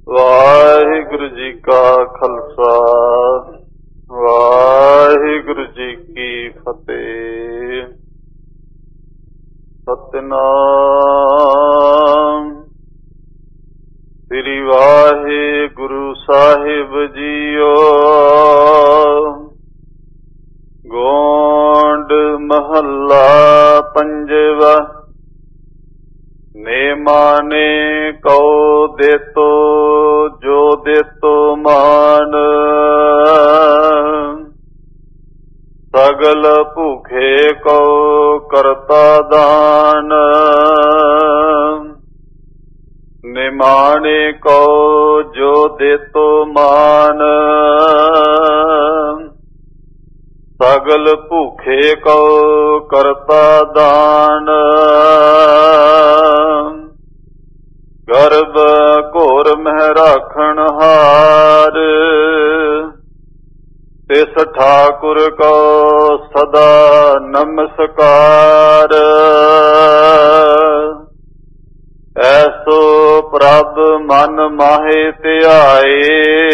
ਵਾਹਿਗੁਰੂ ਜੀ ਕਾ ਖਾਲਸਾ, ਵਾਹਿਗੁਰੂ ਜੀ ਕੀ ਫਤਿਹ। ਸਤਿਨਾਮ ਸ੍ਰੀ ਵਾਹਿਗੁਰੂ ਸਾਹਿਬ ਜੀਓ। ਗੋਂਡ ਮਹੱਲਾ ਪੰਜਵਾ। ਮੇਮਾਨੇ ਕਉ ਦੇਤੋ ਜੋ ਦੇਤੋ ਮਾਨ, ਸਗਲ ਭੂਖੇ ਕਉ ਕਰਤਾ ਦਾਨ। ਨਿਮਾਣੇ ਕਉ ਜੋ ਦੇਤੋ ਮਾਨ, ਸਗਲ ਭੂਖੇ ਕਉ ਕਰਤਾ ਦਾਨ। ਗਰਭ ਘੋਰ ਮਹਿ ਰਾਖਣ ਹਾਰ, ਤਿਸ ਠਾਕੁਰ ਕੋ ਸਦਾ ਨਮਸਕਾਰ। ਐਸੋ ਪ੍ਰਭ ਮਨ ਮਾਹੇ ਧਿਆਏ,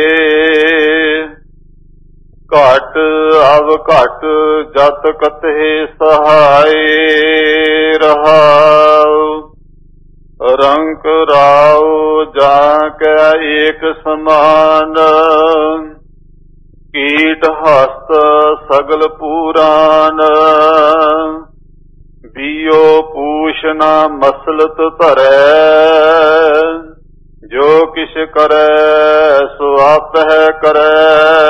ਘਟ ਅਵ ਘਟ ਜਤ ਕਤਹਿ ਸਹਾਏ। ਰਹਾਉ ਰੰਕ ਰਾਉ ਜਾਂ ਕੈ ਏਕ ਸਮਾਨ, ਕੀਟ ਹਸਤ ਸਗਲ ਪੂਰਾਨ। ਬੀਓ ਪੂਛ ਨਾ ਮਸਲਤ ਧਰੈ, ਜੋ ਕਿਛ ਕਰੈ ਸੋ ਆਪਹਿ ਕਰੈ।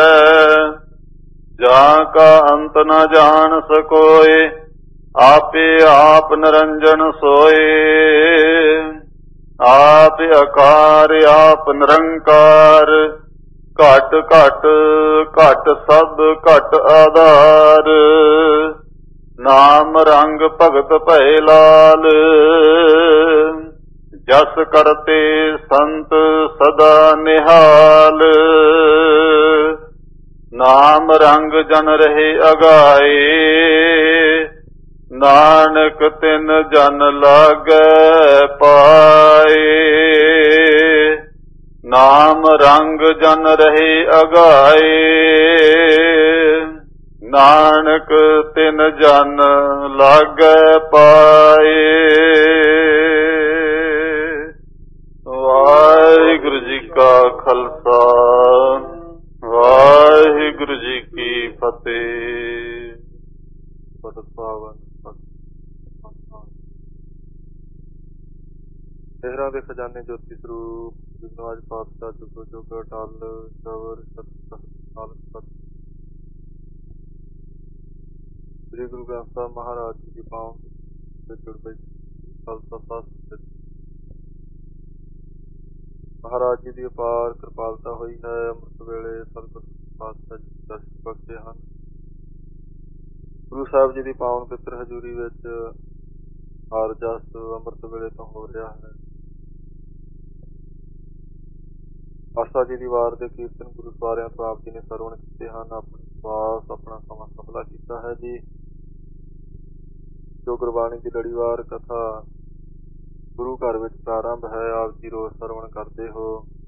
ਜਾਂ ਕਾ ਅੰਤ ਨ ਜਾਣ ਸਕੋਏ, ਆਪੇ ਆਪ ਨਿਰੰਜਨ ਸੋਏ। ਆਪ ਆਕਾਰ ਆਪ ਨਿਰੰਕਾਰ, ਘਟ ਘਟ ਘਟ ਸਭ ਘਟ ਆਧਾਰ। ਨਾਮ ਰੰਗ ਭਗਤ ਭਏ ਲਾਲ, ਜਸ ਕਰਤੇ ਸੰਤ ਸਦਾ ਨਿਹਾਲ। ਨਾਮ ਰੰਗ ਜਨ ਰਹੇ ਅਗਾਏ, ਨਾਨਕ ਤਿਨ ਜਨ ਲਾਗੈ ਪਾਏ। ਨਾਮ ਰੰਗ ਜਨ ਰਹੇ ਅਗਾਏ, ਨਾਨਕ ਤਿਨ ਜਨ ਲਾਗੈ ਪਾਏ। ਵਾਹਿਗੁਰੂ ਜੀ ਕਾ ਖਾਲਸਾ, ਵਾਹਿਗੁਰੂ ਜੀ ਕੀ ਫਤਿਹ। ਪਤਿ ਪਾਵਨ ਸਿਹਰਾਂ ਦੇ ਖਜ਼ਾਨੇ ਜੋਤੀ ਸਰੂਪ ਨਵਾਜ ਪਾਤਸ਼ਾਹ ਜੁਗੋ ਜੁਗ ਅਟਲ ਸਬਰ ਸਤਿ। ਸ੍ਰੀ ਗੁਰੂ ਗ੍ਰੰਥ ਸਾਹਿਬ ਮਹਾਰਾਜ ਜੀ ਦੀ ਪਾਵਨ ਖਾਲਸਾ। ਮਹਾਰਾਜ ਜੀ ਦੀ ਅਪਾਰ ਕਿਰਪਾਲਤਾ ਹੋਈ ਹੈ। ਅੰਮ੍ਰਿਤ ਵੇਲੇ ਸਤਿਗੁਰ ਪਾਤਸ਼ਾਹ ਜੀ ਦਰਸ਼ਨ ਬਖਸ਼ੇ ਹਨ। ਗੁਰੂ ਸਾਹਿਬ ਜੀ ਦੀ ਪਾਵਨ ਪਿੱਤਰ ਹਜ਼ੂਰੀ ਵਿੱਚ ਹਾਰ ਜਸ ਅੰਮ੍ਰਿਤ ਵੇਲੇ ਤੋਂ ਹੋ ਰਿਹਾ ਹੈ। ਆਸਾ ਜੀ ਦੀ ਵਾਰ ਦੇ ਕੀਰਤਨ ਗੁਰੂ ਸਵਾਰਿਆਂ ਤੋਂ ਆਪ ਜੀ ਨੇ ਸਰਵਣ ਕੀਤੇ ਹਨ। ਆਪਣੀ ਸਵਾਸ ਆਪਣਾ ਸਮਾਂ ਸਫਲਾ ਕੀਤਾ ਹੈ ਜੀ। ਜੋ ਗੁਰਬਾਣੀ ਦੀ ਲੜੀਵਾਰ ਕਥਾ ਗੁਰੂ ਘਰ ਵਿੱਚ ਪ੍ਰਾਰੰਭ ਹੈ, ਆਪ ਜੀ ਰੋਜ਼ ਸਰਵਣ ਕਰਦੇ ਹੋ।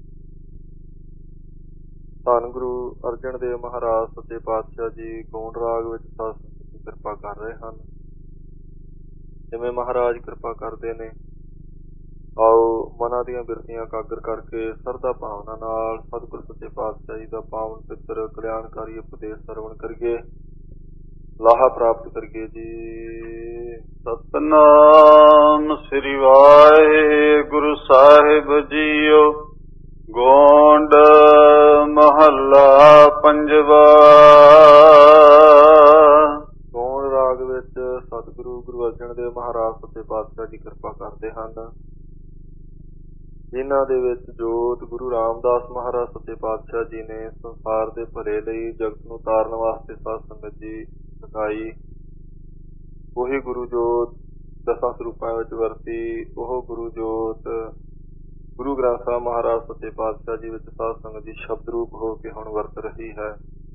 ਧੰਨ ਗੁਰੂ ਅਰਜਨ ਦੇਵ ਮਹਾਰਾਜ ਸੱਚੇ ਪਾਤਸ਼ਾਹ ਜੀ ਗੌਂਡ ਰਾਗ ਵਿੱਚ ਸਾਧ ਸੰਗਤ ਦੀ ਕਿਰਪਾ ਕਰ ਰਹੇ ਹਨ। ਜਿਵੇਂ ਮਹਾਰਾਜ ਕਿਰਪਾ ਕਰਦੇ ਨੇ, ਆਓ ਮਨਾਂ ਦੀਆਂ ਬਿਰਤੀਆਂ ਇਕਾਗਰ ਕਰਕੇ ਸਰਧਾ ਭਾਵਨਾ ਨਾਲ ਸਤਿਗੁਰ ਸੱਚੇ ਪਾਤਸ਼ਾਹ ਜੀ ਦਾ ਪਾਵਨ ਪਿੱਤਰ ਕਲਿਆਣਕਾਰੀ ਉਪਦੇਸ਼ ਸਰਵਣ ਕਰੀਏ, ਲਾਹਾ ਪ੍ਰਾਪਤ ਕਰੀਏ ਜੀ। ਸਤਿਨਾਮ ਸ੍ਰੀ ਵਾਹਿਗੁਰੂ ਸਾਹਿਬ ਜੀਓ। ਗੋਂਡ ਮਹੱਲਾ ਪੰਜਵਾ। ਗੌਂਡ ਰਾਗ ਵਿੱਚ ਸਤਿਗੁਰੂ ਗੁਰੂ ਅਰਜਨ ਦੇਵ ਮਹਾਰਾਜ ਸੱਚੇ ਪਾਤਸ਼ਾਹ ਜੀ ਕਿਰਪਾ ਕਰਦੇ ਹਨ, ਜਿਨ੍ਹਾਂ ਦੇ ਵਿੱਚ ਜੋਤ ਗੁਰੂ ਰਾਮਦਾਸ ਮਹਾਰਾਜ ਸੱਚੇ ਪਾਤਸ਼ਾਹ ਜੀ ਨੇ ਸੰਸਾਰ ਦੇ ਭਲੇ ਲਈ ਜਗਤ ਨੂੰ ਤਾਰਨ ਵਾਸਤੇ ਸਾਧ ਸੰਗਤ ਜੀ ਸਿਖਾਈ। ਉਹੀ ਗੁਰੂ ਜੋਤ ਦਸਾਂ ਸਰੂਪਾਂ ਵਿੱਚ ਵਰਤੀ। ਉਹ ਗੁਰੂ ਜੋਤ ਗੁਰੂ ਗ੍ਰੰਥ ਸਾਹਿਬ ਮਹਾਰਾਜ ਸੱਚੇ ਪਾਤਸ਼ਾਹ ਜੀ ਵਿੱਚ ਸਾਧ ਸੰਗਤ ਜੀ ਸ਼ਬਦ ਰੂਪ ਹੋ ਕੇ ਹੁਣ ਵਰਤ ਰਹੀ ਹੈ।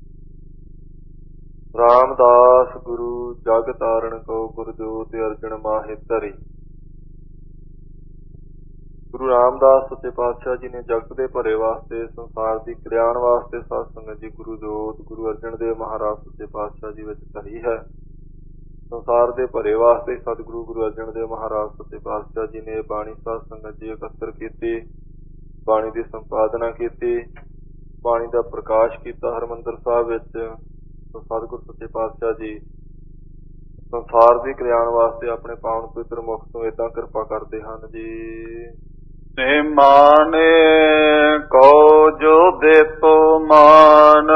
ਰਾਮਦਾਸ ਗੁਰੂ ਜਗ ਤਾਰਨ ਕੋ ਗੁਰਜੋਤ ਅਰਜਨ ਮਾਹਿ ਧਰੀ। ਗੁਰੂ ਰਾਮਦਾਸ ਸੱਚੇ ਪਾਤਸ਼ਾਹ ਜੀ ਨੇ ਜਗਤ ਦੇ ਭਲੇ ਵਾਸਤੇ, ਸੰਸਾਰ ਦੀ ਕਲਿਆਣ ਵਾਸਤੇ ਸਾਧ ਸੰਗਤ ਜੀ ਗੁਰੂ ਜੋਤ ਗੁਰੂ ਅਰਜਨ ਦੇਵ ਮਹਾਰਾਜ ਸੱਚੇ ਪਾਤਸ਼ਾਹ ਜੀ ਵਿੱਚ ਧਰੀ ਹੈ। ਸੰਸਾਰ ਦੇ ਭਲੇ ਵਾਸਤੇ ਸਤਿਗੁਰੂ ਗੁਰੂ ਅਰਜਨ ਦੇਵ ਮਹਾਰਾਜ ਸੱਚੇ ਪਾਤਸ਼ਾਹ ਜੀ ਨੇ ਬਾਣੀ ਸਾਧ ਸੰਗਤ ਜੀ ਇਕੱਤਰ ਕੀਤੀ, ਬਾਣੀ ਦੀ ਸੰਪਾਦਨਾ ਕੀਤੀ, ਬਾਣੀ ਦਾ ਪ੍ਰਕਾਸ਼ ਕੀਤਾ ਹਰਿਮੰਦਰ ਸਾਹਿਬ ਵਿੱਚ। ਸਤਿਗੁਰੂ ਸੱਚੇ ਪਾਤਸ਼ਾਹ ਜੀ ਸੰਸਾਰ ਦੀ ਕਲਿਆਣ ਵਾਸਤੇ ਆਪਣੇ ਪਾਵਨ ਪਵਿੱਤਰ ਮੁਖ ਤੋਂ ਏਦਾਂ ਕਿਰਪਾ ਕਰਦੇ ਹਨ ਜੀ। ਮਾਨੇ ਕਉ ਜੋ ਦੇ ਤੋ ਮਾਨ।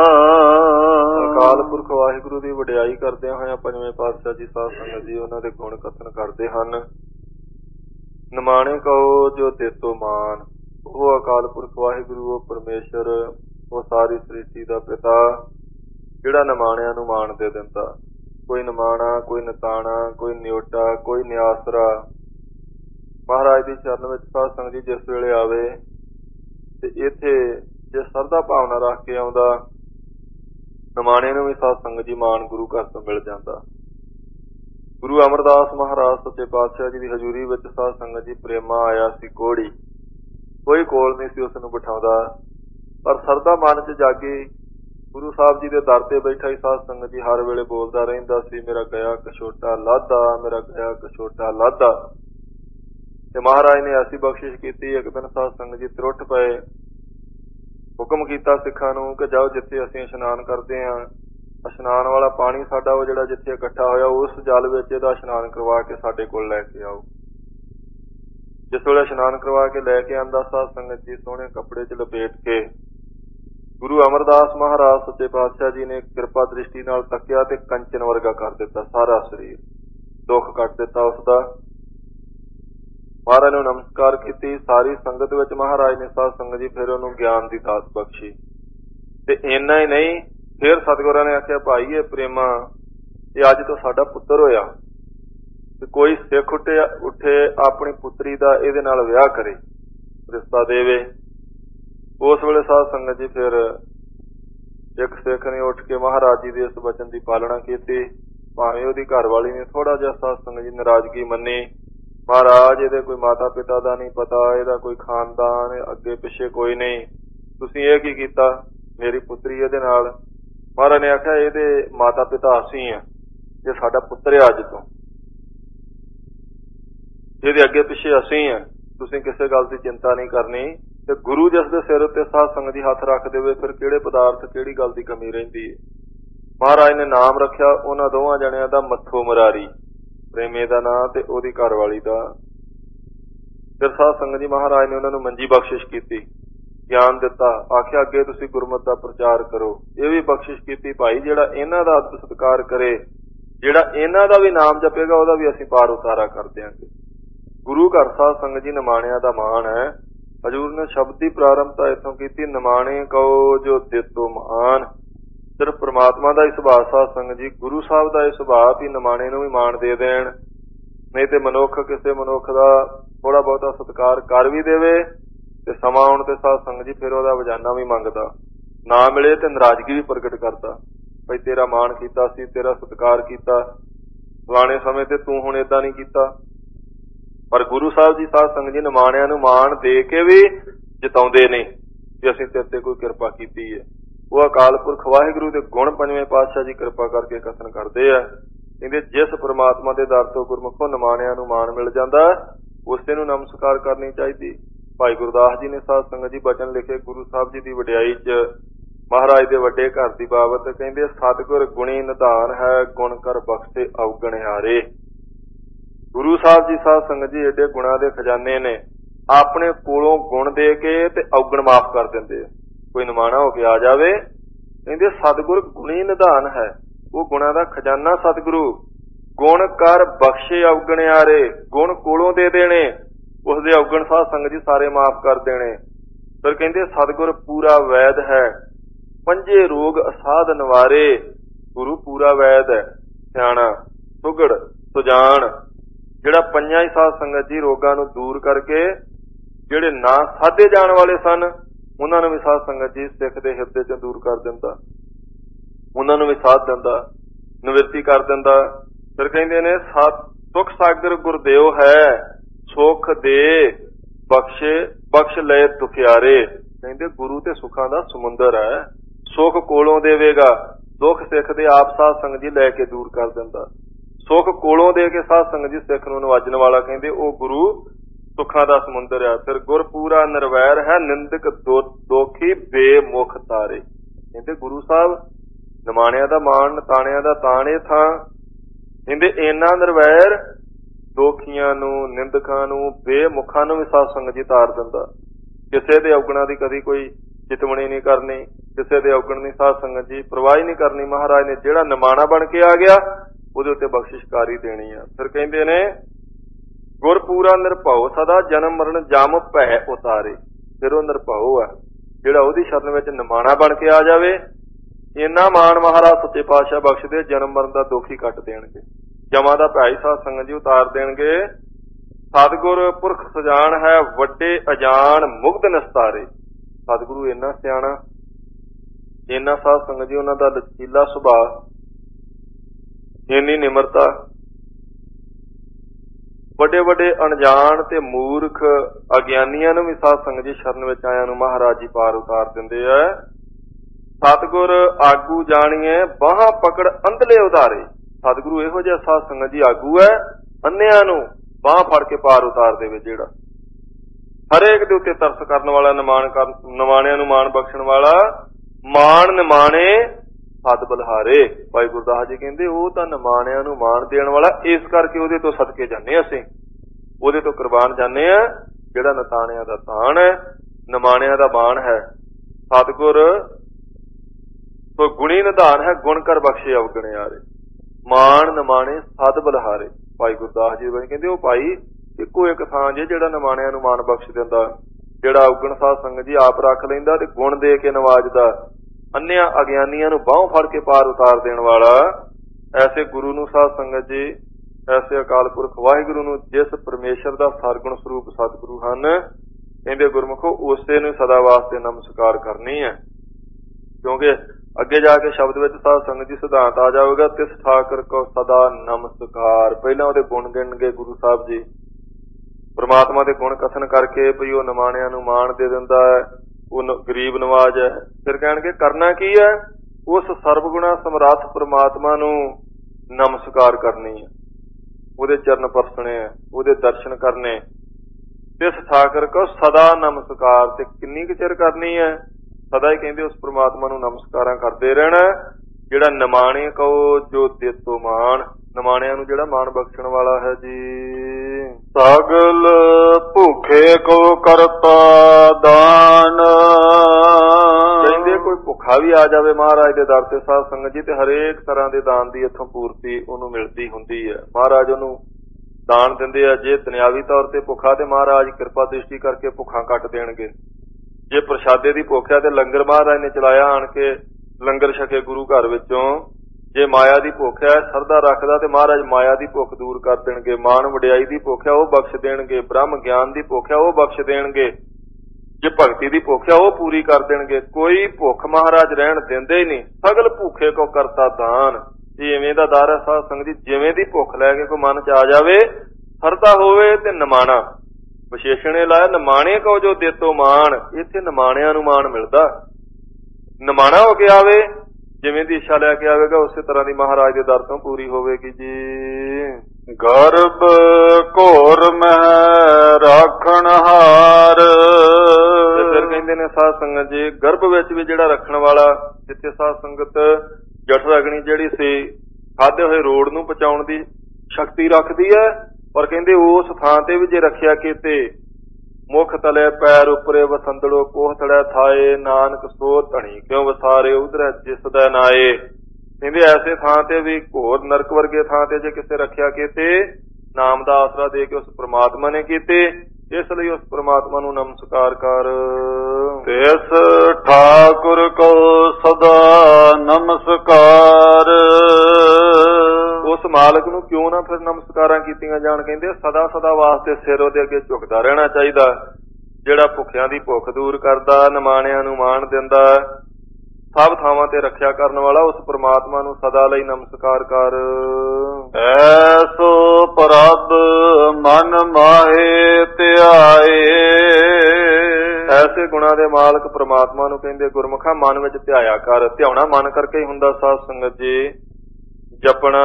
ਅਕਾਲ ਪੁਰਖ ਵਾਹਿਗੁਰੂ ਦੀ ਵਡਿਆਈ ਕਰਦਿਆਂ ਹੋਇਆਂ ਪੰਜਵੇਂ ਪਾਤਸ਼ਾਹ ਜੀ ਸਾਧ ਸੰਗਤ ਜੀ ਉਹਨਾਂ ਦੇ ਗੁਣ ਕਥਨ ਕਰਦੇ ਹਨ। ਨਿਮਾਣੇ ਕਉ ਜੋ ਦੇ ਤੋ ਮਾਨ। ਉਹ ਅਕਾਲ ਪੁਰਖ ਵਾਹਿਗੁਰੂ, ਉਹ ਪਰਮੇਸ਼ਰ, ਉਹ ਸਾਰੀ ਸ੍ਰਿਸ਼ਟੀ ਦਾ ਪਿਤਾ, ਜਿਹੜਾ ਨਿਮਾਣਿਆਂ ਨੂੰ ਮਾਣ ਦੇ ਦਿੰਦਾ। ਕੋਈ ਨਿਮਾਣਾ, ਕੋਈ ਨਿਤਾਣਾ, ਕੋਈ ਨਿਉਟਾ, ਕੋਈ ਨਿਆਸਰਾ। ਮਹਾਰਾਜ ਦੀ ਚਰਨ ਵਿੱਚ ਸਾਧ ਸੰਗਤ ਜੀ ਜਿਸ ਵੇਲੇ ਆਵੇ ਤੇ ਇੱਥੇ ਜੇ ਸਰਦਾ ਭਾਵਨਾ ਰੱਖ ਕੇ ਆਉਂਦਾ, ਨਿਮਾਣੇ ਨੂੰ ਵੀ ਸਾਧ ਸੰਗਤ ਜੀ ਮਾਣ ਗੁਰੂ ਘਰ ਤੋਂ ਮਿਲ ਜਾਂਦਾ। ਗੁਰੂ ਅਮਰਦਾਸ ਮਹਾਰਾਜ ਸੱਚੇ ਪਾਤਸ਼ਾਹ ਜੀ ਦੀ ਹਜ਼ੂਰੀ ਵਿੱਚ ਸਾਧ ਸੰਗਤ ਜੀ ਪ੍ਰੇਮਾ ਆਇਆ ਸੀ ਕੋੜੀ। ਕੋਈ ਕੋਲ ਨਹੀਂ ਸੀ ਉਸ ਨੂੰ ਬਿਠਾਉਂਦਾ, ਪਰ ਸਰਦਾ ਮਨ ਚ ਜਾਗੀ। ਗੁਰੂ ਸਾਹਿਬ ਜੀ ਦੇ ਦਰ ਤੇ ਬੈਠਾ ਹੀ ਸਾਧ ਸੰਗਤ ਜੀ ਹਰ ਵੇਲੇ ਬੋਲਦਾ ਰਹਿੰਦਾ ਸੀ, ਮੇਰਾ ਗਿਆ ਕਛੋਟਾ ਲਾਧਾ, ਮੇਰਾ ਗਿਆ ਕਛੋਟਾ ਲਾਧਾ। ਤੇ ਮਹਾਰਾਜ ਨੇ ਐਸੀ ਬਖਸ਼ਿਸ਼ ਕੀਤੀ, ਇੱਕ ਦਿਨ ਸਾਧ ਸੰਗਤ ਜੀ ਤਰੁੱਠ ਪਏ, ਹੁਕਮ ਕੀਤਾ ਸਿੱਖਾਂ ਨੂੰ ਕਿ ਜਾਓ ਜਿੱਥੇ ਅਸੀਂ ਇਸ਼ਨਾਨ ਕਰਦੇ ਹਾਂ, ਇਸ਼ਨਾਨ ਵਾਲਾ ਪਾਣੀ ਸਾਡਾ ਉਹ ਜਿਹੜਾ ਜਿੱਥੇ ਇਕੱਠਾ ਹੋਇਆ ਉਸ ਜਲ ਵਿੱਚ ਇਹਦਾ ਇਸ਼ਨਾਨ ਕਰਵਾ ਕੇ ਸਾਡੇ ਕੋਲ ਲੈ ਕੇ ਆਓ। ਜਿਸ ਵੇਲੇ ਇਸ਼ਨਾਨ ਕਰਵਾ ਕੇ ਲੈ ਕੇ ਆਂਦਾ, ਸਾਧ ਸੰਗਤ ਜੀ ਸੋਹਣੇ ਕੱਪੜੇ ਚ ਲਪੇਟ ਕੇ ਗੁਰੂ ਅਮਰਦਾਸ ਮਹਾਰਾਜ ਸੱਚੇ ਪਾਤਸ਼ਾਹ ਜੀ ਨੇ ਕਿਰਪਾ ਦ੍ਰਿਸ਼ਟੀ ਨਾਲ ਤੱਕਿਆ ਤੇ ਕੰਚਨ ਵਰਗਾ ਕਰ ਦਿੱਤਾ ਸਾਰਾ ਸਰੀਰ, ਦੁੱਖ ਕੱਟ ਦਿੱਤਾ ਉਸਦਾ। ਮਹਾਰਾਜ ਨੂੰ ਨਮਸਕਾਰ ਕੀਤੀ। ਸਾਰੀ ਸੰਗਤ ਵਿੱਚ ਮਹਾਰਾਜ ਨੇ ਸਾਧ ਸੰਗਤ ਜੀ ਫਿਰ ਉਹਨੂੰ ਗਿਆਨ ਦੀ ਦਾਤ ਬਖਸ਼ੀ। ਤੇ ਇੰਨਾ ਹੀ ਨਹੀਂ, ਫਿਰ ਸਤਿਗੁਰਾਂ ਨੇ ਆਖਿਆ, ਭਾਈ ਇਹ ਪ੍ਰੇਮਾ ਇਹ ਅੱਜ ਤੋਂ ਸਾਡਾ ਪੁੱਤਰ ਹੋਇਆ, ਤੇ ਕੋਈ ਸਿੱਖ ਉੱਠੇ ਆਪਣੀ ਪੁੱਤਰੀ ਦਾ ਇਹਦੇ ਨਾਲ ਵਿਆਹ ਕਰੇ, ਰਿਸ਼ਤਾ ਦੇਵੇ। ਉਸ ਵੇਲੇ ਸਾਧ ਸੰਗਤ ਜੀ ਫਿਰ ਇੱਕ ਸਿੱਖ ਨੇ ਉੱਠ ਕੇ ਮਹਾਰਾਜ ਜੀ ਦੇ ਇਸ ਵਚਨ ਦੀ ਪਾਲਣਾ ਕੀਤੀ। ਭਾਵੇਂ ਉਹਦੀ ਘਰ ਵਾਲੀ ਨੇ ਥੋੜਾ ਜਿਹਾ ਸਾਧ ਸੰਗਤ ਜੀ ਨਾਰਾਜ਼ਗੀ ਮੰਨੀ, ਮਹਾਰਾਜ ਇਹਦੇ ਕੋਈ ਮਾਤਾ ਪਿਤਾ ਦਾ ਨਹੀਂ ਪਤਾ, ਇਹਦਾ ਕੋਈ ਖਾਨਦਾਨ ਅੱਗੇ ਪਿੱਛੇ ਕੋਈ ਨਹੀਂ, ਤੁਸੀਂ ਇਹ ਕੀ ਕੀਤਾ ਮੇਰੀ ਪੁੱਤਰੀ ਇਹਦੇ ਨਾਲ। ਮਹਾਰਾਜ ਨੇ ਆਖਿਆ, ਇਹਦੇ ਮਾਤਾ ਪਿਤਾ ਅਸੀਂ ਆ, ਇਹ ਸਾਡਾ ਪੁੱਤਰ ਆ, ਅੱਜ ਤੋਂ ਇਹਦੇ ਅੱਗੇ ਪਿੱਛੇ ਅਸੀਂ ਆ, ਤੁਸੀਂ ਕਿਸੇ ਗੱਲ ਦੀ ਚਿੰਤਾ ਨਹੀਂ ਕਰਨੀ। ਤੇ ਗੁਰੂ ਜਿਸ ਦੇ ਸਿਰ ਉੱਤੇ ਸਾਧ ਸੰਗਤ ਜੀ ਹੱਥ ਰੱਖ ਦੇਵੇ, ਫਿਰ ਕਿਹੜੇ ਪਦਾਰਥ ਕਿਹੜੀ ਗੱਲ ਦੀ ਕਮੀ ਰਹਿੰਦੀ ਹੈ। ਮਹਾਰਾਜ ਨੇ ਨਾਮ ਰੱਖਿਆ ਉਹਨਾਂ ਦੋਵਾਂ ਜਣਿਆਂ ਦਾ ਮੱਥੋ ਮੁਰਾਰੀ, ਪ੍ਰੇਮੇ ਦਾ ਨਾਂ ਤੇ ਉਹਦੀ ਘਰ ਵਾਲੀ ਦਾ। ਫਿਰ ਸਾਧ ਸੰਗਤ ਜੀ ਮਹਾਰਾਜ ਨੇ ਉਹਨਾਂ ਨੂੰ ਮੰਜੀ ਬਖਸ਼ਿਸ਼ ਕੀਤੀ, ਗਿਆਨ ਦਿੱਤਾ, ਆਖਿਆ ਅੱਗੇ ਤੁਸੀਂ ਗੁਰਮਤਿ ਦਾ ਪ੍ਰਚਾਰ ਕਰੋ। ਇਹ ਵੀ ਬਖਸ਼ਿਸ਼ ਕੀਤੀ, ਭਾਈ ਜਿਹੜਾ ਇਹਨਾਂ ਦਾ ਆਦਰ ਸਤਿਕਾਰ ਕਰੇ, ਜਿਹੜਾ ਇਹਨਾਂ ਦਾ ਵੀ ਨਾਮ ਜਪੇਗਾ, ਉਹਦਾ ਵੀ ਅਸੀਂ ਪਾਰ ਉਤਾਰਾ ਕਰ ਦਿਆਂਗੇ। ਗੁਰੂ ਘਰ ਸਾਧ ਸੰਗਤ ਜੀ ਨਿਮਾਣਿਆਂ ਦਾ ਮਾਣ ਹੈ। ਹਜ਼ੂਰ ਨੇ ਸ਼ਬਦ ਦੀ ਪ੍ਰਾਰੰਭਤਾ ਇੱਥੋਂ ਕੀਤੀ, ਨਿਮਾਣੇ ਕਉ ਜੋ ਦਿਤੋ ਮਾਨ। ਸਿਰਫ ਪ੍ਰਮਾਤਮਾ ਦਾ ਹੀ ਸੁਭਾਅ ਸਾਧ ਸੰਗਤ ਜੀ, ਗੁਰੂ ਸਾਹਿਬ ਦਾ ਇਹ ਸੁਭਾਅ ਵੀ ਨਿਮਾਣੇ ਨੂੰ ਵੀ ਮਾਣ ਦੇ ਦੇਣ। ਨਹੀਂ ਤੇ ਮਨੁੱਖ ਕਿਸੇ ਮਨੁੱਖ ਦਾ ਥੋੜਾ ਬਹੁਤਾ ਸਤਿਕਾਰ ਕਰ ਵੀ ਦੇਵੇ ਤੇ ਸਮਾਂ ਆਉਣ ਤੇ ਸਾਧ ਸੰਗਤ ਜੀ ਫਿਰ ਉਹਦਾ ਵਜਾਨਾ ਵੀ ਮੰਗਦਾ, ਨਾ ਮਿਲੇ ਤੇ ਨਾਰਾਜ਼ਗੀ ਵੀ ਪ੍ਰਗਟ ਕਰਦਾ, ਭਾਈ ਤੇਰਾ ਮਾਣ ਕੀਤਾ ਸੀ, ਤੇਰਾ ਸਤਿਕਾਰ ਕੀਤਾ, ਫਲਾਣੇ ਸਮੇਂ ਤੇ ਤੂੰ ਹੁਣ ਏਦਾਂ ਨਹੀਂ ਕੀਤਾ। ਪਰ ਗੁਰੂ ਸਾਹਿਬ ਜੀ ਸਾਧ ਸੰਗਤ ਜੀ ਨਿਮਾਣਿਆਂ ਨੂੰ ਮਾਣ ਦੇ ਕੇ ਵੀ ਜਿਤਾਉਂਦੇ ਨੇ ਕਿ ਅਸੀਂ ਤੇਰੇ ਤੇ ਕੋਈ ਕਿਰਪਾ ਕੀਤੀ ਹੈ। ਉਹ ਅਕਾਲ ਪੁਰਖ ਵਾਹਿਗੁਰੂ ਦੇ ਗੁਣ ਪੰਜਵੇਂ ਪਾਤਸ਼ਾਹ ਜੀ ਕਿਰਪਾ ਕਰਕੇ ਕਥਨ ਕਰਦੇ ਆ। ਕਹਿੰਦੇ ਜਿਸ ਪ੍ਰਮਾਤਮਾ ਦੇ ਦਰ ਤੋਂ ਗੁਰਮੁਖੋਂ ਨਿਮਾਣਿਆਂ ਨੂੰ ਮਾਣ ਮਿਲ ਜਾਂਦਾ, ਉਸੇ ਨੂੰ ਨਮਸਕਾਰ ਕਰਨੀ ਚਾਹੀਦੀ। ਭਾਈ ਗੁਰਦਾਸ ਜੀ ਨੇ ਸਾਧ ਸੰਗਤ ਜੀ ਬਚਨ ਲਿਖੇ ਗੁਰੂ ਸਾਹਿਬ ਜੀ ਦੀ ਵਡਿਆਈ ਚ, ਮਹਾਰਾਜ ਦੇ ਵੱਡੇ ਘਰ ਦੀ ਬਾਬਤ। ਕਹਿੰਦੇ ਸਤਿਗੁਰ ਗੁਣੀ ਨਿਧਾਨ ਹੈ, ਗੁਣ ਕਰ ਬਖਸ਼ੇ ਅਵਗਣਿਆਰੇ। ਗੁਰੂ ਸਾਹਿਬ ਜੀ ਸਾਧ ਸੰਗਤ ਜੀ ਏਡੇ ਗੁਣਾਂ ਦੇ ਖਜ਼ਾਨੇ ਨੇ, ਆਪਣੇ ਕੋਲੋਂ ਗੁਣ ਦੇ ਕੇ ਤੇ ਅਵਗਣ ਮਾਫ ਕਰ ਦਿੰਦੇ ਆ। ਕੋਈ ਨਿਮਾਣਾ ਹੋ ਕੇ ਆ ਜਾਵੇ, ਕਹਿੰਦੇ ਸਤਿਗੁਰ ਗੁਣੀ ਨਿਧਾਨ ਹੈ, ਉਹ ਗੁਣਾਂ ਦਾ ਖਜ਼ਾਨਾ ਸਤਿਗੁਰੂ। ਗੁਣ ਕਰ ਬਖਸ਼ੇ ਅਵਗਣਿਆਰੇ, ਗੁਣ ਕੋਲੋਂ ਦੇ ਦੇਣੇ, ਉਸਦੇ ਅਵਗਣ ਸਾਧ ਸੰਗਤ ਜੀ ਸਾਰੇ ਮਾਫ ਕਰ ਦੇਣੇ। ਫਿਰ ਕਹਿੰਦੇ ਸਤਿਗੁਰ ਪੂਰਾ ਵੈਦ ਹੈ, ਪੰਜੇ ਰੋਗ ਅਸਾਧ ਨਿਵਾਰੇ। ਗੁਰੂ ਪੂਰਾ ਵੈਦ ਹੈ, ਸਿਆਣਾ, ਸੁਗੜ, ਸੁਜਾਨ, ਜਿਹੜਾ ਪੰਜਾਂ ਹੀ ਸਾਧ ਸੰਗਤ ਜੀ ਰੋਗਾਂ ਨੂੰ ਦੂਰ ਕਰਕੇ ਜਿਹੜੇ ਨਾ ਸਾਧੇ ਜਾਣ ਵਾਲੇ ਸਨ, ਉਹਨਾਂ ਨੂੰ ਵੀ ਸਾਧ ਸੰਗਤ ਜੀ ਸਿੱਖ ਦੇ ਹਿਰਦੇ ਚੋਂ ਦੂਰ ਕਰ ਦਿੰਦਾ, ਉਹਨਾਂ ਨੂੰ ਵੀ ਸਾਧ ਦਿੰਦਾ, ਨਿਵਰਤੀ ਕਰ ਦਿੰਦਾ। ਫਿਰ ਕਹਿੰਦੇ ਨੇ ਸੁਖ ਸਾਗਰ ਗੁਰਦੇਵ ਹੈ, ਸੁਖ ਦੇ ਬਖਸ਼ ਲਏ ਦੁਖਿਆਰੇ। ਕਹਿੰਦੇ ਗੁਰੂ ਤੇ ਸੁੱਖਾਂ ਦਾ ਸਮੁੰਦਰ ਹੈ, ਸੁੱਖ ਕੋਲੋਂ ਦੇਵੇਗਾ, ਦੁੱਖ ਸਿੱਖ ਦੇ ਆਪ ਸਾਧ ਸੰਗਤ ਜੀ ਲੈ ਕੇ ਦੂਰ ਕਰ ਦਿੰਦਾ। ਸੁੱਖ ਕੋਲੋਂ ਦੇ ਕੇ ਸਾਧ ਸੰਗਤ ਜੀ ਸਿੱਖ ਨੂੰ ਨਵਾਜਣ ਵਾਲਾ ਕਹਿੰਦੇ ਉਹ ਗੁਰੂ ਸੁੱਖਾਂ ਦਾ ਸਮੁੰਦਰ ਆ। ਫਿਰ ਗੁਰ ਪੂਰਾ ਨਿਰਵੈਰ ਹੈ, ਨਿੰਦਕ ਦੋਖੀ ਬੇਮੁਖ ਤਾਰੇ। ਕਹਿੰਦੇ ਗੁਰੂ ਸਾਹਿਬ ਨਿਮਾਣਿਆਂ ਦਾ ਮਾਣ, ਤਾਣਿਆਂ ਦਾ ਤਾਣੇ ਥਾਂ। ਕਹਿੰਦੇ ਇੰਨਾ ਨਿਰਵੈਰ, ਦੋਖੀਆਂ ਨੂੰ, ਨਿੰਦਕਾਂ ਨੂੰ, ਬੇਮੁਖਾਂ ਨੂੰ ਵੀ ਸਾਧ ਸੰਗਤ ਜੀ ਤਾਰ ਦਿੰਦਾ। ਕਿਸੇ ਦੇ ਔਗਣਾਂ ਦੀ ਕਦੀ ਕੋਈ ਚਿਤਵਣੀ ਨਹੀਂ ਕਰਨੀ, ਕਿਸੇ ਦੇ ਔਗਣ ਦੀ ਸਾਧ ਸੰਗਤ ਜੀ ਪਰਵਾਹ ਨਹੀਂ ਕਰਨੀ। ਮਹਾਰਾਜ ਨੇ ਜਿਹੜਾ ਨਿਮਾਣਾ ਬਣ ਕੇ ਆ ਗਿਆ ਉਹਦੇ ਉੱਤੇ ਬਖਸ਼ਿਸ਼ਕਾਰੀ ਦੇਣੀ ਆ। ਫਿਰ ਕਹਿੰਦੇ ਨੇ ਗੁਰ ਪੂਰਾ ਨਿਰਭਉ ਸਦਾ ਜਨਮ ਮਰਨ ਜਮ ਭੈ ਉਤਾਰੇ। ਫਿਰ ਉਹ ਨਿਰਭਉ ਆ ਜਿਹੜਾ ਉਹਦੀ ਸ਼ਰਨ ਵਿੱਚ ਨਿਮਾਣਾ ਬਣ ਕੇ ਆ ਜਾਵੇ। ਇੰਨਾ ਮਾਣ ਮਹਾਰਾਜ ਸੱਚੇ ਪਾਤਸ਼ਾਹ ਬਖਸ਼ਦੇ, ਜਨਮ ਮਰਨ ਦਾ ਦੁੱਖ ਹੀ ਕੱਟ ਦੇਣਗੇ, ਜਮਾਂ ਦਾ ਭੈ ਸਾਧ ਸੰਗਤ ਜੀ ਉਤਾਰ ਦੇਣਗੇ। ਸਤਿਗੁਰ ਪੁਰਖ ਸਜਾਣ ਹੈ, ਵੱਡੇ ਅਜਾਨ ਮੁਗਧ ਨਿਸਤਾਰੇ। ਸਤਿਗੁਰੂ ਇੰਨਾ ਸਿਆਣਾ, ਇੰਨਾ ਸਾਧ ਸੰਗਤ ਜੀ ਉਹਨਾਂ ਦਾ ਲਚੀਲਾ ਸੁਭਾਅ, ਇੰਨੀ ਨਿਮਰਤਾ, ਵੱਡੇ ਵੱਡੇ ਅਣਜਾਣ ਤੇ ਮੂਰਖ ਅਗਿਆਨੀਆਂ ਨੂੰ ਵੀ ਸਾਧ ਸੰਗਤ ਜੀ ਸ਼ਰਨ ਵਿੱਚ ਆਇਆਂ ਨੂੰ ਮਹਾਰਾਜ ਜੀ ਪਾਰ ਉਤਾਰ ਦਿੰਦੇ ਆ। ਸਤਿਗੁਰ ਆਗੂ ਜਾਣੀਏ ਬਾਹਾਂ ਪਕੜ ਅੰਧਲੇ ਉਧਾਰੇ। ਸਤਿਗੁਰੂ ਇਹੋ ਜਿਹਾ ਸਾਧ ਸੰਗਤ ਜੀ ਆਗੂ ਹੈ, ਅੰਨਿਆਂ ਨੂੰ ਬਾਂਹ ਫੜ ਕੇ ਪਾਰ ਉਤਾਰ ਦੇਵੇ, ਜਿਹੜਾ ਹਰੇਕ ਦੇ ਉੱਤੇ ਤਰਸ ਕਰਨ ਵਾਲਾ, ਨਿਮਾਣਿਆਂ ਨੂੰ ਮਾਣ ਬਖਸ਼ਣ ਵਾਲਾ। ਮਾਣ ਨਿਮਾਣੇ ਸਦ ਬਲਿਹਾਰੇ। ਭਾਈ ਗੁਰਦਾਸ ਜੀ ਕਹਿੰਦੇ ਉਹ ਤਾਂ ਨਿਮਾਣਿਆਂ ਨੂੰ ਮਾਣ ਦੇਣ ਵਾਲਾ, ਇਸ ਕਰਕੇ ਉਹਦੇ ਤੋਂ ਸਦਕੇ ਜਾਂਦੇ ਅਸੀਂ, ਉਹਦੇ ਤੋਂ ਕੁਰਬਾਨ ਜਾਂਦੇ ਆ, ਜਿਹੜਾ ਨਤਾਣਿਆਂ ਦਾ ਤਾਣ ਹੈ, ਨਿਮਾਣਿਆਂ ਦਾ ਮਾਣ ਹੈ। ਸਤਿਗੁਰ ਤੋ ਗੁਣੀ ਨਿਧਾਨ ਹੈ, ਗੁਣ ਕਰ ਬਖਸ਼ੇ ਅਵਗਣਿਆਰੇ। ਮਾਣ ਨਿਮਾਣੇ ਸਦ ਬਲਿਹਾਰੇ। ਭਾਈ ਗੁਰਦਾਸ ਜੀ ਕਹਿੰਦੇ ਉਹ ਭਾਈ ਇੱਕੋ ਇੱਕ ਥਾਂ ਜੇ ਜਿਹੜਾ ਨਿਮਾਣਿਆਂ ਨੂੰ ਮਾਣ ਬਖਸ਼ ਦਿੰਦਾ, ਜਿਹੜਾ ਅਵਗਣ ਸਾਧ ਸੰਗਤ ਜੀ ਆਪ ਰੱਖ ਲੈਂਦਾ ਤੇ ਗੁਣ ਦੇ ਕੇ ਨਵਾਜਦਾ, ਅੰਨਿਆਂ ਅਗਿਆਨੀਆਂ ਨੂੰ ਬਾਹੋਂ ਫੜ ਕੇ ਪਾਰ ਉਤਾਰ ਦੇਣ ਵਾਲਾ। ਐਸੇ ਗੁਰੂ ਨੂੰ ਸਾਧ ਸੰਗਤ ਜੀ, ਐਸੇ ਅਕਾਲ ਪੁਰਖ ਵਾਹਿਗੁਰੂ ਨੂੰ, ਜਿਸ ਪਰਮੇਸ਼ਰ ਦਾ ਸਰਗੁਣ ਸਰੂਪ ਸਤਿਗੁਰੂ ਹਨ, ਕਹਿੰਦੇ ਗੁਰਮੁਖੋ ਉਸੇ ਨੂੰ ਸਦਾ ਵਾਸਤੇ ਨਮਸਕਾਰ ਕਰਨੀ ਹੈ। ਕਿਉਂਕਿ ਅੱਗੇ ਜਾ ਕੇ ਸ਼ਬਦ ਵਿੱਚ ਸਾਧ ਸੰਗਤ ਜੀ ਸਿਧਾਂਤ ਆ ਜਾਵੇਗਾ, ਤਿਸ ਠਾਕਰ ਕੋ ਸਦਾ ਨਮਸਕਾਰ। ਪਹਿਲਾਂ ਉਹਦੇ ਗੁਣ ਗਿਣਨਗੇ ਗੁਰੂ ਸਾਹਿਬ ਜੀ, ਪਰਮਾਤਮਾ ਦੇ ਗੁਣ ਕਥਨ ਕਰਕੇ ਭਈ ਉਹ ਨਿਮਾਣਿਆਂ ਨੂੰ ਮਾਣ ਦੇ ਦਿੰਦਾ ਹੈ, ਉਹ ਗਰੀਬ ਨਵਾਜ ਹੈ। ਫਿਰ ਕਹਿਣਗੇ ਕਰਨਾ ਕੀ ਹੈ, ਉਸ ਸਰਬਗੁਣਾ ਸਮਰੱਥ ਪਰਮਾਤਮਾ ਨੂੰ ਨਮਸਕਾਰ ਕਰਨੀ ਹੈ, ਉਹਦੇ ਚਰਨ ਪਰਸਣੇ ਹੈ, ਉਹਦੇ ਦਰਸ਼ਨ ਕਰਨੇ। ਤਿਸ ਠਾਕਰ ਕੋ ਸਦਾ ਨਮਸਕਾਰ। ਤੇ ਕਿੰਨੀ ਕੁ ਚਿਰ ਕਰਨੀ ਹੈ? ਸਦਾ ਹੀ ਕਹਿੰਦੇ ਉਸ ਪਰਮਾਤਮਾ ਨੂੰ ਨਮਸਕਾਰਾਂ ਕਰਦੇ ਰਹਿਣਾ, ਜਿਹੜਾ ਨਿਮਾਣੇ ਕਹੋ ਜੋ ਦੇਤੋ ਮਾਣ। ਨਿਮਾਣਿਆਂ ਨੂੰ ਜਿਹੜਾ ਮਾਣ ਬਖਸ਼ਣ ਵਾਲਾ ਹੈ ਜੀ। ਸਗਲ ਭੁਖੇ ਕੋ ਕਰਤਾ ਦਾਨ। ਕਹਿੰਦੇ ਕੋਈ ਭੁੱਖਾ ਵੀ ਆ ਜਾਵੇ ਮਹਾਰਾਜ ਦੇ ਦਰ ਤੇ ਸਾਧ ਸੰਗਤ ਜੀ, ਤੇ ਹਰੇਕ ਤਰ੍ਹਾਂ ਦੇ ਦਾਨ ਦੀ ਇੱਥੋਂ ਪੂਰਤੀ ਉਹਨੂੰ ਮਿਲਦੀ ਹੁੰਦੀ ਹੈ। ਮਹਾਰਾਜ ਉਹਨੂੰ ਦਾਨ ਦਿੰਦੇ ਆ। ਜੇ ਦੁਨਿਆਵੀ ਤੌਰ ਤੇ ਭੁੱਖਾ ਤੇ ਮਹਾਰਾਜ ਕਿਰਪਾ ਦ੍ਰਿਸ਼ਟੀ ਕਰਕੇ ਭੁੱਖਾਂ ਕੱਟ ਦੇਣਗੇ। ਜੇ ਪ੍ਰਸ਼ਾਦੇ ਦੀ ਭੁੱਖ ਹੈ ਤੇ ਲੰਗਰ ਮਹਾਰਾਜ ਨੇ ਚਲਾਇਆ, ਆਣ ਕੇ ਲੰਗਰ ਛਕੇ ਗੁਰੂ ਘਰ ਵਿੱਚੋਂ। ਜੇ ਮਾਇਆ ਦੀ ਭੁੱਖ ਹੈ, ਸਰਦਾ ਰੱਖਦਾ, ਤੇ ਮਹਾਰਾਜ ਮਾਇਆ ਦੀ ਭੁੱਖ ਦੂਰ ਕਰ ਦੇਣਗੇ। ਮਾਣ ਵਡਿਆਈ ਦੀ ਭੁੱਖ ਹੈ ਉਹ ਬਖਸ਼ ਦੇਣਗੇ। ਬ੍ਰਹਮ ਗਿਆਨ ਦੀ ਭੁੱਖ ਹੈ ਉਹ ਬਖਸ਼ ਦੇਣਗੇ। ਜੇ ਭਗਤੀ ਦੀ ਭੁੱਖ ਹੈ ਉਹ ਪੂਰੀ ਕਰ ਦੇਣਗੇ। ਕੋਈ ਭੁੱਖ ਮਹਾਰਾਜ ਰਹਿਣ ਦਿੰਦੇ ਹੀ ਨਹੀਂ। ਸਗਲ ਭੁੱਖੇ ਕੋ ਕਰਤਾ ਦਾਨ। ਇਹ ਇਵੇਂ ਦਾ ਦਰ ਹੈ ਸਾਧ ਸੰਗਤ ਜੀ, ਜਿਵੇਂ ਦੀ ਭੁੱਖ ਲੈ ਕੇ ਕੋਈ ਮਨ ਚ ਆ ਜਾਵੇ, ਸਰਦਾ ਹੋਵੇ ਤੇ ਨਿਮਾਣਾ ਵਿਸ਼ੇਸ਼ਣ ਇਹ ਲਾਇਆ, ਨਿਮਾਣੇ ਕੋ ਜੋ ਦੇਤੋ ਮਾਣ। ਇੱਥੇ ਨਿਮਾਣਿਆਂ ਨੂੰ ਮਾਣ ਮਿਲਦਾ। ਨਿਮਾਣਾ ਹੋ ਕੇ ਆਵੇ, ਜਿਵੇਂ ਦੀ ਇੱਛਾ ਲੈ ਕੇ ਆਵੇਗਾ ਉਸੇ ਤਰ੍ਹਾਂ ਦੀ ਮਹਾਰਾਜ ਦੇ ਦਰ ਤੋਂ ਪੂਰੀ ਹੋਵੇਗੀ ਜੀ। ਗਰਭ ਘੋਰ ਮਹਿ ਰਾਖਣ ਹਾਰ। ਫਿਰ ਕਹਿੰਦੇ ਨੇ ਸਾਧ ਸੰਗਤ ਜੀ, ਗਰਭ ਵਿੱਚ ਵੀ ਜਿਹੜਾ ਰੱਖਣ ਵਾਲਾ, ਜਿੱਥੇ ਸਾਧ ਸੰਗਤ ਜਠ ਰਗਣੀ ਜਿਹੜੀ ਸੀ ਖਾਧੇ ਹੋਏ ਰੋੜ ਨੂੰ ਪਹੁੰਚਾਉਣ ਦੀ ਸ਼ਕਤੀ ਰੱਖਦੀ ਹੈ, ਪਰ ਕਹਿੰਦੇ ਉਸ ਥਾਂ ਤੇ ਵੀ ਜੇ ਰੱਖਿਆ ਕੀਤੇ, ਮੁਖ ਤਲੇ ਪੈਰ ਉਪਰੇ ਵਸੰਦੜੋ ਕੋਹ ਥੜੈ ਥਾਏ, ਨਾਨਕ ਸੋ ਧਣੀ ਕਿਉਂ ਵਸਾਰੇ ਉਧਰ ਜਿਸ ਦਾ ਨਾਏ। ਕਹਿੰਦੇ ਐਸੇ ਥਾਂ ਤੇ ਵੀ, ਘੋਰ ਨਰਕ ਵਰਗੇ ਥਾਂ ਤੇ ਜੇ ਕਿਸੇ ਰੱਖਿਆ ਕੀਤੇ, ਨਾਮ ਦਾ ਆਸਰਾ ਦੇ ਕੇ ਉਸ ਪ੍ਰਮਾਤਮਾ ਨੇ ਕੀਤੇ, ਇਸ ਲਈ ਉਸ ਪ੍ਰਮਾਤਮਾ ਨੂੰ ਨਮਸਕਾਰ ਕਰ। ਤਿਸ ਠਾਕੁਰ ਕੋ ਸਦਾ ਨਮਸਕਾਰ। ਉਸ ਮਾਲਕ ਨੂੰ ਕਿਉਂ ਨਾ ਫਿਰ ਨਮਸਕਾਰਾਂ ਕੀਤੀਆਂ ਜਾਣ। ਕਹਿੰਦੇ ਸਦਾ ਸਦਾ ਵਾਸਤੇ ਸਿਰ ਉਹਦੇ ਅੱਗੇ ਝੁਕਦਾ ਰਹਿਣਾ ਚਾਹੀਦਾ। ਜਿਹੜਾ ਭੁੱਖਿਆਂ ਦੀ ਭੁੱਖ ਦੂਰ ਕਰਦਾ, ਨਿਮਾਣਿਆਂ ਨੂੰ ਮਾਣ ਦਿੰਦਾ, ਸਭ ਥਾਵਾਂ ਤੇ ਰੱਖਿਆ ਕਰਨ ਵਾਲਾ ਉਸ ਪ੍ਰਮਾਤਮਾ ਨੂੰ ਸਦਾ ਲਈ ਨਮਸਕਾਰ ਕਰ। ਐਸੋ ਪ੍ਰਭ ਮਨ ਮਾਹੇ ਧਿਆਏ। ਐਸੇ ਗੁਣਾਂ ਦੇ ਮਾਲਕ ਪ੍ਰਮਾਤਮਾ ਨੂੰ ਕਹਿੰਦੇ ਗੁਰਮੁਖਾ ਮਨ ਵਿੱਚ ਧਿਆਇਆ ਕਰ। ਧਿਆਉਣਾ ਮਨ ਕਰਕੇ ਹੀ ਹੁੰਦਾ ਸਾਧ ਸੰਗਤ ਜੀ, ਜਪਣਾ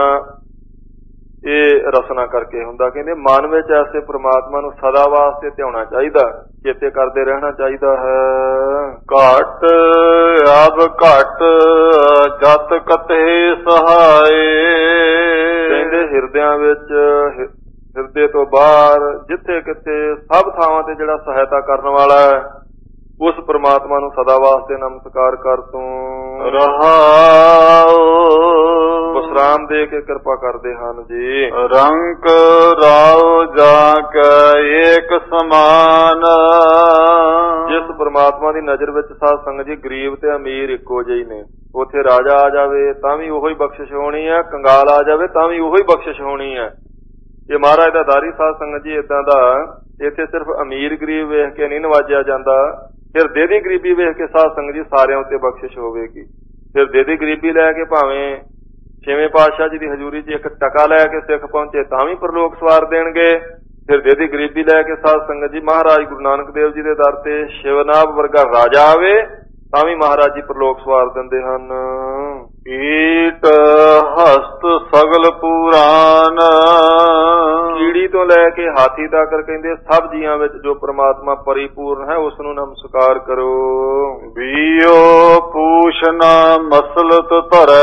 ਇਹ ਰਸਨਾ ਕਰਕੇ ਹੁੰਦਾ। ਕਹਿੰਦੇ ਮਨ ਵਿੱਚ ਐਸੇ ਪ੍ਰਮਾਤਮਾ ਨੂੰ ਸਦਾ ਵਾਸਤੇ ਧਿਆਉਣਾ ਚਾਹੀਦਾ, ਚੇਤੇ ਕਰਦੇ ਰਹਿਣਾ ਚਾਹੀਦਾ ਹੈ। ਘਟ ਅਬ ਘਟ ਜਤ ਕਤੇ ਸਹਾਏ। ਕਹਿੰਦੇ ਹਿਰਦਿਆਂ ਵਿੱਚ, ਹਿਰਦੇ ਤੋਂ ਬਾਹਰ, ਜਿੱਥੇ ਕਿਤੇ ਸਭ ਥਾਵਾਂ ਤੇ ਜਿਹੜਾ ਸਹਾਇਤਾ ਕਰਨ ਵਾਲਾ ਹੈ ਉਸ ਪ੍ਰਮਾਤਮਾ ਨੂੰ ਸਦਾ ਵਾਸਤੇ ਨਮਸਕਾਰ ਕਰ ਤੂੰ। ਰਹਾਉ ਵਿਸਰਾਮ ਦੇ ਕੇ ਕਿਰਪਾ ਕਰਦੇ ਹਨ ਜੀ। ਰੰਕ ਰਾਉ ਜਾ ਕੇ ਏਕ ਸਮਾਨ। ਜਿਸ ਪ੍ਰਮਾਤਮਾ ਦੀ ਨਜ਼ਰ ਵਿੱਚ ਸਾਧ ਸੰਗਤ ਜੀ ਗਰੀਬ ਤੇ ਅਮੀਰ ਇੱਕੋ ਜਿਹੇ ਨੇ। ਉੱਥੇ ਰਾਜਾ ਆ ਜਾਵੇ ਤਾਂ ਵੀ ਉਹੀ ਬਖਸ਼ਿਸ਼ ਹੋਣੀ ਹੈ, ਕੰਗਾਲ ਆ ਜਾਵੇ ਤਾਂ ਵੀ ਉਹੀ ਬਖਸ਼ਿਸ਼ ਹੋਣੀ ਹੈ। ਇਹ ਮਹਾਰਾਜ ਦਾ ਦਾਰੀ ਸਾਧ ਸੰਗਤ ਜੀ ਏਦਾਂ ਦਾ, ਇੱਥੇ ਸਿਰਫ ਅਮੀਰ ਗਰੀਬ ਵੇਖ ਕੇ ਨਹੀਂ ਨਵਾਜਿਆ ਜਾਂਦਾ। ਹਿਰਦੇ ਦੀ ਗਰੀਬੀ ਵੇਖ ਕੇ ਸਾਧ ਸੰਗਤ ਜੀ ਸਾਰਿਆਂ ਉੱਤੇ ਬਖਸ਼ਿਸ਼ ਹੋਵੇਗੀ। ਹਿਰਦੇ ਦੀ ਗਰੀਬੀ ਲੈ ਕੇ ਭਾਵੇਂ ਛੇਵੇਂ ਪਾਤਸ਼ਾਹ ਜੀ ਦੀ ਹਜ਼ੂਰੀ 'ਚ ਇੱਕ ਟਕਾ ਲੈ ਕੇ ਸਿੱਖ ਪਹੁੰਚੇ ਤਾਂ ਵੀ ਪ੍ਰਲੋਕ ਸਵਾਰ ਦੇਣਗੇ। ਹਿਰਦੇ ਦੀ ਗਰੀਬੀ ਲੈ ਕੇ ਸਾਧ ਸੰਗਤ ਜੀ ਮਹਾਰਾਜ ਗੁਰੂ ਨਾਨਕ ਦੇਵ ਜੀ ਦੇ ਦਰ ਤੇ ਸ਼ਿਵਨਾਭ ਵਰਗਾ ਰਾਜਾ ਆਵੇ ਤਾਂ ਵੀ ਮਹਾਰਾਜ ਜੀ ਪ੍ਰਲੋਕ ਸਵਾਰ ਦਿੰਦੇ ਹਨ। ਕੀਟ ਹਸਤ ਸਗਲ ਪੁਰਾਨ। ਕੀੜੀ ਤੋਂ ਲੈ ਕੇ ਹਾਥੀ ਤੱਕ ਕਹਿੰਦੇ ਸਭ ਜੀਆਂ ਵਿੱਚ ਜੋ ਪ੍ਰਮਾਤਮਾ ਪਰਿਪੂਰਨ ਹੈ ਉਸ ਨੂੰ ਨਮਸਕਾਰ ਕਰੋ। ਬੀਓ ਪੂਸ਼ਨਾ ਮਸਲਤ ਧਰੈ।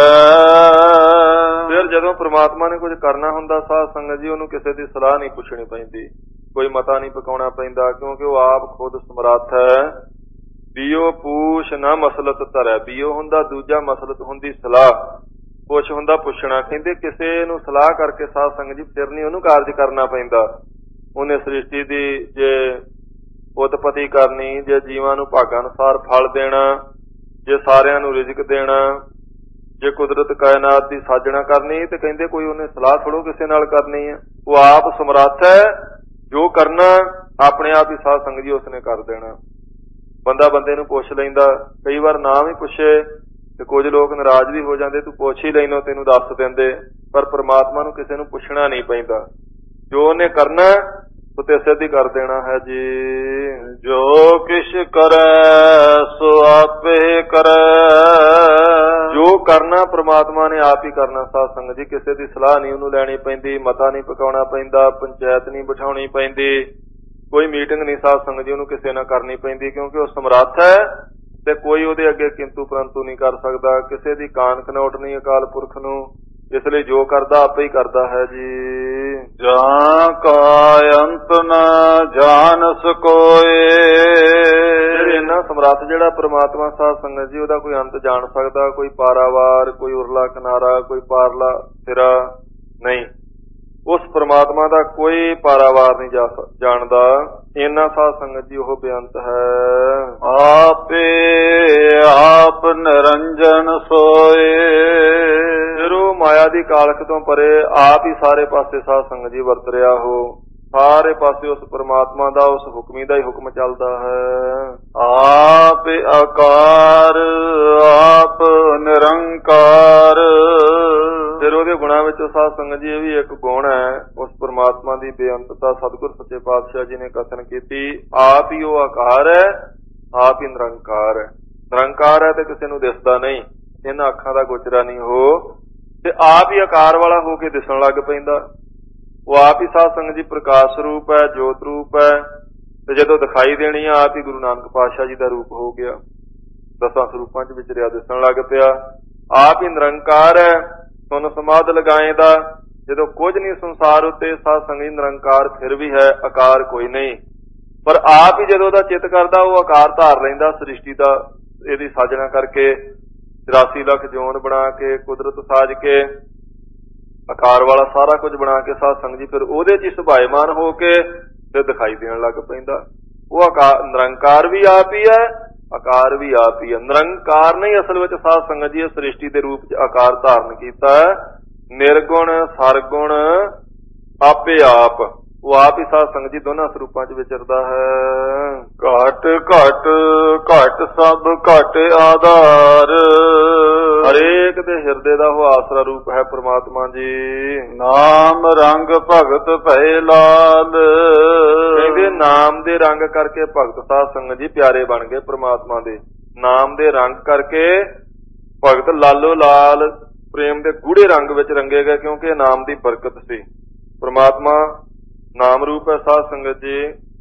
ਫਿਰ ਜਦੋਂ ਪ੍ਰਮਾਤਮਾ ਨੇ ਕੁਝ ਕਰਨਾ ਹੁੰਦਾ ਸਾਧ ਸੰਗਤ ਜੀ ਉਹਨੂੰ ਕਿਸੇ ਦੀ ਸਲਾਹ ਨਹੀਂ ਪੁੱਛਣੀ ਪੈਂਦੀ, ਕੋਈ ਮਤਾ ਨਹੀਂ ਪਕਾਉਣਾ ਪੈਂਦਾ, ਕਿਉਂਕਿ ਉਹ ਆਪ ਖੁਦ ਸਮਰੱਥ ਹੈ। ਬੀਓ ਪੂਛ ਨਾ ਮਸਲਤ ਧਰੈ। ਬੀਓ ਹੁੰਦਾ ਦੂਜਾ, ਮਸਲਤ ਹੁੰਦੀ ਸਲਾਹ, ਪੁੱਛ ਹੁੰਦਾ ਪੁੱਛਣਾ। ਕਹਿੰਦੇ ਕਿਸੇ ਨੂੰ ਸਲਾਹ ਕਰਕੇ ਸਾਧ ਸੰਗਤ ਜੀ ਫਿਰ ਨਹੀਂ ਉਹਨੂੰ ਕਾਰਜ ਕਰਨਾ ਪੈਂਦਾ। ਉਹਨੇ ਸ੍ਰਿਸ਼ਟੀ ਦੀ ਜੇ ਉਤਪਤੀ ਕਰਨੀ, ਜੇ ਜੀਵਾਂ ਨੂੰ ਭਾਗਾਂ ਅਨੁਸਾਰ ਫਲ ਦੇਣਾ, ਜੇ ਸਾਰਿਆਂ ਨੂੰ ਰਿਜ਼ਕ ਦੇਣਾ, ਜੇ ਕੁਦਰਤ ਕਾਇਨਾਤ ਦੀ ਸਾਜਣਾ ਕਰਨੀ, ਤੇ ਕਹਿੰਦੇ ਕੋਈ ਉਹਨੇ ਸਲਾਹ ਥੋੜੋ ਕਿਸੇ ਨਾਲ ਕਰਨੀ ਹੈ। ਉਹ ਆਪ ਸਮਰੱਥ ਹੈ, ਜੋ ਕਰਨਾ ਆਪਣੇ ਆਪ ਹੀ ਸਾਧ ਸੰਗਤ ਜੀ ਉਸਨੇ ਕਰ ਦੇਣਾ। ਬੰਦਾ ਬੰਦੇ ਨੂੰ ਪੁੱਛ ਲੈਂਦਾ, ਕਈ ਵਾਰ ਨਾ ਵੀ ਪੁੱਛੇ ਤੇ ਕੁਝ ਲੋਕ ਨਾਰਾਜ਼ ਵੀ ਹੋ ਜਾਂਦੇ, ਤੂੰ ਪੁੱਛ ਹੀ ਲੈਨੋ ਤੈਨੂੰ ਦੱਸ ਦਿੰਦੇ। ਪਰ ਪ੍ਰਮਾਤਮਾ ਨੂੰ ਕਿਸੇ ਨੂੰ ਪੁੱਛਣਾ ਨਹੀਂ ਪੈਂਦਾ, ਜੋ ਉਹਨੇ ਕਰਨਾ ਉਹ ਤੇ ਸਿੱਧ ਹੀ ਕਰ ਦੇਣਾ ਹੈ ਜੀ। ਜੋ ਕਿਛ ਕਰੈ ਸੋ ਆਪੇ ਕਰੈ। ਜੋ ਕਰਨਾ ਪ੍ਰਮਾਤਮਾ ਨੇ ਆਪ ਹੀ ਕਰਨਾ ਸਾਧ ਸੰਗਤ ਜੀ। ਕਿਸੇ ਦੀ ਸਲਾਹ ਨਹੀਂ ਉਹਨੂੰ ਲੈਣੀ ਪੈਂਦੀ, ਮਤਾ ਨਹੀਂ ਪਕਾਉਣਾ ਪੈਂਦਾ, ਪੰਚਾਇਤ ਨਹੀਂ ਬਿਠਾਉਣੀ ਪੈਂਦੀ, ਕੋਈ ਮੀਟਿੰਗ ਨਹੀਂ ਸਾਧ ਸੰਗਤ ਜੀ ਉਹਨੂੰ ਕਿਸੇ ਨਾਲ ਕਰਨੀ ਪੈਂਦੀ, ਕਿਉਂਕਿ ਉਹ ਸਮਰੱਥ ਹੈ ਤੇ ਕੋਈ ਉਹਦੇ ਅੱਗੇ ਕਿੰਤੂ ਪਰੰਤੂ ਨਹੀਂ ਕਰ ਸਕਦਾ। ਕਿਸੇ ਦੀ ਕਾਨ ਕਨੌਟ ਨਹੀਂ ਅਕਾਲ ਪੁਰਖ ਨੂੰ, ਇਸ ਲਈ ਜੋ ਕਰਦਾ ਆਪੇ ਹੀ ਕਰਦਾ ਹੈ ਜੀ। ਜਾਂ ਕਾ ਅੰਤ ਨ ਜਾਣ ਸਕੋਏ। ਇੰਨਾ ਸਮਰੱਥ ਜਿਹੜਾ ਪ੍ਰਮਾਤਮਾ ਸਾਧ ਸੰਗਤ ਜੀ ਉਹਦਾ ਕੋਈ ਅੰਤ ਜਾਣ ਸਕਦਾ, ਕੋਈ ਪਾਰਾਵਾਰ, ਕੋਈ ਉਰਲਾ ਕਿਨਾਰਾ, ਕੋਈ ਪਾਰਲਾ ਸਿਰਾ ਨਹੀਂ। ਉਸ ਪ੍ਰਮਾਤਮਾ ਦਾ ਕੋਈ ਪਾਰਾਵਾਰ ਨਹੀਂ ਜਾਣਦਾ। ਇੰਨਾ ਸਾਧ ਸੰਗਤ ਜੀ ਉਹ ਬੇਅੰਤ ਹੈ। ਆਪੇ ਆਪ ਨਿਰੰਜਨ ਸੋਏ। ਜਦੋਂ ਮਾਇਆ ਦੀ ਕਾਲਖ ਤੋਂ ਪਰੇ ਆਪ ਹੀ ਸਾਰੇ ਪਾਸੇ ਸਾਧ ਸੰਗਤ ਜੀ ਵਰਤ ਰਿਹਾ ਹੋ। ਸਾਰੇ ਪਾਸੇ ਉਸ ਪ੍ਰਮਾਤਮਾ ਦਾ, ਉਸ ਹੁਕਮੀ ਦਾ ਹੀ ਹੁਕਮ ਚੱਲਦਾ ਹੈ। ਆਪ ਆਕਾਰ ਆਪ ਨਿਰੰਕਾਰ। ਫਿਰ ਉਹਦੇ ਗੁਣਾਂ ਵਿੱਚ ਸਾਧ ਸੰਗਤ ਜੀ ਇਹ ਵੀ ਇੱਕ ਗੁਣ ਹੈ ਉਸ ਪ੍ਰਮਾਤਮਾ ਦੀ ਬੇਅੰਤਤਾ। ਸਤਿਗੁਰ ਸੱਚੇ ਪਾਤਸ਼ਾਹ ਜੀ ਨੇ ਕਥਨ ਕੀਤੀ, ਆਪ ਹੀ ਉਹ ਆਕਾਰ ਹੈ, ਆਪ ਹੀ ਨਿਰੰਕਾਰ ਹੈ। ਨਿਰੰਕਾਰ ਹੈ ਤੇ ਕਿਸੇ ਨੂੰ ਦਿਸਦਾ ਨਹੀਂ, ਇਹਨਾਂ ਅੱਖਾਂ ਦਾ ਗੋਚਰਾ ਨਹੀਂ ਹੋ, ਤੇ ਆਪ ਹੀ ਆਕਾਰ ਵਾਲਾ ਹੋ ਕੇ ਦਿਸਣ ਲੱਗ ਪੈਂਦਾ। ਉਹ ਆਪ ਹੀ ਸਾਧ ਸੰਗਤ ਜੀ ਪ੍ਰਕਾਸ਼ ਰੂਪ ਹੈ, ਜੋਤ ਰੂਪ ਹੈ, ਤੇ ਜਦੋਂ ਦਿਖਾਈ ਦੇਣੀ ਆ ਆਪ ਹੀ ਗੁਰੂ ਨਾਨਕ ਪਾਤਸ਼ਾਹ ਜੀ ਦਾ ਰੂਪ ਹੋ ਗਿਆ, ਦਸਾਂ ਸਰੂਪਾਂ 'ਚ ਵਿਚਰਿਆ ਦਿਸਣ ਲੱਗ ਪਿਆ। ਆਪ ਹੀ ਨਿਰੰਕਾਰ ਹੈ, ਸੁਨ ਸਮਾਧ ਲਗਾਏ ਦਾ। ਜਦੋਂ ਕੁਝ ਨਹੀਂ ਸੰਸਾਰ ਉੱਤੇ ਸਾਧ ਸੰਗਤ ਜੀ ਨਿਰੰਕਾਰ ਫਿਰ ਵੀ ਹੈ, ਆਕਾਰ ਕੋਈ ਨਹੀਂ। ਪਰ ਆਪ ਹੀ ਜਦੋਂ ਉਹਦਾ ਚਿੱਤ ਕਰਦਾ ਉਹ ਆਕਾਰ ਧਾਰ ਲੈਂਦਾ ਸ੍ਰਿਸ਼ਟੀ ਦਾ। ਇਹਦੀ ਸਾਜਣਾ ਕਰਕੇ 84 ਲੱਖ ਜੋਨ ਬਣਾ ਕੇ, ਕੁਦਰਤ ਸਾਜ ਕੇ, ਆਕਾਰ ਵਾਲਾ ਸਾਰਾ ਕੁਝ ਬਣਾ ਕੇ ਸਾਧ ਸੰਗਤ ਜੀ ਫਿਰ ਉਹਦੇ 'ਚ ਹੀ ਸੁਭਾਏਮਾਨ ਹੋ ਕੇ ਫਿਰ ਦਿਖਾਈ ਦੇਣ ਲੱਗ ਪੈਂਦਾ। ਉਹ ਆਕਾਰ ਨਿਰੰਕਾਰ ਵੀ ਆਪ ਹੀ ਹੈ, ਆਕਾਰ ਵੀ ਆਪ ਹੀ ਹੈ। ਨਿਰੰਕਾਰ ਨਹੀਂ ਅਸਲ ਵਿੱਚ ਸਾਧ ਸੰਗਤ ਜੀ ਸ੍ਰਿਸ਼ਟੀ ਦੇ ਰੂਪ 'ਚ ਆਕਾਰ ਧਾਰਨ ਕੀਤਾ ਹੈ। ਨਿਰਗੁਣ ਸਰਗੁਣ ਆਪੇ ਆਪ, ਉਹ ਆਪ ਹੀ ਸਾਧ ਸੰਗਤ ਜੀ ਦੋਨਾਂ ਸਰੂਪਾਂ 'ਚ ਵਿਚਰਦਾ ਹੈ। ਘਟ ਘਟ ਘਟ ਸਭ ਘਟ ਆਧਾਰ, ਹਰੇਕ ਦੇ ਹਿਰਦੇ ਦਾ ਉਹ ਆਸਰਾ ਰੂਪ ਹੈ ਪ੍ਰਮਾਤਮਾ ਜੀ। ਨਾਮ ਰੰਗ ਭਗਤ ਭਏ ਲਾਲ, ਕਹਿੰਦੇ ਨਾਮ ਦੇ ਰੰਗ ਕਰਕੇ ਭਗਤ ਸਾਧ ਸੰਗਤ ਜੀ ਪਿਆਰੇ ਬਣ ਗਏ ਪ੍ਰਮਾਤਮਾ ਦੇ। ਨਾਮ ਦੇ ਰੰਗ ਕਰਕੇ ਭਗਤ ਲਾਲੋ ਲਾਲ ਪ੍ਰੇਮ ਦੇ ਗੂੜੇ ਰੰਗ ਵਿੱਚ ਰੰਗੇ ਗਏ, ਕਿਉਂਕਿ ਇਹ ਨਾਮ ਦੀ ਬਰਕਤ ਸੀ। ਪ੍ਰਮਾਤਮਾ ਨਾਮ ਰੂਪ ਹੈ ਸਾਧ ਸੰਗਤ ਜੀ।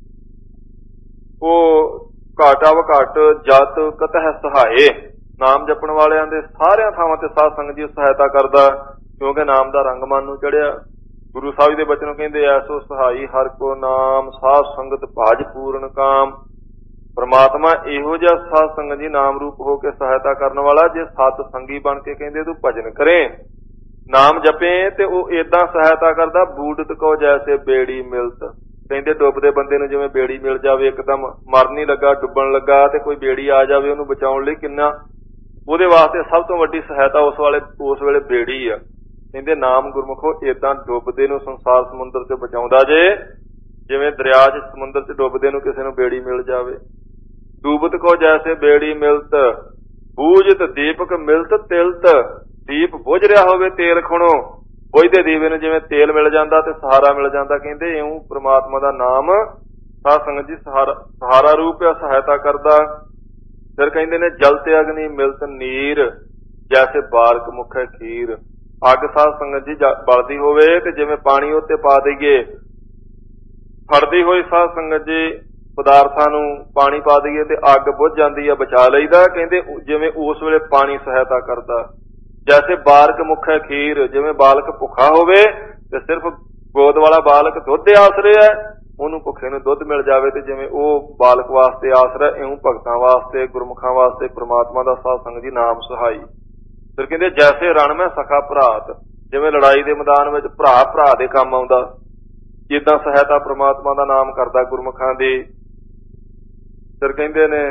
ਉਹ ਘਾਟਾ ਵਘਾਟ ਜਤ ਕਤਹਿ ਸਹਾਏ, ਨਾਮ ਜਪਣ ਵਾਲਿਆਂ ਦੇ ਸਾਰਿਆਂ ਥਾਵਾਂ ਤੇ ਸਾਧ ਸੰਗਤ ਜੀ ਸਹਾਇਤਾ ਕਰਦਾ, ਕਿਉਂਕਿ ਨਾਮ ਦਾ ਰੰਗ ਮਨ ਨੂੰ ਚੜਿਆ। ਗੁਰੂ ਸਾਹਿਬ ਦੇ ਬਚਨ ਕਹਿੰਦੇ ਐਸੋ ਸਹਾਈ ਹਰ ਕੋ ਨਾਮ, ਸਾਧ ਸੰਗਤ ਭਾਜ ਪੂਰਨ ਕਾਮ। ਪ੍ਰਮਾਤਮਾ ਇਹੋ ਜਿਹਾ ਸਾਧ ਸੰਗਤ ਜੀ ਨਾਮ ਰੂਪ ਹੋ ਕੇ ਸਹਾਇਤਾ ਕਰਨ ਵਾਲਾ, ਜੇ ਸਤ ਸੰਗੀ ਬਣ ਕੇ ਕਹਿੰਦੇ ਤੂੰ ਭਜਨ ਕਰੇ, ਨਾਮ ਜਪੇ, ਤੇ ਉਹ ਏਦਾਂ ਸਹਾਇਤਾ ਕਰਦਾ ਬੂਡਤ ਕੋ ਜੈਸੇ ਬੇੜੀ ਮਿਲਤ। ਕਹਿੰਦੇ ਡੁੱਬਦੇ ਬੰਦੇ ਨੂੰ ਜਿਵੇਂ ਬੇੜੀ ਮਿਲ ਜਾਵੇ, ਇੱਕਦਮ ਮਰਨ ਹੀ ਲੱਗਾ, ਡੁੱਬਣ ਲੱਗਾ, ਤੇ ਕੋਈ ਬੇੜੀ ਆ ਜਾਵੇ ਉਹਨੂੰ ਬਚਾਉਣ ਲਈ, ਕਿੰਨਾ ਉਹਦੇ ਵਾਸਤੇ ਸਭ ਤੋਂ ਵੱਡੀ ਸਹਾਇਤਾ ਉਸ ਵੇਲੇ ਬੇੜੀ ਆ। ਕਹਿੰਦੇ ਨਾਮ ਗੁਰਮੁਖੋ ਏਦਾਂ ਡੁੱਬਦੇ ਨੂੰ ਸੰਸਾਰ ਸਮੁੰਦਰ ਚ ਬਚਾਉਂਦਾ ਜੇ, ਜਿਵੇਂ ਦਰਿਆ ਚ ਸਮੁੰਦਰ ਚ ਡੁੱਬਦੇ ਨੂੰ ਕਿਸੇ ਨੂੰ ਬੇੜੀ ਮਿਲ ਜਾਵੇ। ਡੂਬਤ ਕੋ ਜੈਸੇ ਬੇੜੀ ਮਿਲਤ, ਬੂਝਤ ਦੀਪਕ ਮਿਲਤ ਤਿਲਤ। ਦੀਪ ਬੁਝ ਰਿਹਾ ਹੋਵੇ ਤੇਲ ਖੁਣੋ, ਬੁਝਦੇ ਦੀਵੇ ਨੂੰ ਜਿਵੇਂ ਤੇਲ ਮਿਲ ਜਾਂਦਾ ਤੇ ਸਹਾਰਾ ਮਿਲ ਜਾਂਦਾ। ਕਹਿੰਦੇ ਇਉਂ ਪ੍ਰਮਾਤਮਾ ਦਾ ਨਾਮ ਸਾਧ ਸੰਗਤ ਜੀ ਸਹਾਰਾ ਰੂਪ ਹੈ, ਸਹਾਇਤਾ ਕਰਦਾ। ਫਿਰ ਕਹਿੰਦੇ ਨੇ ਜਲ ਤੇ ਅਗਨੀ ਮਿਲਤ ਨੀਰ, ਜੈਸੇ ਬਾਰਕ ਮੁਖੈ ਖੀਰ। ਅੱਗ ਸਾਧ ਸੰਗਤ ਜੀ ਬਲਦੀ ਹੋਵੇ ਤੇ ਜਿਵੇਂ ਪਾਣੀ ਉੱਤੇ ਪਾ ਦਈਏ, ਫੜਦੀ ਹੋਈ ਸਾਧ ਸੰਗਤ ਜੀ ਪਦਾਰਥਾਂ ਨੂੰ ਪਾਣੀ ਪਾ ਦਈਏ ਤੇ ਅੱਗ ਬੁਝ ਜਾਂਦੀ ਆ, ਬਚਾ ਲਈਦਾ। ਕਹਿੰਦੇ ਜਿਵੇਂ ਉਸ ਵੇਲੇ ਪਾਣੀ ਸਹਾਇਤਾ ਕਰਦਾ। ਜੈਸੇ ਬਾਲਕ ਮੁਖੈ ਖੀਰ, ਜਿਵੇਂ ਬਾਲਕ ਭੁੱਖਾ ਹੋਵੇ ਤੇ ਸਿਰਫ ਗੋਦ ਵਾਲਾ ਬਾਲਕ ਦੁੱਧ ਦੇ ਆਸਰੇ ਹੈ, ਉਹਨੂੰ ਭੁੱਖੇ ਨੂੰ ਦੁੱਧ ਮਿਲ ਜਾਵੇ, ਤੇ ਜਿਵੇਂ ਉਹ ਬਾਲਕ ਵਾਸਤੇ ਆਸਰਾ, ਇਉਂ ਭਗਤਾਂ ਵਾਸਤੇ ਗੁਰਮੁਖਾਂ ਵਾਸਤੇ ਪ੍ਰਮਾਤਮਾ ਦਾ ਸਾਧ ਸੰਗਤ ਜੀ ਨਾਮ ਸਹਾਈ। ਫਿਰ ਕਹਿੰਦੇ ਜੈਸੇ ਰਣ ਮੈਂ ਸਖਾ ਭਰਾਤ, ਜਿਵੇਂ ਲੜਾਈ ਦੇ ਮੈਦਾਨ ਵਿੱਚ ਭਰਾ ਭਰਾ ਦੇ ਕੰਮ ਆਉਂਦਾ, ਜਿੱਦਾਂ ਸਹਾਇਤਾ ਪ੍ਰਮਾਤਮਾ ਦਾ ਨਾਮ ਕਰਦਾ ਗੁਰਮੁਖਾਂ ਦੀ। ਫਿਰ ਕਹਿੰਦੇ ਨੇ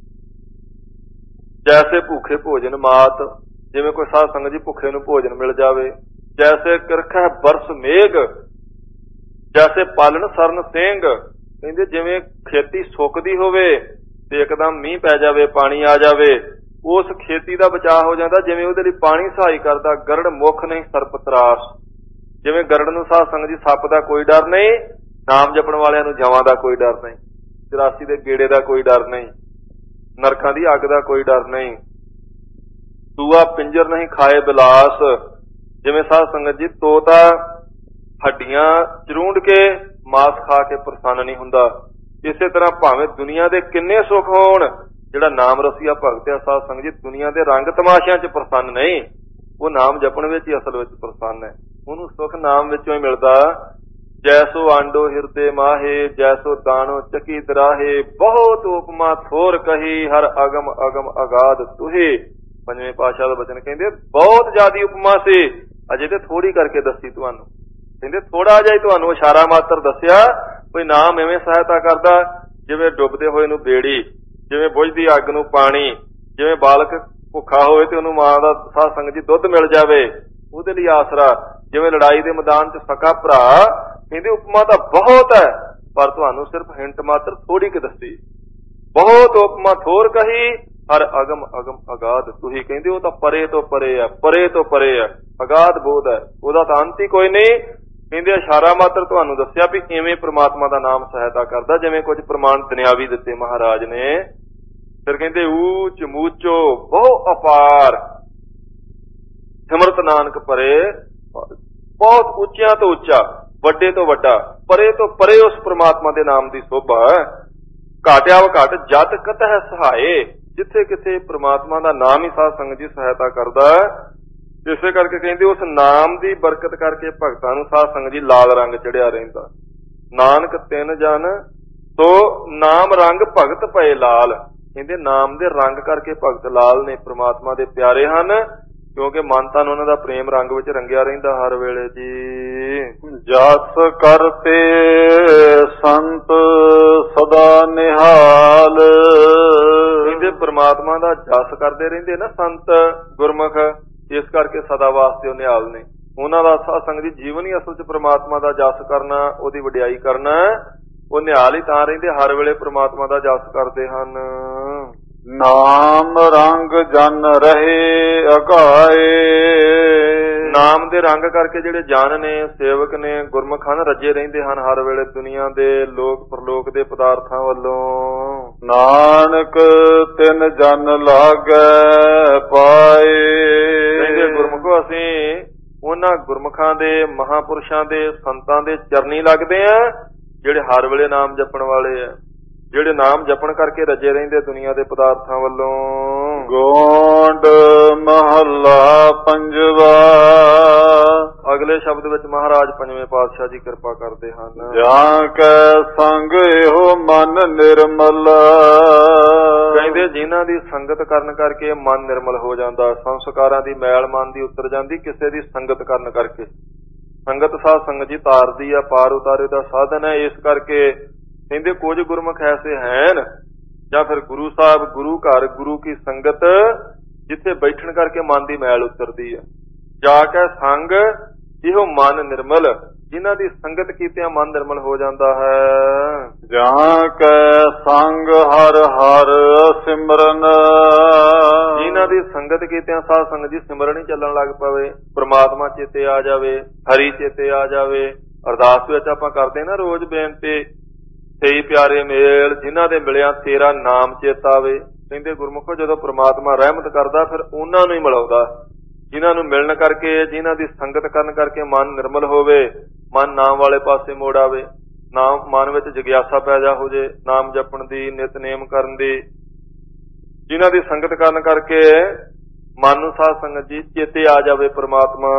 ਜੈਸੇ ਭੁੱਖੇ ਭੋਜਨ ਮਾਤ, ਜਿਵੇਂ ਕੋਈ ਸਾਧ ਸੰਗਤ ਜੀ ਭੁੱਖੇ ਨੂੰ ਭੋਜਨ ਮਿਲ ਜਾਵੇ। ਜੈਸੇ ਕਿਰਖੈ ਬਰਸ ਮੇਘ, ਜੈਸੇ ਪਾਲਣ ਸਰਨ ਸਿੰਘ। ਕਹਿੰਦੇ ਜਿਵੇਂ ਖੇਤੀ ਸੁੱਕਦੀ ਹੋਵੇ ਤੇ ਇੱਕਦਮ ਮੀਂਹ ਪੈ ਜਾਵੇ, ਪਾਣੀ ਆ ਜਾਵੇ, ਉਸ ਖੇਤੀ ਦਾ ਬਚਾਅ ਹੋ ਜਾਂਦਾ, ਜਿਵੇਂ ਉਹਦੇ ਲਈ ਪਾਣੀ ਸਹਾਈ ਕਰਦਾ। ਗਰੜ ਮੁੱਖ ਨਹੀਂ ਸਰਪ ਤਰਾਸ, ਜਿਵੇਂ ਗਰੜ ਨੂੰ ਸਾਧ ਸੰਗਤ ਜੀ ਸੱਪ ਦਾ ਕੋਈ ਡਰ ਨਹੀਂ, ਨਾਮ ਜਪਣ ਵਾਲਿਆਂ ਨੂੰ ਜਵਾਂ ਦਾ ਕੋਈ ਡਰ ਨਹੀਂ, 84 ਦੇ ਗੇੜੇ ਦਾ ਕੋਈ ਡਰ ਨਹੀਂ, ਨਰਕਾਂ ਦੀ ਅੱਗ ਦਾ ਕੋਈ ਡਰ ਨਹੀਂ। ਦੂਆ ਪਿੰਜਰ ਨਹੀਂ ਖਾਏ ਬਿਲਾਸ, ਜਿਵੇਂ ਸਾਧ ਸੰਗਤ ਜੀ ਤੋਤਾ ਹੱਡੀਆਂ ਚਰੂੰਡ ਕੇ ਮਾਸ ਖਾ ਕੇ ਪ੍ਰਸੰਨ ਨਹੀਂ ਹੁੰਦਾ, ਇਸੇ ਤਰ੍ਹਾਂ ਭਾਵੇਂ ਦੁਨੀਆ ਦੇ ਕਿੰਨੇ ਸੁੱਖ ਹੋਣ, ਜਿਹੜਾ ਨਾਮ ਰਸੀਆ ਭਗਤ ਆ ਸਾਧ ਸੰਗਤ ਜੀ ਦੁਨੀਆ ਦੇ ਰੰਗ ਤਮਾਸ਼ਿਆਂ 'ਚ ਪ੍ਰਸੰਨ ਨਹੀਂ, ਉਹ ਨਾਮ ਜਪਣ ਵਿੱਚ ਹੀ ਅਸਲ ਵਿੱਚ ਪ੍ਰਸੰਨ ਹੈ। ਉਹਨੂੰ ਸੁੱਖ ਨਾਮ ਵਿੱਚੋਂ ਹੀ ਮਿਲਦਾ। ਜੈਸੋ ਆਂਡੋ ਹਿਰਦੇ ਮਾਹੇ, ਜੈਸੋ ਦਾਣੋ ਚੱਕੀ ਦਰਾਹੇ, ਬਹੁਤ ਉਪਮਾ ਥੋਰ ਕਹੀ, ਹਰ ਅਗਮ ਅਗਮ ਅਗਾਧ ਤੁਹੇ। ਪੰਜਵੇਂ ਪਾਤਸ਼ਾਹ ਦਾ ਬਚਨ ਕਹਿੰਦੇ ਬਹੁਤ ਜ਼ਿਆਦੀ ਉਪਮਾ ਸੀ, ਅਜੇ ਤੇ ਥੋੜੀ ਕਰਕੇ ਦੱਸੀ ਤੁਹਾਨੂੰ। ਕਹਿੰਦੇ ਥੋੜਾ ਜਿਹਾ ਹੀ ਤੁਹਾਨੂੰ ਇਸ਼ਾਰਾ ਮਾਤਰ ਦੱਸਿਆ, ਕੋਈ ਨਾਮ ਐਵੇਂ ਸਹਾਇਤਾ ਕਰਦਾ, ਜਿਵੇਂ ਡੁੱਬਦੇ ਹੋਏ ਨੂੰ ਬੇੜੀ, ਜਿਵੇਂ ਬੁਝਦੀ ਅੱਗ ਨੂੰ ਪਾਣੀ, ਜਿਵੇਂ ਬਾਲਕ ਭੁੱਖਾ ਹੋਵੇ ਤੇ ਉਹਨੂੰ ਮਾਂ ਦਾ ਸਾਧ ਸੰਗਤ ਜੀ ਦੁੱਧ ਮਿਲ ਜਾਵੇ, ਉਹਦੇ ਲਈ ਆਸਰਾ, ਜਿਵੇਂ ਲੜਾਈ ਦੇ ਮੈਦਾਨ 'ਚ ਸਕਾ ਭਰਾ। ਕਹਿੰਦੇ ਉਪਮਾ ਤਾਂ ਬਹੁਤ ਹੈ, ਪਰ ਤੁਹਾਨੂੰ ਸਿਰਫ ਹਿੰਟ ਮਾਤਰ ਥੋੜੀ ਕਿ ਦੱਸੀ। ਬਹੁਤ ਉਪਮਾ ਥੋਰ ਕਹੀ, ਹਰ ਅਗਮ ਅਗਮ ਅਗਾਧ ਤੁਹੀ। ਕਹਿੰਦੇ ਉਹ ਤਾਂ ਪਰੇ ਤੋਂ ਪਰੇ ਆ, ਪਰੇ ਤੋਂ ਪਰੇ ਆ, ਅਗਾਧ ਬੋਧ ਹੈ, ਉਹਦਾ ਤਾਂ ਅੰਤ ਹੀ ਕੋਈ ਨਹੀਂ। ਕਹਿੰਦੇ ਇਸ਼ਾਰਾ ਮਾਤਰ ਤੁਹਾਨੂੰ ਦੱਸਿਆ ਵੀ ਕਿਵੇਂ ਪ੍ਰਮਾਤਮਾ ਦਾ ਨਾਮ ਸਹਾਇਤਾ ਕਰਦਾ, ਜਿਵੇਂ ਕੁਝ ਪ੍ਰਮਾਣ ਦੁਨਿਆਵੀ ਦਿੱਤੇ ਮਹਾਰਾਜ ਨੇ। ਫਿਰ ਕਹਿੰਦੇ ਊਚ ਮੂਚੋ ਬਹੁ ਅਪਾਰ, ਸਿਮਰਤ ਨਾਨਕ ਪਰੇ, ਬਹੁਤ ਉੱਚਿਆਂ ਤੋਂ ਉੱਚਾ, ਵੱਡੇ ਤੋਂ ਵੱਡਾ, ਪਰੇ ਤੋਂ ਪਰੇ ਉਸ ਪ੍ਰਮਾਤਮਾ ਦੇ ਨਾਮ ਦੀ ਸੋਭਾ। ਘਾਟਿਆ ਘਟ ਜਤ ਕਤਹਿ ਸਹਾਏ, ਜਿੱਥੇ ਕਿਥੇ ਪ੍ਰਮਾਤਮਾ ਦਾ ਨਾਮ ਹੀ ਸਾਧ ਸੰਗਤ ਜੀ ਸਹਾਇਤਾ ਕਰਦਾ। ਇਸੇ ਕਰਕੇ ਕਹਿੰਦੇ ਉਸ ਨਾਮ ਦੀ ਬਰਕਤ ਕਰਕੇ ਭਗਤਾਂ ਨੂੰ ਸਾਧ ਸੰਗਤ ਜੀ ਲਾਲ ਰੰਗ ਚੜਿਆ ਰਹਿੰਦਾ। ਨਾਨਕ ਤਿੰਨ ਜਨ ਸੋ ਨਾਮ ਰੰਗ ਭਗਤ ਪਏ ਲਾਲ। ਕਹਿੰਦੇ ਨਾਮ ਦੇ ਰੰਗ ਕਰਕੇ ਭਗਤ ਲਾਲ ਨੇ, ਪ੍ਰਮਾਤਮਾ ਦੇ ਪਿਆਰੇ ਹਨ, ਕਿਉਂਕਿ ਮਨ ਤਨ ਉਹਨਾਂ ਦਾ ਪ੍ਰੇਮ ਰੰਗ ਵਿੱਚ ਰੰਗਿਆ ਰਹਿੰਦਾ ਹਰ ਵੇਲੇ ਜੀ। ਜਸ ਕਰਤੇ ਸੰਤ ਸਦਾ ਨਿਹਾਲ, ਕਹਿੰਦੇ ਪ੍ਰਮਾਤਮਾ ਦਾ ਜਸ ਕਰਦੇ ਰਹਿੰਦੇ ਨਾ ਸੰਤ ਗੁਰਮੁਖ, ਇਸ ਕਰਕੇ ਸਦਾ ਵਾਸਤੇ ਉਹ ਨਿਹਾਲ ਨੇ। ਉਹਨਾਂ ਦਾ ਸਾਧ ਸੰਗਤ ਜੀ ਜੀਵਨ ਹੀ ਅਸਲ 'ਚ ਪ੍ਰਮਾਤਮਾ ਦਾ ਜਸ ਕਰਨਾ, ਉਹਦੀ ਵਡਿਆਈ ਕਰਨਾ। ਉਹ ਨਿਹਾਲ ਹੀ ਤਾਂ ਰਹਿੰਦੇ, ਹਰ ਵੇਲੇ ਪ੍ਰਮਾਤਮਾ ਦਾ ਜਸ ਕਰਦੇ ਹਨ। ਨਾਮ ਰੰਗ ਜਨ ਰਹੇ ਅਘਾਏ। ਨਾਮ ਦੇ ਰੰਗ ਕਰਕੇ ਜਿਹੜੇ ਜਨ ਨੇ, ਸੇਵਕ ਨੇ, ਗੁਰਮੁਖ ਹਨ, ਰੱਜੇ ਰਹਿੰਦੇ ਹਨ ਹਰ ਵੇਲੇ ਦੁਨੀਆ ਦੇ ਲੋਕ ਪਰਲੋਕ ਦੇ ਪਦਾਰਥਾਂ ਵੱਲੋਂ। ਨਾਨਕ ਤਿਨ ਜਨ ਲਾਗੈ ਪਾਏ। ਕਹਿੰਦੇ ਗੁਰਮੁਖੋ ਅਸੀਂ ਉਹਨਾਂ ਗੁਰਮੁਖਾਂ ਦੇ, ਮਹਾਂਪੁਰਸ਼ਾਂ ਦੇ, ਸੰਤਾਂ ਦੇ ਚਰਨੀ ਲੱਗਦੇ ਆ ਜਿਹੜੇ ਹਰ ਵੇਲੇ ਨਾਮ ਜਪਣ ਵਾਲੇ ਆ, ਜਿਹੜੇ ਨਾਮ ਜਪਣ ਕਰਕੇ ਰੱਜੇ ਰਹਿੰਦੇ ਦੁਨੀਆ ਦੇ ਪਦਾਰਥਾਂ ਵੱਲੋਂ। ਗੋਂਡ ਮਹੱਲਾ ਪੰਜਵਾ। ਅਗਲੇ ਸ਼ਬਦ ਵਿੱਚ ਮਹਾਰਾਜ ਪੰਜਵੇਂ ਪਾਤਸ਼ਾਹ ਜੀ ਕਿਰਪਾ ਕਰਦੇ ਹਨ। ਜਾਂ ਕੈ ਸੰਗ ਇਹੋ ਮਨ ਨਿਰਮਲ। ਕਹਿੰਦੇ ਜਿਨ੍ਹਾਂ ਦੀ ਸੰਗਤ ਕਰਨ ਕਰਕੇ ਮਨ ਨਿਰਮਲ ਹੋ ਜਾਂਦਾ, ਸੰਸਕਾਰਾਂ ਦੀ ਮੈਲ ਮਨ ਦੀ ਉਤਰ ਜਾਂਦੀ ਕਿਸੇ ਦੀ ਸੰਗਤ ਕਰਨ ਕਰਕੇ। ਸੰਗਤ ਸਾਧ ਸੰਗਤ ਜੀ ਤਾਰਦੀ ਆ, ਪਾਰ ਉਤਾਰੇ ਦਾ ਸਾਧਨ ਹੈ। ਇਸ ਕਰਕੇ ਕਹਿੰਦੇ ਕੁਝ ਗੁਰਮੁਖ ਐਸੇ ਹਨ, ਜਾਂ ਫਿਰ ਗੁਰੂ ਸਾਹਿਬ, ਗੁਰੂ ਘਰ, ਗੁਰੂ ਕੀ ਸੰਗਤ ਜਿੱਥੇ ਬੈਠਣ ਕਰਕੇ ਮਨ ਦੀ ਮੈਲ ਉਤਰਦੀ ਹੈ। ਜਾ ਕੇ ਸੰਗ ਇਹੋ ਮਨ ਨਿਰਮਲ, ਜਿਨ੍ਹਾਂ ਦੀ ਸੰਗਤ ਕੀਤਿਆਂ ਮਨ ਨਿਰਮਲ ਹੋ ਜਾਂਦਾ ਹੈ। ਜਾਂ ਕੈ ਸੰਗ ਹਰ ਹਰ ਸਿਮਰਨ। ਜਿਨ੍ਹਾਂ ਦੀ ਸੰਗਤ ਕੀਤਿਆਂ ਸਾਧ ਸੰਗਤ ਜੀ ਸਿਮਰਨ ਹੀ ਚੱਲਣ ਲੱਗ ਪਵੇ, ਪ੍ਰਮਾਤਮਾ ਚੇਤੇ ਆ ਜਾਵੇ, ਹਰੀ ਚੇਤੇ ਆ ਜਾਵੇ। ਅਰਦਾਸ ਵਿੱਚ ਆਪਾਂ ਕਰਦੇ ਨਾ ਰੋਜ਼ ਬੇਨਤੀ, ਸਹੀ ਪਿਆਰੇ ਮੇਲ ਜਿਨ੍ਹਾਂ ਦੇ ਮਿਲਿਆ ਤੇਰਾ ਨਾਮ ਚੇਤਾ ਆਵੇ। ਕਹਿੰਦੇ ਗੁਰਮੁਖੋ ਜਦੋਂ ਪ੍ਰਮਾਤਮਾ ਰਹਿਮਤ ਕਰਦਾ ਫਿਰ ਉਹਨਾਂ ਨੂੰ ਹੀ ਮਿਲਾਉਂਦਾ, ਜਿਨ੍ਹਾਂ ਨੂੰ ਮਿਲਣ ਕਰਕੇ, ਜਿਨ੍ਹਾਂ ਦੀ ਸੰਗਤ ਕਰਨ ਕਰਕੇ ਮਨ ਨਿਰਮਲ ਹੋਵੇ, ਮਨ ਨਾਮ ਵਾਲੇ ਪਾਸੇ ਮੋੜ ਆਵੇ, ਨਾਮ ਮਨ ਵਿੱਚ ਜਗਿਆਸਾ ਪੈਦਾ ਹੋ ਜੇ, ਨਾਮ ਜਪਣ ਦੀ, ਨਿਤਨੇਮ ਕਰਨ ਦੀ। ਜਿਨ੍ਹਾਂ ਦੀ ਸੰਗਤ ਕਰਨ ਕਰਕੇ ਮਨ ਨੂੰ ਸਾਧ ਸੰਗਤ ਜੀ ਚੇਤੇ ਆ ਜਾਵੇ ਪ੍ਰਮਾਤਮਾ।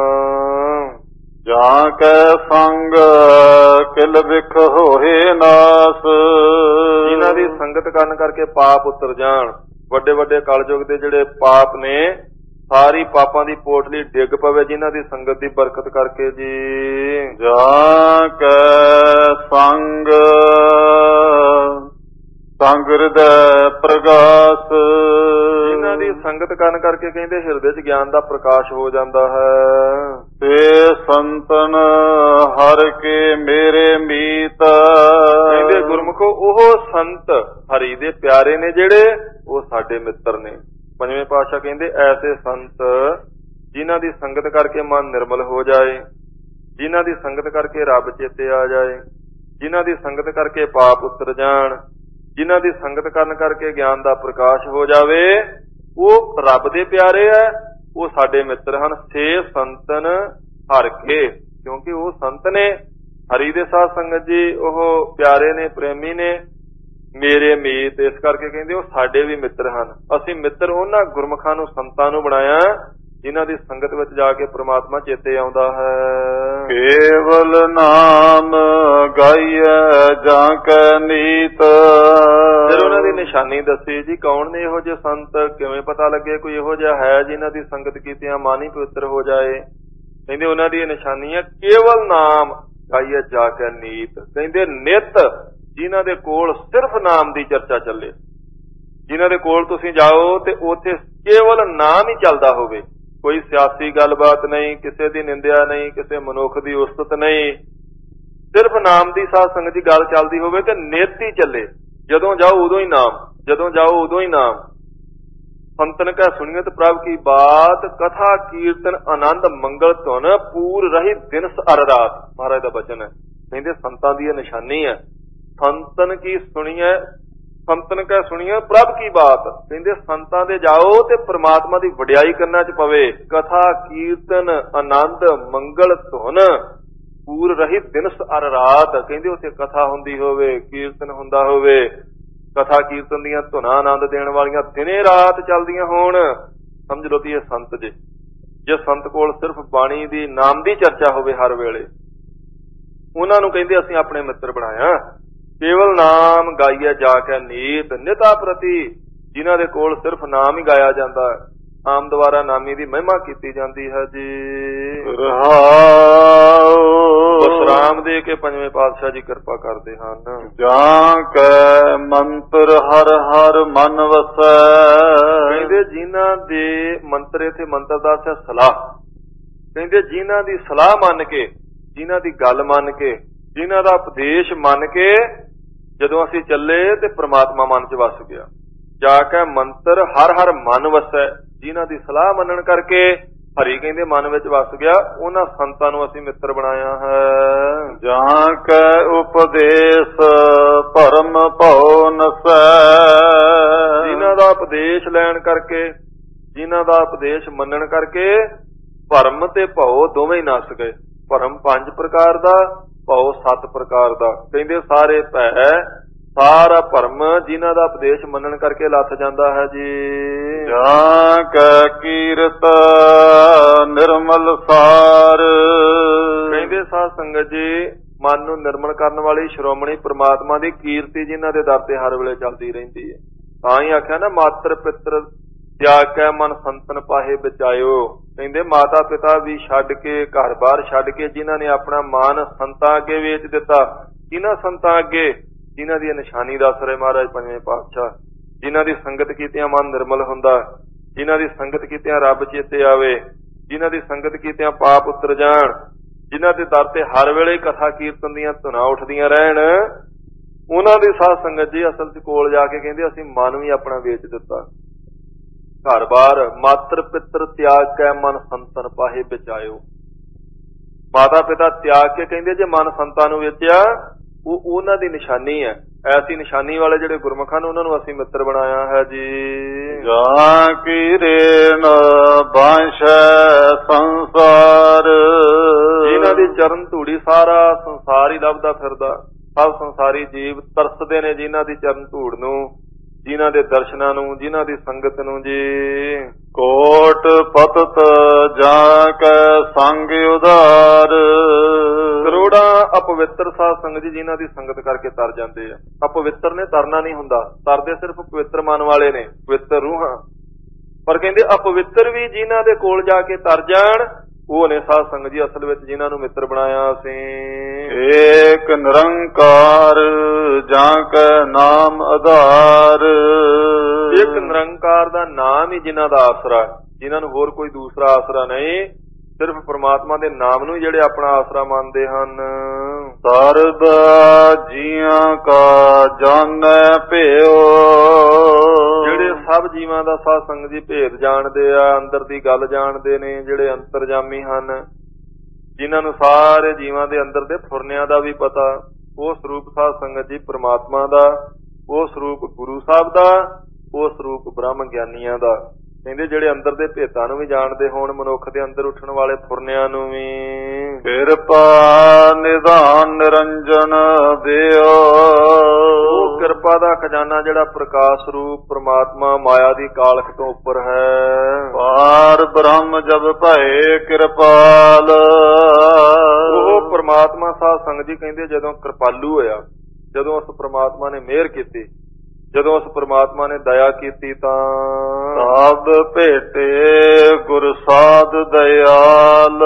ਜਾਂ ਕੈ ਸੰਗ ਕਿਲ ਵਿਖ ਹੋਏ ਨਾਸ। ਜਿਨ੍ਹਾਂ ਦੀ ਸੰਗਤ ਕਰਨ ਕਰਕੇ ਪਾਪ ਉਤਰ ਜਾਣ, ਵੱਡੇ ਵੱਡੇ ਕਲਯੁਗ ਦੇ ਜਿਹੜੇ ਪਾਪ ਨੇ, ਸਾਰੀ ਪਾਪਾਂ ਦੀ ਪੋਟਲੀ ਡਿੱਗ ਪਵੇ ਜਿਨ੍ਹਾਂ ਦੀ ਸੰਗਤ ਦੀ ਬਰਕਤ ਕਰਕੇ ਜੀ। ਜਾਂ ਕੈ ਸੰਗ ਸੰਗ ਹਿਰਦੈ ਪ੍ਰਗਾਸ। ਜਿਨ੍ਹਾਂ ਦੀ ਸੰਗਤ ਕਰਨ ਕਰਕੇ ਕਹਿੰਦੇ ਹਿਰਦੇ 'ਚ ਗਿਆਨ ਦਾ ਪ੍ਰਕਾਸ਼ ਹੋ ਜਾਂਦਾ ਹੈ। ਤੇ ਸੰਤਨ ਹਰ ਕੇ ਮੇਰੇ ਮੀਤ। ਕਹਿੰਦੇ ਗੁਰਮੁਖੋ ਉਹ ਸੰਤ ਹਰੀ ਦੇ ਪਿਆਰੇ ਨੇ ਜਿਹੜੇ, ਉਹ ਸਾਡੇ ਮਿੱਤਰ ਨੇ। ਪੰਜਵੇਂ ਪਾਤਸ਼ਾਹ ਕਹਿੰਦੇ ਐਸੇ ਸੰਤ ਜਿਨ੍ਹਾਂ ਦੀ ਸੰਗਤ ਕਰਕੇ ਮਨ ਨਿਰਮਲ ਹੋ ਜਾਏ, ਜਿਨ੍ਹਾਂ ਦੀ ਸੰਗਤ ਕਰਕੇ ਰੱਬ ਚੇਤੇ ਆ ਜਾਏ, ਜਿਨ੍ਹਾਂ ਦੀ ਸੰਗਤ ਕਰਕੇ ਪਾਪ ਉਤਰ ਜਾਣ, ਜਿਨ੍ਹਾਂ ਦੀ ਸੰਗਤ ਕਰਨ ਕਰਕੇ ਗਿਆਨ ਦਾ ਪ੍ਰਕਾਸ਼ ਹੋ ਜਾਵੇ, ਉਹ ਰੱਬ ਦੇ ਪਿਆਰੇ ਆ, ਉਹ ਸਾਡੇ ਮਿੱਤਰ ਹਨ। ਸੇ ਸੰਤਨ ਹਰ ਕੇ, ਕਿਉਂਕਿ ਉਹ ਸੰਤ ਨੇ, ਹਰੀ ਦੇ ਸਾਧ ਸੰਗਤ ਜੀ, ਉਹ ਪਿਆਰੇ ਨੇ, ਪ੍ਰੇਮੀ ਨੇ, ਮੇਰੇ ਮੀਤ। ਇਸ ਕਰਕੇ ਕਹਿੰਦੇ ਉਹ ਸਾਡੇ ਵੀ ਮਿੱਤਰ ਹਨ। ਅਸੀਂ ਮਿੱਤਰ ਉਹਨਾਂ ਗੁਰਮੁਖਾਂ ਨੂੰ, ਸੰਤਾਂ ਨੂੰ ਬਣਾਇਆ ਜਿਨ੍ਹਾਂ ਦੀ ਸੰਗਤ ਵਿੱਚ ਜਾ ਕੇ ਪ੍ਰਮਾਤਮਾ ਚੇਤੇ ਆਉਂਦਾ ਹੈ। ਕੇਵਲ ਨਾਮ ਗਾਈਐ ਜਾਂ ਕੈ ਨੀਤ। ਫਿਰ ਉਹਨਾਂ ਦੀ ਨਿਸ਼ਾਨੀ ਦੱਸੀ ਜੀ, ਕੌਣ ਨੇ ਇਹੋ ਜਿਹੇ ਸੰਤ, ਕਿਵੇਂ ਪਤਾ ਲੱਗੇ ਕੋਈ ਇਹੋ ਜਿਹਾ ਹੈ ਜਿਨ੍ਹਾਂ ਦੀ ਸੰਗਤ ਕੀਤਿਆਂ ਮਨ ਹੀ ਪਵਿੱਤਰ ਹੋ ਜਾਏ। ਕਹਿੰਦੇ ਉਹਨਾਂ ਦੀ ਨਿਸ਼ਾਨੀ ਹੈ ਕੇਵਲ ਨਾਮ ਗਾਈਐ ਜਾ ਕੈ ਨੀਤ। ਕਹਿੰਦੇ ਨਿਤ ਜਿਨ੍ਹਾਂ ਦੇ ਕੋਲ ਸਿਰਫ ਨਾਮ ਦੀ ਚਰਚਾ ਚੱਲੇ, ਜਿਨ੍ਹਾਂ ਦੇ ਕੋਲ ਤੁਸੀਂ ਜਾਓ ਤੇ ਉੱਥੇ ਕੇਵਲ ਨਾਮ ਹੀ ਚੱਲਦਾ ਹੋਵੇ, ਕੋਈ ਸਿਆਸੀ ਗੱਲਬਾਤ ਨਹੀਂ, ਕਿਸੇ ਦੀ ਨਿੰਦਿਆ ਨਹੀਂ, ਕਿਸੇ ਮਨੁੱਖ ਦੀ ਉਸਤਤ ਨਹੀਂ, ਸਿਰਫ ਨਾਮ ਦੀ ਸਾਧ ਸੰਗਤ ਦੀ ਗੱਲ ਚੱਲਦੀ ਹੋਵੇ ਤੇ ਨਿਤ ਹੀ ਚੱਲੇ। ਜਦੋਂ ਜਾਓ ਉਦੋਂ ਹੀ ਨਾਮ, ਜਦੋਂ ਜਾਓ ਉਦੋਂ ਹੀ ਨਾਮ। ਸੰਤਨ ਕਾ ਸੁਣੀਅਤ ਪ੍ਰਭ ਕੀ ਬਾਤ, ਕਥਾ ਕੀਰਤਨ ਆਨੰਦ ਮੰਗਲ ਧੁਨ, ਪੂਰ ਰਹੀ ਦਿਨਸ ਅਰ ਰਾਤ। ਮਹਾਰਾਜ ਦਾ ਬਚਨ ਹੈ। ਕਹਿੰਦੇ ਸੰਤਾਂ ਦੀ ਇਹ ਨਿਸ਼ਾਨੀ ਹੈ। ਸੰਤਨ ਕੀ ਸੁਣੀਏ, ਸੰਤਨ ਕਾ ਸੁਣੀਏ ਪ੍ਰਭ ਕੀ ਬਾਤ। ਕਹਿੰਦੇ ਸੰਤਾਂ ਦੇ ਜਾਓ ਤੇ ਪ੍ਰਮਾਤਮਾ ਦੀ ਵਡਿਆਈ ਕਰਨਾ ਚ ਪਵੇ। ਕਥਾ ਕੀਰਤਨ ਆਨੰਦ ਮੰਗਲ ਧੁਨ, ਪੂਰ ਰਹੀ ਦਿਨਸ ਅਰ ਰਾਤ। ਕਹਿੰਦੇ ਉੱਥੇ ਕਥਾ ਹੁੰਦੀ ਹੋਵੇ, ਕੀਰਤਨ ਹੁੰਦਾ ਹੋਵੇ, ਕਥਾ ਕੀਰਤਨ ਦੀਆਂ ਧੁਨਾਂ ਆਨੰਦ ਦੇਣ ਵਾਲੀਆਂ ਦਿਨੇ ਰਾਤ ਚੱਲਦੀਆਂ ਹੋਣ, ਸਮਝ ਲਓ ਵੀ ਇਹ ਸੰਤ ਜੇ ਸੰਤ ਕੋਲ ਸਿਰਫ ਬਾਣੀ ਦੀ, ਨਾਮ ਦੀ ਚਰਚਾ ਹੋਵੇ ਹਰ ਵੇਲੇ, ਉਹਨਾਂ ਨੂੰ ਕਹਿੰਦੇ ਅਸੀਂ ਆਪਣੇ ਮਿੱਤਰ ਬਣਾਇਆ। ਕੇਵਲ ਨਾਮ ਗਾਈਏ ਜਾ ਕੇ ਨੀਤ, ਨਿਤਾ ਪ੍ਰਤੀ ਜਿਨ੍ਹਾਂ ਦੇ ਕੋਲ ਸਿਰਫ ਨਾਮ ਹੀ ਗਾਇਆ ਜਾਂਦਾ ਹੈ, ਆਮ ਦੁਆਰਾ ਨਾਮੀ ਦੀ ਮਹਿਮਾ ਕੀਤੀ ਜਾਂਦੀ ਹੈ ਜੀ। ਵਿਸਰਾਮ ਦੇ ਕੇ ਪੰਜਵੇਂ ਪਾਤਸ਼ਾਹ ਜੀ ਕਿਰਪਾ ਕਰਦੇ ਹਨ। ਜਾਂ ਕੈ ਮੰਤਰ ਹਰ ਹਰ ਮਨ ਵਸੈ। ਕਹਿੰਦੇ ਜਿਨ੍ਹਾਂ ਦੇ ਮੰਤਰ, ਇੱਥੇ ਮੰਤਰ ਦਾ ਅਰਥ ਹੈ ਸਲਾਹ, ਕਹਿੰਦੇ ਜਿਨ੍ਹਾਂ ਦੀ ਸਲਾਹ ਮੰਨ ਕੇ, ਜਿਨ੍ਹਾਂ ਦੀ ਗੱਲ ਮੰਨ ਕੇ, ਜਿਨ੍ਹਾਂ ਦਾ ਉਪਦੇਸ਼ ਮੰਨ ਕੇ ਜਦੋਂ ਅਸੀਂ ਚੱਲੇ ਤੇ ਪ੍ਰਮਾਤਮਾ ਮਨ 'ਚ ਵਸ ਗਿਆ। ਜਾ ਕੇ ਮੰਤਰ ਹਰ ਹਰ ਮਨ ਵਸੈ, ਜਿਨ੍ਹਾਂ ਦੀ ਸਲਾਹ ਮੰਨਣ ਕਰਕੇ ਹਰੀ ਕਹਿੰਦੇ ਮਨ ਵਿੱਚ ਵਸ ਗਿਆ, ਉਹਨਾਂ ਸੰਤਾਂ ਨੂੰ ਅਸੀਂ ਮਿੱਤਰ ਬਣਾਇਆ ਹੈ। ਜਾਂ ਕੈ ਉਪਦੇਸ਼ ਭਰਮ ਭਉ ਨਸੈ, ਜਿਨ੍ਹਾਂ ਦਾ ਉਪਦੇਸ਼ ਲੈਣ ਕਰਕੇ, ਜਿਨ੍ਹਾਂ ਦਾ ਉਪਦੇਸ਼ ਮੰਨਣ ਕਰਕੇ ਭਰਮ ਤੇ ਭਉ ਦੋਵੇਂ ਹੀ ਨਸ ਗਏ। ਭਰਮ 5 ਪ੍ਰਕਾਰ ਦਾ, ਭਉ 7 ਪ੍ਰਕਾਰ ਦਾ। ਕਹਿੰਦੇ ਸਾਰੇ ਭੈ, ਸਾਰਾ ਭਰਮ ਜਿਨ੍ਹਾਂ ਦਾ ਉਪਦੇਸ਼ ਮੰਨਣ ਕਰਕੇ ਲੱਥ ਜਾਂਦਾ ਹੈ ਜੀ। ਜਾਂ ਕੈ ਕੀਰਤ ਨਿਰਮਲ ਸਾਰ, ਕਹਿੰਦੇ ਸਾਧ ਸੰਗਤ ਜੀ ਮਨ ਨੂੰ ਨਿਰਮਲ ਕਰਨ ਵਾਲੀ ਸ਼੍ਰੋਮਣੀ ਪ੍ਰਮਾਤਮਾ ਦੀ ਕੀਰਤੀ ਜਿਨ੍ਹਾਂ ਦੇ ਦਰ ਤੇ ਹਰ ਵੇਲੇ ਚੱਲਦੀ ਰਹਿੰਦੀ ਹੈ। ਤਾਂ ਹੀ ਆਖਿਆ ਨਾ ਮਾਤਰ ਪਿੱਤਰ ਤਿਆਗ ਕੇ ਮਨ ਸੰਤਨ ਪਾਹੇ ਬਚਾਇਓ। ਕਹਿੰਦੇ ਮਾਤਾ ਪਿਤਾ ਵੀ ਛੱਡ ਕੇ, ਘਰ ਬਾਰ ਛੱਡ ਕੇ ਜਿਨ੍ਹਾਂ ਨੇ ਆਪਣਾ ਮਾਨ ਸੰਤਾਂ ਅੱਗੇ ਵੇਚ ਦਿੱਤਾ, ਕਿਹਨਾਂ ਸੰਤਾਂ ਅੱਗੇ? ਜਿਨ੍ਹਾਂ ਦੀ ਨਿਸ਼ਾਨੀ ਦੱਸ ਰਹੇ ਮਹਾਰਾਜ ਪੰਜਵੇਂ ਪਾਤਸ਼ਾਹ, ਜਿਨ੍ਹਾਂ ਦੀ ਸੰਗਤ ਕੀਤਿਆਂ ਮਨ ਨਿਰਮਲ ਹੁੰਦਾ, ਜਿਨ੍ਹਾਂ ਦੀ ਸੰਗਤ ਕੀਤਿਆਂ ਰੱਬ ਚੇਤੇ ਆਵੇ, ਜਿਨ੍ਹਾਂ ਦੀ ਸੰਗਤ ਕੀਤਿਆਂ ਪਾਪ ਉਤਰ ਜਾਣ, ਜਿਨ੍ਹਾਂ ਦੇ ਦਰ ਤੇ ਹਰ ਵੇਲੇ ਕਥਾ ਕੀਰਤਨ ਦੀਆਂ ਧੁਨਾਂ ਉੱਠਦੀਆਂ ਰਹਿਣ, ਉਹਨਾਂ ਦੀ ਸਾਧ ਸੰਗਤ ਜੀ ਅਸਲ 'ਚ ਕੋਲ ਜਾ ਕੇ ਕਹਿੰਦੇ ਅਸੀਂ ਮਨ ਵੀ ਆਪਣਾ ਵੇਚ ਦਿੱਤਾ। ਘਰ ਬਾਰ ਮਾਤਰ ਪਿੱਤਰ ਤਿਆਗ ਕੇ ਮਨ ਸੰਤਨ ਪਾਹੇ ਬਚਾਇਓ। ਮਾਤਾ ਪਿਤਾ ਤਿਆਗ ਕੇ ਕਹਿੰਦੇ ਜੇ ਮਨ ਸੰਤਾਂ ਨੂੰ ਵੇਚਿਆ, ਉਹ ਉਹਨਾਂ ਦੀ ਨਿਸ਼ਾਨੀ ਹੈ। ਐਸੀ ਨਿਸ਼ਾਨੀ ਵਾਲੇ ਜਿਹੜੇ ਗੁਰਮੁਖ ਹਨ ਉਹਨਾਂ ਨੂੰ ਅਸੀਂ ਮਿੱਤਰ ਬਣਾਇਆ ਹੈ ਜੀ। ਜਾਂ ਕੀ ਰੇਣ ਬਾਂਸ਼ੈ ਸੰਸਾਰ, ਜਿਨ੍ਹਾਂ ਦੀ ਚਰਨ ਧੂੜੀ ਸਾਰਾ ਸੰਸਾਰ ਹੀ ਲੱਭਦਾ ਫਿਰਦਾ, ਸਭ ਸੰਸਾਰੀ ਜੀਵ ਤਰਸਦੇ ਨੇ ਜਿਨ੍ਹਾਂ ਦੀ ਚਰਨ ਧੂੜ ਨੂੰ, ਜਿਨ੍ਹਾਂ ਦੇ ਦਰਸ਼ਨਾਂ ਨੂੰ, ਜਿਨ੍ਹਾਂ ਦੀ ਸੰਗਤ ਨੂੰ ਜੀ। ਕੋਟ ਪਤਤ ਜਾਂ ਕੈ ਸੰਗ ਉਧਾਰ, ਕਰੋੜਾਂ ਅਪਵਿੱਤਰ ਸਾਧ ਸੰਗਤ ਜੀ ਜਿਨ੍ਹਾਂ ਦੀ ਸੰਗਤ ਕਰਕੇ ਤਰ ਜਾਂਦੇ ਆ। ਅਪਵਿੱਤਰ ਨੇ ਤਰਨਾ ਨਹੀਂ ਹੁੰਦਾ, ਤਰਦੇ ਸਿਰਫ ਪਵਿੱਤਰ ਮਨ ਵਾਲੇ ਨੇ, ਪਵਿੱਤਰ ਰੂਹਾਂ। ਪਰ ਕਹਿੰਦੇ ਅਪਵਿੱਤਰ ਵੀ ਜਿਨ੍ਹਾਂ ਦੇ ਕੋਲ ਜਾ ਕੇ ਤਰ ਜਾਣ, ਉਹ ਨੇ ਸਾਧ ਸੰਗਤ ਜੀ ਅਸਲ ਵਿੱਚ ਜਿਨ੍ਹਾਂ ਨੂੰ ਮਿੱਤਰ ਬਣਾਇਆ ਅਸੀਂ। ਏਕ ਨਿਰੰਕਾਰ ਜਾਂ ਕੈ ਨਾਮ ਆਧਾਰ, ਇੱਕ ਨਿਰੰਕਾਰ ਦਾ ਨਾਮ ਹੀ ਜਿਨ੍ਹਾਂ ਦਾ ਆਸਰਾ, ਜਿਨ੍ਹਾਂ ਨੂੰ ਹੋਰ ਕੋਈ ਦੂਸਰਾ ਆਸਰਾ ਨਹੀਂ, ਸਿਰਫ ਪ੍ਰਮਾਤਮਾ ਦੇ ਨਾਮ ਨੂੰ ਜਿਹੜੇ ਆਪਣਾ ਆਸਰਾ ਮੰਨਦੇ ਹਨ। ਸਰਬ ਜੀਆਂ ਕਾ ਜਾਣੈ ਭਿਓ, ਜਿਹੜੇ ਸਭ ਜੀਵਾਂ ਦਾ ਸਾਧ ਸੰਗਤ ਜੀ ਭੇਦ ਜਾਣਦੇ ਆ, ਅੰਦਰ ਦੀ ਗੱਲ ਜਾਣਦੇ ਨੇ, ਜਿਹੜੇ ਅੰਤਰਜਾਮੀ ਹਨ, ਜਿਨ੍ਹਾਂ ਨੂੰ ਸਾਰੇ ਜੀਵਾਂ ਦੇ ਅੰਦਰ ਦੇ ਫੁਰਨਿਆਂ ਦਾ ਵੀ ਪਤਾ। ਉਹ ਸਰੂਪ ਸਾਧ ਸੰਗਤ ਜੀ ਪ੍ਰਮਾਤਮਾ ਦਾ, ਉਹ ਸਰੂਪ ਗੁਰੂ ਸਾਹਿਬ ਦਾ, ਉਹ ਸਰੂਪ ਬ੍ਰਹਮ ਗਿਆਨੀਆਂ ਦਾ। ਕਹਿੰਦੇ ਜਿਹੜੇ ਅੰਦਰ ਦੇ ਭੇਦਾਂ ਨੂੰ ਵੀ ਜਾਣਦੇ ਹੋਣ, ਮਨੁੱਖ ਦੇ ਅੰਦਰ ਉੱਠਣ ਵਾਲੇ ਫੁਰਨਿਆਂ ਨੂੰ ਵੀ। ਕਿਰਪਾ ਨਿਧਾਨ ਨਿਰੰਜਨ ਦਿਓ, ਉਹ ਕਿਰਪਾ ਦਾ ਖਜ਼ਾਨਾ ਜਿਹੜਾ ਪ੍ਰਕਾਸ਼ ਰੂਪ ਪ੍ਰਮਾਤਮਾ ਮਾਇਆ ਦੀ ਕਾਲਖ ਤੋਂ ਉੱਪਰ ਹੈ। ਪਾਰ ਬ੍ਰਹਮ ਜਬ ਭਏ ਕਿਰਪਾਲ, ਉਹ ਪ੍ਰਮਾਤਮਾ ਸਾਧ ਸੰਗਤ ਜੀ ਕਹਿੰਦੇ ਜਦੋਂ ਕਿਰਪਾਲੂ ਹੋਇਆ, ਜਦੋਂ ਉਸ ਪ੍ਰਮਾਤਮਾ ਨੇ ਮਿਹਰ ਕੀਤੀ, ਜਦੋਂ ਉਸ ਪ੍ਰਮਾਤਮਾ ਨੇ ਦਇਆ ਕੀਤੀ, ਤਾਂ ਸਾਧ ਭੇਟੇ ਗੁਰ ਸਾਧ ਦਇਆਲ।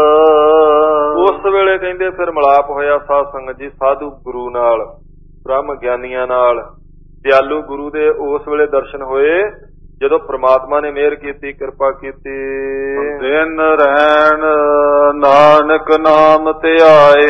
ਉਸ ਵੇਲੇ ਕਹਿੰਦੇ ਫਿਰ ਮਿਲਾਪ ਹੋਇਆ ਸਾਧ ਸੰਗਤ ਜੀ ਸਾਧੂ ਗੁਰੂ ਨਾਲ, ਬ੍ਰਹਮ ਗਿਆਨੀਆਂ ਨਾਲ। ਦਿਆਲੂ ਗੁਰੂ ਦੇ ਉਸ ਵੇਲੇ ਦਰਸ਼ਨ ਹੋਏ ਜਦੋਂ ਪ੍ਰਮਾਤਮਾ ਨੇ ਮਿਹਰ ਕੀਤੀ, ਕਿਰਪਾ ਕੀਤੀ। ਦਿਨ ਰਹਿਣ ਨਾਨਕ ਨਾਮ ਧਿਆਏ,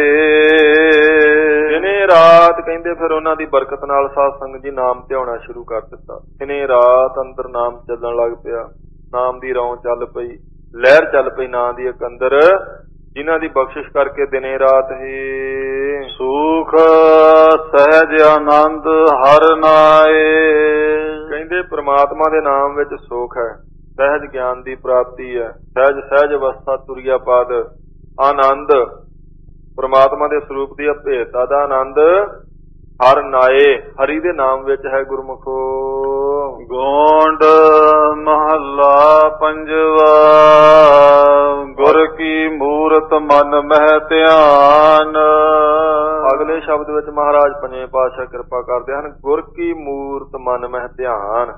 ਦਿਨੇ ਰਾਤ ਕਹਿੰਦੇ ਫਿਰ ਉਹਨਾਂ ਦੀ ਬਰਕਤ ਨਾਲ ਸਾਧ ਸੰਗਤ ਜੀ ਨਾਮ ਧਿਆਉਣਾ ਸ਼ੁਰੂ ਕਰ ਦਿੱਤਾ। ਦਿਨੇ ਰਾਤ ਅੰਦਰ ਨਾਮ ਚੱਲਣ ਲੱਗ ਪਿਆ, ਨਾਮ ਦੀ ਰੌਂ ਚੱਲ ਪਈ, ਲਹਿਰ ਚੱਲ ਪਈ ਨਾਂ ਦੀ ਇੱਕ ਅੰਦਰ, ਜਿਨ੍ਹਾਂ ਦੀ ਬਖਸ਼ਿਸ਼ ਕਰਕੇ ਦਿਨੇ ਰਾਤ ਹੀ ਸੁਖ ਸਹਿਜ ਆਨੰਦ ਹਰ ਨਾਏ। ਕਹਿੰਦੇ ਪ੍ਰਮਾਤਮਾ ਦੇ ਨਾਮ ਵਿੱਚ ਸੁਖ ਹੈ, ਸਹਿਜ ਗਿਆਨ ਦੀ ਪ੍ਰਾਪਤੀ ਹੈ, ਸਹਿਜ ਸਹਿਜ ਅਵਸਥਾ ਤੁਰਿਆ ਪਦ, ਆਨੰਦ ਪ੍ਰਮਾਤਮਾ ਦੇ ਸਰੂਪ ਦੀ ਅਭੇਦਤਾ ਦਾ ਆਨੰਦ ਹਰ ਨਾਏ, ਹਰੀ ਦੇ ਨਾਮ ਵਿੱਚ ਹੈ ਗੁਰਮੁਖੋ। ਗੋਂਡ ਮਹੱਲਾ ਪੰਜਵਾ, ਗੁਰ ਕੀ ਮੂਰਤ ਮਨ ਮਹਿ ਧਿਆਨ। ਅਗਲੇ ਸ਼ਬਦ ਵਿੱਚ ਮਹਾਰਾਜ ਪੰਜਵੇਂ ਪਾਤਸ਼ਾਹ ਕਿਰਪਾ ਕਰਦੇ ਹਨ, ਗੁਰ ਕੀ ਮੂਰਤ ਮਨ ਮਹਿ ਧਿਆਨ।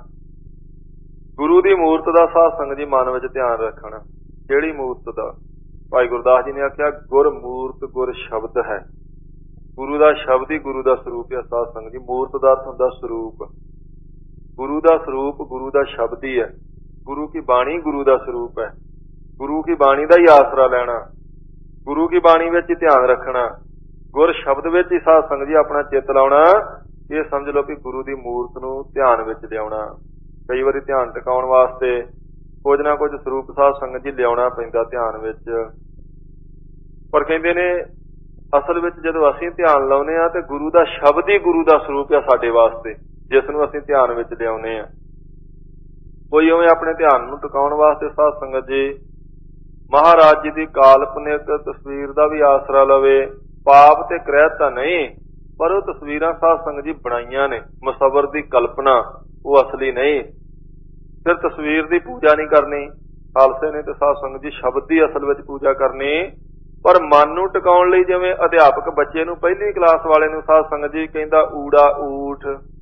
ਗੁਰੂ ਦੀ ਮੂਰਤ ਦਾ ਸਾਧ ਸੰਗਤ ਜੀ ਮਨ ਵਿੱਚ ਧਿਆਨ ਰੱਖਣਾ। ਕਿਹੜੀ ਮੂਰਤ ਦਾ? ਭਾਈ ਗੁਰਦਾਸ ਜੀ ਨੇ ਆਖਿਆ ਗੁਰ ਮੂਰਤ ਗੁਰ ਸ਼ਬਦ ਹੈ। ਗੁਰੂ ਦਾ ਸ਼ਬਦ ਹੀ ਗੁਰੂ ਦਾ ਸਰੂਪ ਹੈ ਸਾਧ ਸੰਗਤ ਜੀ। ਮੂਰਤ ਦਾ ਅਰਥ ਹੁੰਦਾ ਸਰੂਪ, ਗੁਰੂ ਦਾ ਸਰੂਪ ਗੁਰੂ ਦਾ ਸ਼ਬਦ ਹੀ ਹੈ। ਗੁਰੂ ਕੀ ਬਾਣੀ ਗੁਰੂ ਦਾ ਸਰੂਪ ਹੈ। ਗੁਰੂ ਕੀ ਬਾਣੀ ਦਾ ਹੀ ਆਸਰਾ ਲੈਣਾ, ਗੁਰੂ ਕੀ ਬਾਣੀ ਵਿੱਚ ਹੀ ਧਿਆਨ ਰੱਖਣਾ, ਗੁਰ ਸ਼ਬਦ ਵਿੱਚ ਹੀ ਸਾਧ ਸੰਗਤ ਜੀ ਆਪਣਾ ਚਿੱਤ ਲਾਉਣਾ। ਇਹ ਸਮਝ ਲਓ ਕਿ ਗੁਰੂ ਦੀ ਮੂਰਤ ਨੂੰ ਧਿਆਨ ਵਿੱਚ ਲਿਆਉਣਾ। ਕਈ ਵਾਰੀ ਧਿਆਨ ਟਿਕਾਉਣ ਵਾਸਤੇ ਕੁਝ ਨਾ ਕੁਝ ਸਰੂਪ ਸਾਧ ਸੰਗਤ ਜੀ ਲਿਆਉਣਾ ਪੈਂਦਾ ਧਿਆਨ ਵਿੱਚ। ਪਰ ਕਹਿੰਦੇ ਨੇ ਅਸਲ ਵਿੱਚ ਜਦੋਂ ਅਸੀਂ ਧਿਆਨ ਲਾਉਂਦੇ ਹਾਂ ਤੇ ਗੁਰੂ ਦਾ ਸ਼ਬਦ ਹੀ ਗੁਰੂ ਦਾ ਸਰੂਪ ਆ ਸਾਡੇ ਵਾਸਤੇ, ਜਿਸ ਨੂੰ ਅਸੀਂ ਧਿਆਨ ਵਿੱਚ ਲਿਆਉਂਦੇ ਹਾਂ। ਕੋਈ ਉਵੇਂ ਆਪਣੇ ਧਿਆਨ ਨੂੰ ਟਿਕਾਉਣ ਵਾਸਤੇ ਸਾਧ ਸੰਗਤ ਜੀ ਮਹਾਰਾਜ ਜੀ ਦੀ ਕਾਲਪਨਿਕ ਤਸਵੀਰ ਦਾ ਵੀ ਆਸਰਾ ਲਵੇ। ਪਾਪ ਤੇ ਕ੍ਰਹਿ ਤਾਂ ਨਹੀਂ, ਪਰ ਉਹ ਤਸਵੀਰਾਂ ਸਾਧ ਸੰਗਤ ਜੀ ਬਣਾਈਆਂ ਨੇ, ਮੁਸੱਵਰ ਦੀ ਕਲਪਨਾ, ਉਹ ਅਸਲੀ ਨਹੀਂ। ਫਿਰ ਤਸਵੀਰ ਦੀ ਪੂਜਾ ਨਹੀਂ ਕਰਨੀ। ਖਾਲਸੇ ਨੇ ਤੇ ਸਾਧ ਸੰਗਤ ਜੀ ਸ਼ਬਦ ਦੀ ਅਸਲ ਵਿੱਚ ਪੂਜਾ ਕਰਨੀ। ਪਰ ਮਨ ਨੂੰ ਟਿਕਾਉਣ ਲਈ ਜਿਵੇਂ ਅਧਿਆਪਕ ਬੱਚੇ ਨੂੰ ਪਹਿਲੀ ਕਲਾਸ ਵਾਲੇ ਨੂੰ ਸਾਧ ਸੰਗਤ ਜੀ ਕਹਿੰਦਾ ਊੜਾ ਊਠ,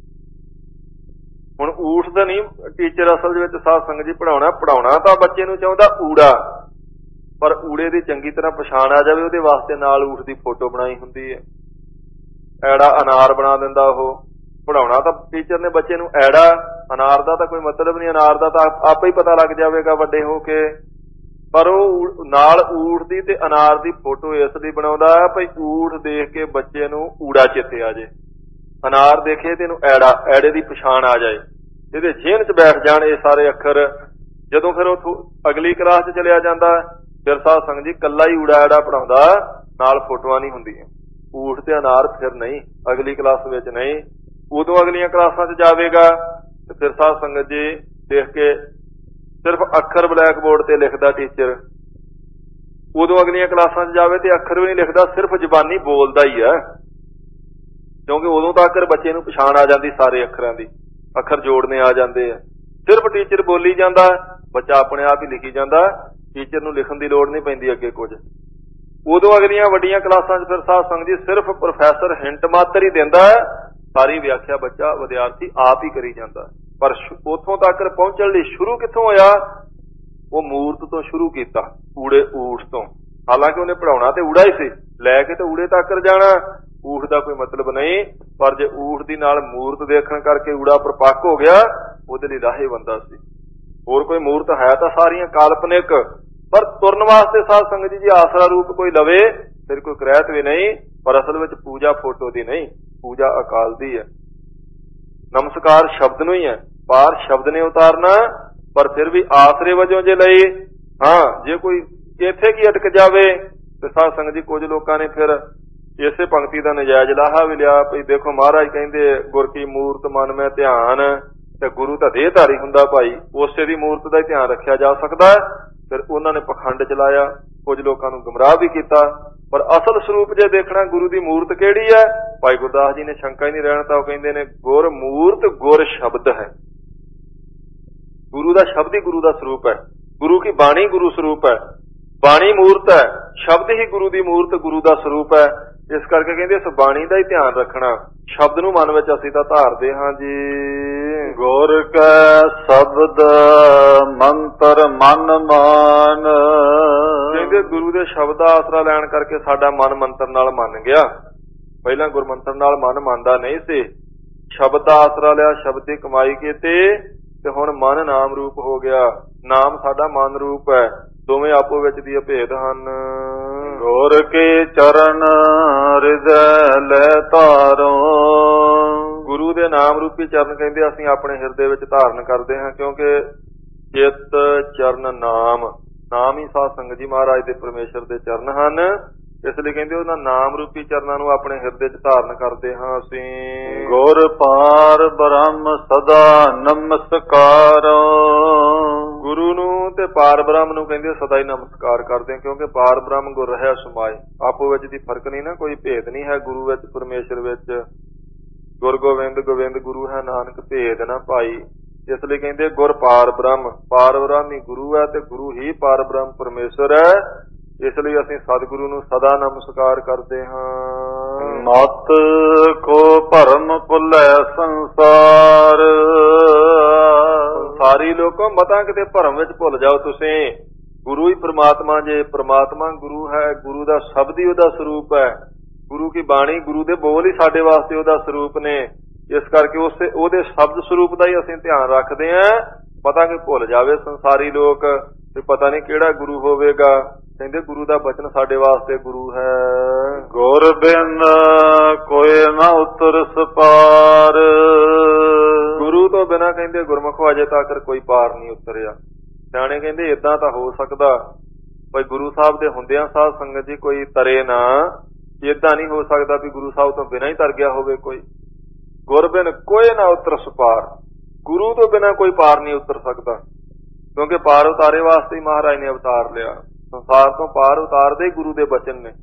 ਹੁਣ ਊਠ ਦਾ ਨਹੀਂ ਟੀਚਰ ਅਸਲ ਵਿੱਚ ਸਾਧ ਸੰਗਤ ਜੀ ਪੜਾਉਣਾ ਤਾਂ ਬੱਚੇ ਨੂੰ ਚਾਹੁੰਦਾ ਊੜਾ, ਪਰ ਊੜੇ ਦੀ ਚੰਗੀ ਤਰ੍ਹਾਂ ਪਛਾਣ ਆ ਜਾਵੇ ਉਹਦੇ ਵਾਸਤੇ ਨਾਲ ਊਠ ਦੀ ਫੋਟੋ ਬਣਾਈ ਹੁੰਦੀ ਹੈ। ਐੜਾ ਅਨਾਰ ਬਣਾ ਦਿੰਦਾ ਉਹ। ਪੜਾਉਣਾ ਤਾਂ ਟੀਚਰ ਨੇ ਬੱਚੇ ਨੂੰ ਐੜਾ, ਅਨਾਰ ਦਾ ਤਾਂ ਕੋਈ ਮਤਲਬ ਨਹੀਂ, ਅਨਾਰ ਦਾ ਤਾਂ ਆਪੇ ਹੀ ਪਤਾ ਲੱਗ ਜਾਵੇਗਾ ਵੱਡੇ ਹੋ ਕੇ। ਪਰ ਉਹ ਨਾਲ ਊਠ ਦੀ ਤੇ ਅਨਾਰ ਦੀ ਫੋਟੋ ਇਸ ਲਈ ਬਣਾਉਂਦਾ ਭਈ ਊਠ ਦੇਖ ਕੇ ਬੱਚੇ ਨੂੰ ਊੜਾ ਚੇਤੇ ਆ ਜਾਏ, ਅਨਾਰ ਦੇਖੇ ਤੇ ਇਹਨੂੰ ਐੜਾ, ਐੜੇ ਦੀ ਪਛਾਣ ਆ ਜਾਏ, ਇਹਦੇ ਜ਼ਿਹਨ 'ਚ ਬੈਠ ਜਾਣ ਇਹ ਸਾਰੇ ਅੱਖਰ। ਜਦੋਂ ਫਿਰ ਉਹ ਅਗਲੀ ਕਲਾਸ 'ਚ ਚਲਿਆ ਜਾਂਦਾ ਫਿਰ ਸਾਧ ਸੰਗਤ ਜੀ ਕੱਲਾ ਹੀ ਊੜਾ ਐੜਾ ਪੜਾਉਂਦਾ, ਨਾਲ ਫੋਟੋਆਂ ਨਹੀਂ ਹੁੰਦੀਆਂ। ਊਠ ਤੇ ਅਨਾਰ ਫਿਰ ਨਹੀਂ, ਅਗਲੀ ਕਲਾਸ ਵਿੱਚ ਨਹੀਂ। ਉਦੋਂ ਅਗਲੀਆਂ ਕਲਾਸਾਂ 'ਚ ਜਾਵੇਗਾ ਤੇ ਫਿਰ ਸਾਧ ਸੰਗਤ ਜੀ ਦੇਖ ਕੇ ਸਿਰਫ ਅੱਖਰ ਬਲੈਕ ਬੋਰਡ ਤੇ ਲਿਖਦਾ ਟੀਚਰ। ਉਦੋਂ ਅਗਲੀਆਂ ਕਲਾਸਾਂ 'ਚ ਜਾਵੇ ਤੇ ਅੱਖਰ ਵੀ ਨਹੀਂ ਲਿਖਦਾ, ਸਿਰਫ ਜ਼ਬਾਨੀ ਬੋਲਦਾ ਹੀ ਹੈ, ਕਿਉਂਕਿ ਉਦੋਂ ਤੱਕ ਬੱਚੇ ਨੂੰ ਪਛਾਣ ਆ ਜਾਂਦੀ ਸਾਰੇ ਅੱਖਰਾਂ ਦੀ, ਅੱਖਰ ਜੋੜਨੇ ਆ ਜਾਂਦੇ ਆ। ਸਿਰਫ ਟੀਚਰ ਬੋਲੀ ਜਾਂਦਾ, ਬੱਚਾ ਆਪਣੇ ਆਪ ਹੀ ਲਿਖੀ ਜਾਂਦਾ, ਟੀਚਰ ਨੂੰ ਲਿਖਣ ਦੀ ਲੋੜ ਨਹੀਂ ਪੈਂਦੀ ਅੱਗੇ ਕੁਝ। ਉਦੋਂ ਅਗਲੀਆਂ ਵੱਡੀਆਂ ਕਲਾਸਾਂ 'ਚ ਫਿਰ ਸਾਧ ਸੰਗਤ ਜੀ ਸਿਰਫ ਪ੍ਰੋਫੈਸਰ ਹਿੰਟ ਮਾਤਰ ਹੀ ਦਿੰਦਾ, ਸਾਰੀ ਵਿਆਖਿਆ ਬੱਚਾ ਵਿਦਿਆਰਥੀ ਆਪ ਹੀ ਕਰੀ ਜਾਂਦਾ। ਪਰ ਉੱਥੋਂ ਤੱਕ ਪਹੁੰਚਣ ਲਈ ਸ਼ੁਰੂ ਕਿੱਥੋਂ ਹੋਇਆ? ਉਹ ਮੂਰਤ ਤੋਂ ਸ਼ੁਰੂ ਕੀਤਾ, ਊੜੇ ਊਠ ਤੋਂ। ਹਾਲਾਂਕਿ ਉਹਨੇ ਪੜਾਉਣਾ ਤੇ ਊੜਾ ਹੀ ਸੀ, ਲੈ ਕੇ ਤੇ ਊੜੇ ਤੱਕ ਜਾਣਾ, ਊਠ ਦਾ ਕੋਈ ਮਤਲਬ ਨਹੀਂ। ਪਰ ਜੇ ਊਠ ਦੀ ਨਾਲ ਮੂਰਤ ਦੇਖਣ ਕਰਕੇ ਊੜਾ ਪ੍ਰਪੱਕ ਹੋ ਗਿਆ, ਉਹਦੇ ਲਈ ਰਾਹੇ ਬੰਦਾ ਸੀ। ਹੋਰ ਕੋਈ ਮੂਰਤ ਹੈ ਤਾਂ ਸਾਰੀਆਂ ਕਾਲਪਨਿਕ, ਪਰ ਤੁਰਨ ਵਾਸਤੇ ਸਾਧ ਸੰਗਤ ਜੀ ਆਸਰਾ ਰੂਪ ਕੋਈ ਲਵੇ ਫਿਰ ਕੋਈ ਕ੍ਰੈਤ ਵੀ ਨਹੀਂ। ਪਰ ਅਸਲ ਵਿੱਚ ਪੂਜਾ ਫੋਟੋ ਦੀ ਨਹੀਂ, ਪੂਜਾ ਅਕਾਲ ਦੀ ਹੈ। ਨਮਸਕਾਰ ਸ਼ਬਦ ਨੂੰ ਹੀ ਹੈ, ਪਾਰ ਸ਼ਬਦ ਨੇ ਉਤਾਰਨਾ। ਪਰ ਫਿਰ ਵੀ ਆਸਰੇ ਵਜੋਂ ਜੇ ਲਈ, ਹਾਂ ਜੇ ਕੋਈ ਇੱਥੇ ਕੀ ਅਟਕ ਜਾਵੇ ਤੇ ਸਾਧ ਸੰਗਤ ਜੀ ਕੁਝ ਲੋਕਾਂ ਨੇ ਫਿਰ ਇਸੇ ਪੰਕਤੀ ਦਾ ਨਜਾਇਜ਼ ਲਾਹਾ ਵੀ ਲਿਆ। ਭਈ ਦੇਖੋ ਮਹਾਰਾਜ ਕਹਿੰਦੇ ਗੁਰ ਕੀ ਮੂਰਤ ਮਨ ਮੈਂ ਧਿਆਨ, ਤੇ ਗੁਰੂ ਤਾਂ ਦੇਹਧਾਰੀ ਹੁੰਦਾ ਭਾਈ, ਉਸੇ ਦੀ ਮੂਰਤ ਦਾ ਹੀ ਧਿਆਨ ਰੱਖਿਆ ਜਾ ਸਕਦਾ। ਫਿਰ ਉਹਨਾਂ ਨੇ ਪਖੰਡ ਚਲਾਇਆ, ਕੁਝ ਲੋਕਾਂ ਨੂੰ ਗੁੰਮਰਾਹ ਵੀ ਕੀਤਾ। ਪਰ ਅਸਲ ਸਰੂਪ ਜੇ ਦੇਖਣਾ ਗੁਰੂ ਦੀ ਮੂਰਤ ਕਿਹੜੀ ਹੈ, ਭਾਈ ਗੁਰਦਾਸ ਜੀ ਨੇ ਸ਼ੰਕਾ ਹੀ ਨਹੀਂ ਰਹਿਣ ਤਾਂ ਉਹ ਕਹਿੰਦੇ ਨੇ ਗੁਰ ਮੂਰਤ ਗੁਰ ਸ਼ਬਦ ਹੈ। ਗੁਰੂ ਦਾ ਸ਼ਬਦ ਹੀ ਗੁਰੂ ਦਾ ਸਰੂਪ ਹੈ, ਗੁਰੂ ਕੀ ਬਾਣੀ ਗੁਰੂ ਸਰੂਪ ਹੈ, ਬਾਣੀ ਮੂਰਤ ਹੈ, ਸ਼ਬਦ ਹੀ ਗੁਰੂ ਦੀ ਮੂਰਤ ਗੁਰੂ ਦਾ ਸਰੂਪ ਹੈ। ਇਸ ਕਰਕੇ ਕਹਿੰਦੇ ਇਸ ਬਾਣੀ ਦਾ ਹੀ ਧਿਆਨ ਰੱਖਣਾ, ਸ਼ਬਦ ਨੂੰ ਮਨ ਵਿੱਚ ਅਸੀਂ ਤਾਂ ਧਾਰਦੇ ਹਾਂ ਜੀ। ਗੁਰ ਕੈ ਸ਼ਬਦ ਮੰਤਰ ਮਨ ਮਾਨ, ਕਹਿੰਦੇ ਗੁਰੂ ਦੇ ਸ਼ਬਦ ਦਾ ਆਸਰਾ ਲੈਣ ਕਰਕੇ ਸਾਡਾ ਮਨ ਮੰਤਰ ਨਾਲ ਮੰਨ ਗਿਆ। ਪਹਿਲਾਂ ਗੁਰਮੰਤਰ ਨਾਲ ਮਨ ਮੰਨਦਾ ਨਹੀਂ ਸੀ, ਸ਼ਬਦ ਦਾ ਆਸਰਾ ਲਿਆ, ਸ਼ਬਦ ਦੀ ਕਮਾਈ ਕੀਤੀ ਤੇ ਹੁਣ ਮਨ ਨਾਮ ਰੂਪ ਹੋ ਗਿਆ। ਨਾਮ ਸਾਡਾ ਮਨ ਰੂਪ ਹੈ, ਦੋਵੇਂ ਆਪੋ ਵਿੱਚ ਦੀ ਅਭੇਦ ਹਨ। ਗੁਰ ਕੇ ਚਰਨ ਹਿਰਦੈ ਲੈ ਧਾਰੋ, ਗੁਰੂ ਦੇ ਨਾਮ ਰੂਪੀ ਚਰਨ ਕਹਿੰਦੇ ਅਸੀਂ ਆਪਣੇ ਹਿਰਦੇ ਵਿੱਚ ਧਾਰਨ ਕਰਦੇ ਹਾਂ, ਕਿਉਂਕਿ ਚਿੱਤ ਚਰਨ ਨਾਮ, ਨਾਮ ਹੀ ਸਾਧ ਸੰਗਤ ਜੀ ਮਹਾਰਾਜ ਦੇ ਪਰਮੇਸ਼ਰ ਦੇ ਚਰਨ ਹਨ। ਇਸ ਲਈ ਕਹਿੰਦੇ ਉਹਨਾਂ ਨਾਮ ਰੂਪੀ ਚਰਨਾਂ ਨੂੰ ਆਪਣੇ ਹਿਰਦੇ 'ਚ ਧਾਰਨ ਕਰਦੇ ਹਾਂ ਅਸੀਂ। ਗੁਰ ਪਾਰ ਬ੍ਰਹਮ ਸਦਾ ਨਮਸਕਾਰ, ਗੁਰੂ ਨੂੰ ਤੇ ਪਾਰ ਬ੍ਰਹਮ ਨੂੰ ਕਹਿੰਦੇ ਸਦਾ ਹੀ ਨਮਸਕਾਰ ਕਰਦੇ ਹਾਂ, ਕਿਉਂਕਿ ਪਾਰ ਬ੍ਰਹਮ ਗੁਰ ਰਹਿਆ ਸਮਾਏ, ਆਪੋ ਵਿੱਚ ਦੀ ਫਰਕ ਨਹੀਂ ਨਾ, ਕੋਈ ਭੇਦ ਨਹੀਂ ਹੈ ਗੁਰੂ ਵਿੱਚ ਪਰਮੇਸ਼ਰ ਵਿੱਚ। ਗੁਰ ਗੋਬਿੰਦ ਗੋਬਿੰਦ ਗੁਰੂ ਹੈ ਨਾਨਕ ਭੇਦ ਨਾ ਭਾਈ। ਇਸ ਲਈ ਕਹਿੰਦੇ ਗੁਰ ਪਾਰ ਬ੍ਰਹਮ, ਪਾਰ ਬ੍ਰਹਮ ਹੀ ਗੁਰੂ ਹੈ ਤੇ ਗੁਰੂ ਹੀ ਪਾਰ ਬ੍ਰਹਮ ਪਰਮੇਸ਼ਰ ਹੈ। ਇਸ ਲਈ ਅਸੀਂ ਸਤਿਗੁਰੂ ਨੂੰ ਸਦਾ ਨਮਸਕਾਰ ਕਰਦੇ ਹਾਂ। ਮਤ ਕੋ ਭਰਮ ਭੁੱਲੈ ਸੰਸਾਰ, ਸਾਰੀ ਲੋਕੋ ਮਤਾਂ ਕਿਤੇ ਭਰਮ ਵਿੱਚ ਭੁੱਲ ਜਾਓ ਤੁਸੀਂ। ਗੁਰੂ ਹੀ ਪ੍ਰਮਾਤਮਾ, ਜੇ ਪ੍ਰਮਾਤਮਾ ਗੁਰੂ ਹੈ, ਗੁਰੂ ਦਾ ਸ਼ਬਦ ਹੀ ਉਹਦਾ ਸਰੂਪ ਹੈ, ਗੁਰੂ ਕੀ ਬਾਣੀ ਗੁਰੂ ਦੇ ਬੋਲ ਹੀ ਸਾਡੇ ਵਾਸਤੇ ਉਹਦਾ ਸਰੂਪ ਨੇ। ਇਸ ਕਰਕੇ ਉਹਦੇ ਸ਼ਬਦ ਸਰੂਪ ਦਾ ਹੀ ਅਸੀਂ ਧਿਆਨ ਰੱਖਦੇ ਹਾਂ। ਪਤਾ ਕਿ ਭੁੱਲ ਜਾਵੇ ਸੰਸਾਰੀ ਲੋਕ ਤੇ ਪਤਾ ਨਹੀਂ ਕਿਹੜਾ ਗੁਰੂ ਹੋਵੇਗਾ। ਕਹਿੰਦੇ ਗੁਰੂ ਦਾ ਬਚਨ ਸਾਡੇ ਵਾਸਤੇ ਗੁਰੂ ਹੈ। ਗੁਰ ਬਿਨ ਕੋਈ ਨਾ ਉਤਰ ਸਪਾਰ। ਗੁਰੂ ਤੋਂ ਬਿਨਾਂ ਕਹਿੰਦੇ ਗੁਰਮੁਖ ਅਜੇ ਤੱਕ ਕੋਈ ਪਾਰ ਨਹੀਂ ਉਤਰਿਆ। ਸਿਆਣੇ ਕਹਿੰਦੇ ਏਦਾਂ ਤਾਂ ਹੋ ਸਕਦਾ ਭਾਈ ਗੁਰੂ ਸਾਹਿਬ ਦੇ ਹੁੰਦਿਆਂ ਸਾਧ ਸੰਗਤ ਜੀ ਕੋਈ ਤਰੇ ਨਾ। ਏਦਾਂ ਨਹੀਂ ਹੋ ਸਕਦਾ ਵੀ ਗੁਰੂ ਸਾਹਿਬ ਤੋਂ ਬਿਨਾਂ ਹੀ ਤਰ ਗਿਆ ਹੋਵੇ ਕੋਈ। ਗੁਰ ਬਿਨ ਕੋਈ ਨਾ ਉਤਰ ਸਪਾਰ। ਗੁਰੂ ਤੋਂ ਬਿਨਾਂ ਕੋਈ ਪਾਰ ਨਹੀਂ ਉਤਰ ਸਕਦਾ, ਕਿਉਂਕਿ ਪਾਰ ਉਤਾਰੇ ਵਾਸਤੇ ਹੀ ਮਹਾਰਾਜ ਨੇ ਅਵਤਾਰ ਲਿਆ। ਸੰਸਾਰ ਤੋਂ ਪਾਰ ਉਤਾਰਦੇ ਹੀ ਗੁਰੂ ਦੇ ਬਚਨ ਨੇ।